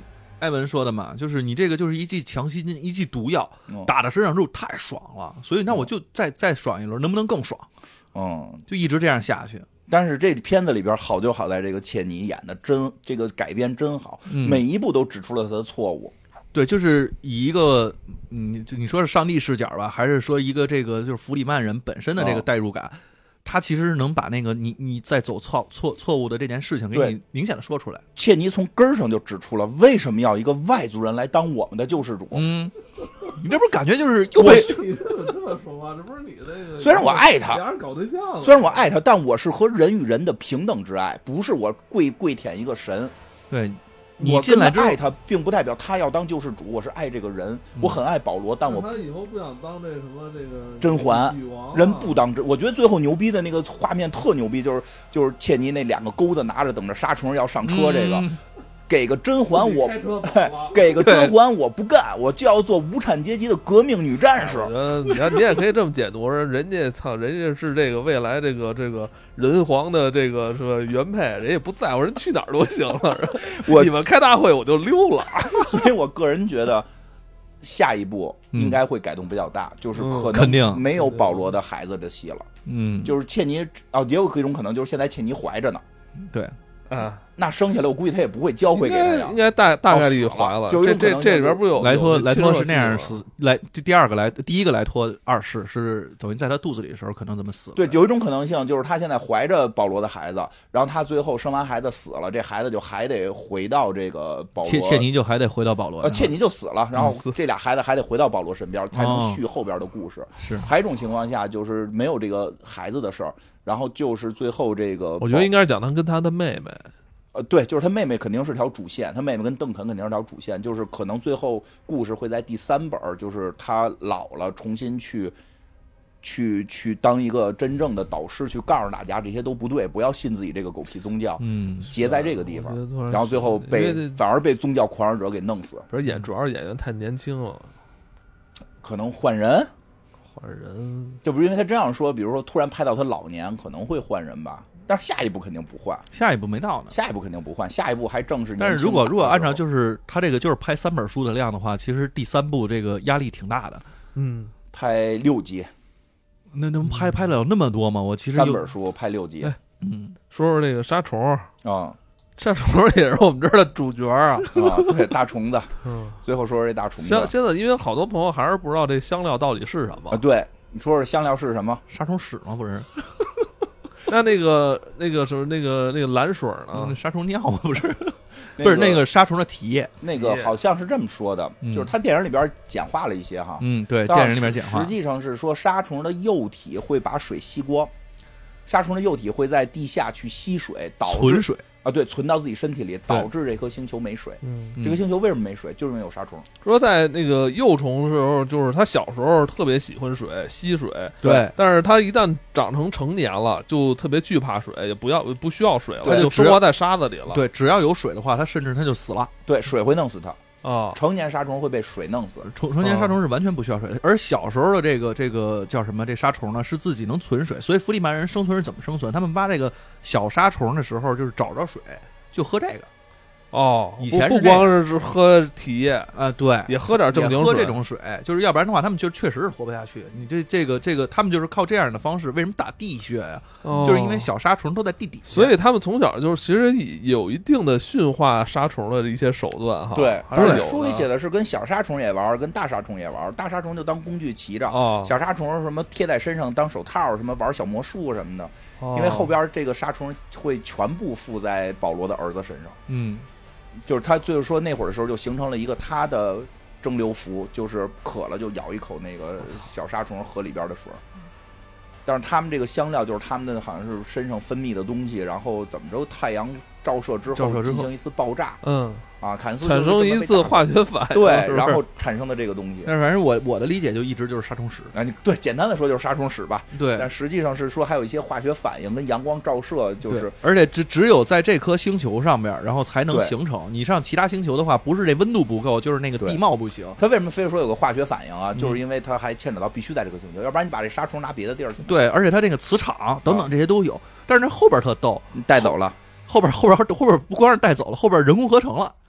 艾文说的嘛，就是你这个就是一剂强心针，一剂毒药，打到身上之后太爽了，所以那我就再爽一轮，能不能更爽？就一直这样下去。 但是这片子里边好就好在这个切尼演的这个改编真好，每一步都指出了他的错误。 对，就是以一个你说是上帝视角吧，还是说一个这个就是弗里曼人本身的这个代入感，他其实能把那个你在走错误的这件事情给你明显的说出来。 切尼从根儿上就指出了为什么要一个外族人来当我们的救世主。 你这不是感觉就是又被你这么说话，这不是你那个？ 虽然我爱他， 俩人搞对象了。 虽然我爱他，但我是和人与人的平等之爱，不是我跪舔一个神。 对，你进来之后爱他，并不代表他要当救世主。我是爱这个人，我很爱保罗，但我他以后不想当这什么这个甄嬛人不当真。我觉得最后牛逼的那个画面特牛逼，就是切尼那2个钩子拿着等着杀虫要上车这个。给个甄嬛我，给个甄嬛我不干，我就要做无产阶级的革命女战士。 你也可以这么解读，人家是这个未来这个人皇的这个是吧原配，人也不在乎，人去哪儿都行了。你们开大会我就溜了。 所以我个人觉得下一步应该会改动比较大，就是可能没有保罗的孩子的戏了。就是切尼也有一种可能，就是现在切尼怀着呢。 对。 那生下来我估计他也不会教会给他呀， 应该大概率怀了。 就这里边不有莱托是那样死，第一个莱托二世是等于在他肚子里的时候可能这么死。 对，有一种可能性就是他现在怀着保罗的孩子，然后他最后生完孩子死了，这孩子就还得回到这个保罗， 切尼就还得回到保罗， 切尼就死了，然后这俩孩子还得回到保罗身边，才能续后边的故事。 是， 还有一种情况下就是没有这个孩子的事儿。然后就是最后这个， 我觉得应该是讲他跟他的妹妹， 对，就是他妹妹肯定是条主线，他妹妹跟邓肯肯定是条主线，就是可能最后故事会在第3本，就是他老了重新去当一个真正的导师，去告诉大家这些都不对，不要信自己这个狗屁宗教，结在这个地方，然后最后反而被宗教狂热者给弄死。 不是主要是演员太年轻了， 可能换人。 就不是因为他这样说，比如说突然拍到他老年可能会换人吧，但是下一步肯定不换， 下一步没到呢， 下一步肯定不换，下一步还正是。 但是如果按照就是他这个就是拍3本书的量的话，其实第3部这个压力挺大的。 拍6集， 那能拍了那么多吗？我其实 3本书拍6集。 说说这个杀虫啊。 杀虫也是我们这儿的主角啊！ 对，大虫子。最后说说这大虫子。 现在因为好多朋友还是不知道这香料到底是什么。 对，你说说香料是什么？ 杀虫屎吗？不是。 那个什么那个蓝水呢？ 杀虫尿吗？不是。不是那个杀虫的体液。 那个好像是这么说的，就是他电影里边简化了一些哈。 对，电影里边简化。 实际上是说杀虫的幼体会把水吸光，杀虫的幼体会在地下去吸水， 存水。 对，存到自己身体里，导致这颗星球没水。这个星球为什么没水？就是因为有杀虫。 说在那个幼虫的时候，就是他小时候特别喜欢水，吸水。 对， 但是他一旦长成年了，就特别惧怕水，也不需要水了，他就生活在沙子里了。 对，只要有水的话，他甚至他就死了。 对，水会弄死他。成年杀虫会被水弄死， 成年杀虫是完全不需要水的，而小时候的这个叫什么？这杀虫呢是自己能存水，所以弗里曼人生存是怎么生存？他们挖这个小杀虫的时候，就是找着水就喝这个。 以前不光是喝体液对， 也喝点正经水， 喝这种水，就是要不然的话，他们就确实是活不下去。你这个，他们就是靠这样的方式。为什么打地穴呀？就是因为小杀虫都在地底下， 所以他们从小就是其实有一定的驯化杀虫的一些手段哈。 对， 还是有。 书里写的是跟小杀虫也玩，跟大杀虫也玩。大杀虫就当工具骑着，小杀虫什么贴在身上当手套，什么玩小魔术什么的。因为后边这个杀虫会全部附在保罗的儿子身上。就是他就是说那会儿的时候就形成了一个他的蒸馏符，就是渴了就咬一口那个小杀虫河里边的水。但是他们这个香料就是他们的好像是身上分泌的东西，然后怎么着太阳照射之后进行一次爆炸，产生一次化学反应， 对，然后产生的这个东西。 但是反正我的理解就一直就是杀虫屎对，简单的说就是杀虫屎吧。 对， 但实际上是说还有一些化学反应跟阳光照射，就是而且只有在这颗星球上面，然后才能形成。你上其他星球的话，不是这温度不够，就是那个地貌不行。 他为什么非说有个化学反应啊？就是因为他还牵扯到必须在这个星球，要不然你把这杀虫拿别的地儿去。 对，而且他这个磁场等等这些都有，但是后边特逗， 带走了。 后边不光是带走了，后边人工合成了。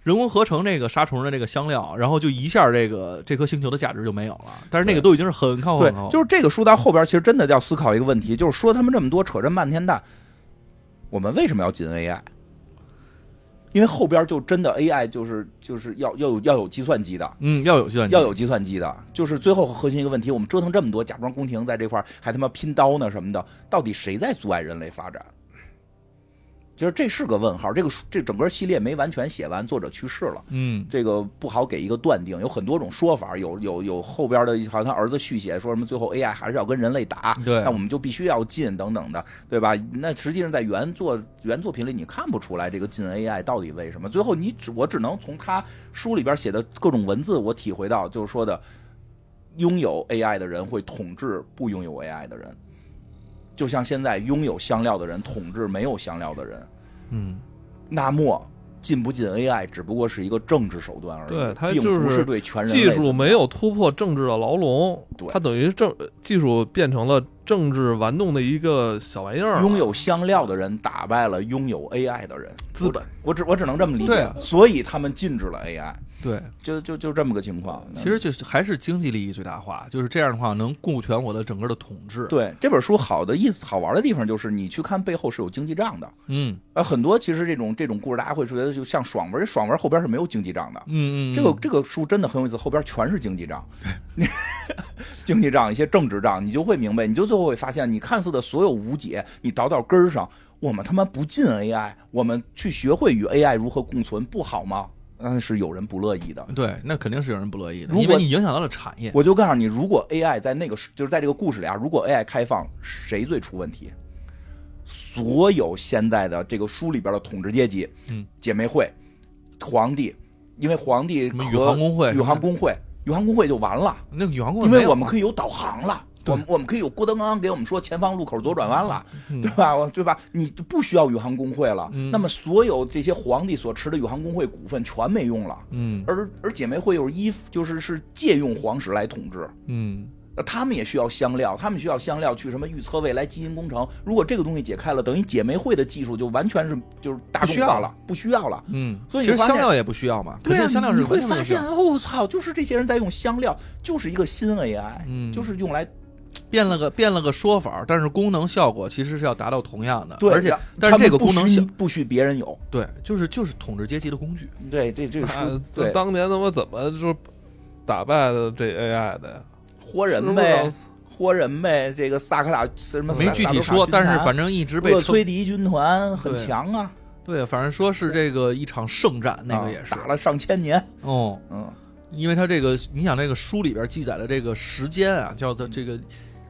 人工合成这个杀虫的这个香料，然后就一下这颗星球的价值就没有了。但是那个都已经是很靠对很靠， 就是这个书到后边其实真的要思考一个问题，就是说他们这么多扯这漫天蛋，我们为什么要进 AI？因为后边就真的 AI 就是要有计算机的， 要有计算机， 要有计算机的，就是最后核心一个问题，我们折腾这么多，假装宫廷在这块还他妈拼刀呢什么的，到底谁在阻碍人类发展？就是这是个问号，这整个系列没完全写完，作者去世了，这个不好给一个断定，有很多种说法，有后边的，好像他儿子续写说什么最后 AI 还是要跟人类打， 对， 那我们就必须要进等等的，对吧？那实际上在原作品里你看不出来这个进 AI 到底为什么，最后我只能从他书里边写的各种文字我体会到，就是说的拥有 AI 的人会统治不拥有 AI 的人。就像现在拥有香料的人统治没有香料的人，那么进不进 AI 只不过是一个政治手段而已， 对，它并不是对全人类技术没有突破政治的牢笼，它等于技术变成了政治玩弄的一个小玩意儿。 拥有香料的人打败了拥有 AI 的人， 资本， 我只能这么理解，所以他们禁止了 AI。对，就这么个情况。 其实就是还是经济利益最大化，就是这样的话能顾全我的整个的统治。 对，这本书好玩的地方就是你去看背后是有经济账的。很多其实这种故事大家会觉得就像爽文后边是没有经济账的。这个书真的很有意思，后边全是经济账，经济账一些政治账，你就会明白，你就最后会发现，你看似的所有无解，你倒根上，我们他妈不进 AI， 我们去学会与 AI 如何共存，不好吗？那是有人不乐意的， 对，那肯定是有人不乐意的，因为你影响到了产业。 我就告诉你，如果 AI 在就是在这个故事里啊，如果 AI 开放，谁最出问题？所有现在的这个书里边的统治阶级，姐妹会、皇帝，因为皇帝和宇航工会就完了。 那宇航工会， 因为我们可以有导航了。我们可以有郭德纲给我们说前方路口左转弯了，对吧？你不需要宇航工会了，那么所有这些皇帝所持的宇航工会股份全没用了，而姐妹会又是借用皇室来统治，他们也需要香料，去什么预测未来基因工程。如果这个东西解开了，等于姐妹会的技术就完全就是大众化了，不需要了。 所以其实香料也不需要嘛。 对啊， 香料是你会发现，我操，就是这些人在用香料，就是一个新 AI，就是用来。 变了个说法，但是功能效果其实是要达到同样的， 对， 而且但是这个功能不许别人有， 对，就是统治阶级的工具。 对，这个书， 当年他妈怎么就打败的这 AI 的呀？ 活人呗，这个萨克拉什么没具体说，但是反正一直被厄崔迪军团很强啊。 对，反正说是这个一场圣战，那个也是打了上千年。 因为他这个，你想这个书里边记载的这个时间啊，叫做这个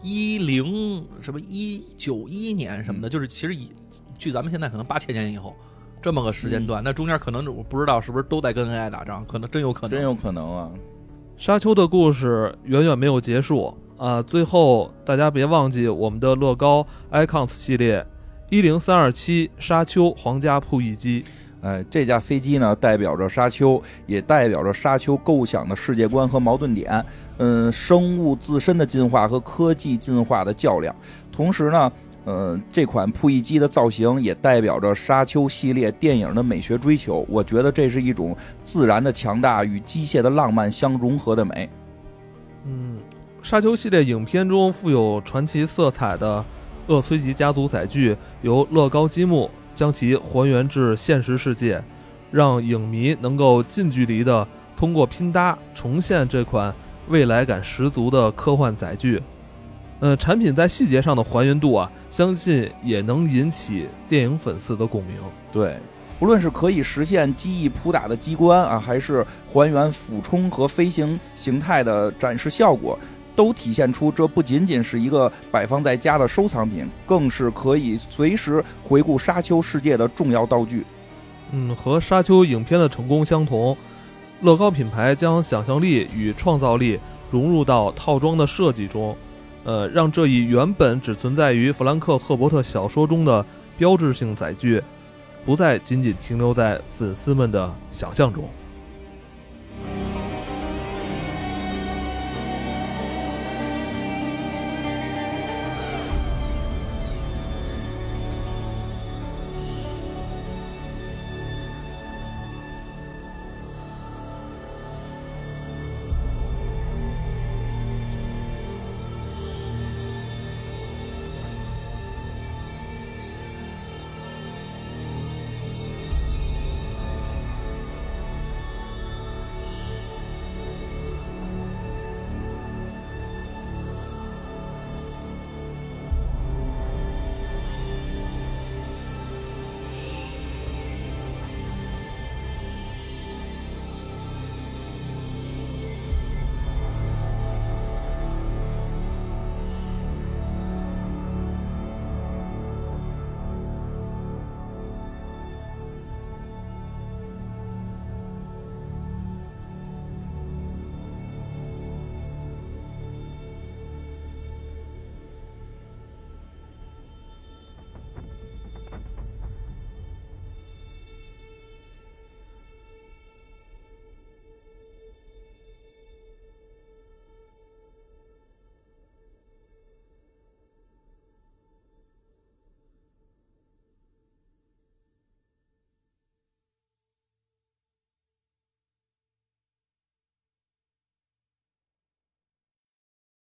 191年什么的，就是其实距咱们现在可能8000年以后这么个时间段，那中间可能我不知道是不是都在跟 AI 打仗，可能真有可能啊。 沙丘的故事远远没有结束啊！最后大家别忘记我们的乐高 Icons 系列10327沙丘皇家铺翼机。 这架飞机呢，代表着沙丘，也代表着沙丘构想的世界观和矛盾点。生物自身的进化和科技进化的较量。同时呢，这款铺翼机的造型也代表着沙丘系列电影的美学追求。我觉得这是一种自然的强大与机械的浪漫相融合的美。 沙丘系列影片中富有传奇色彩的厄崔吉家族载具，由乐高积木将其还原至现实世界，让影迷能够近距离的通过拼搭重现这款未来感十足的科幻载具。产品在细节上的还原度啊，相信也能引起电影粉丝的共鸣。 对，不论是可以实现机翼扑打的机关啊，还是还原俯冲和飞行形态的展示效果，都体现出这不仅仅是一个摆放在家的收藏品，更是可以随时回顾沙丘世界的重要道具。 和沙丘影片的成功相同，乐高品牌将想象力与创造力融入到套装的设计中，让这一原本只存在于弗兰克·赫伯特小说中的标志性载具，不再仅仅停留在粉丝们的想象中。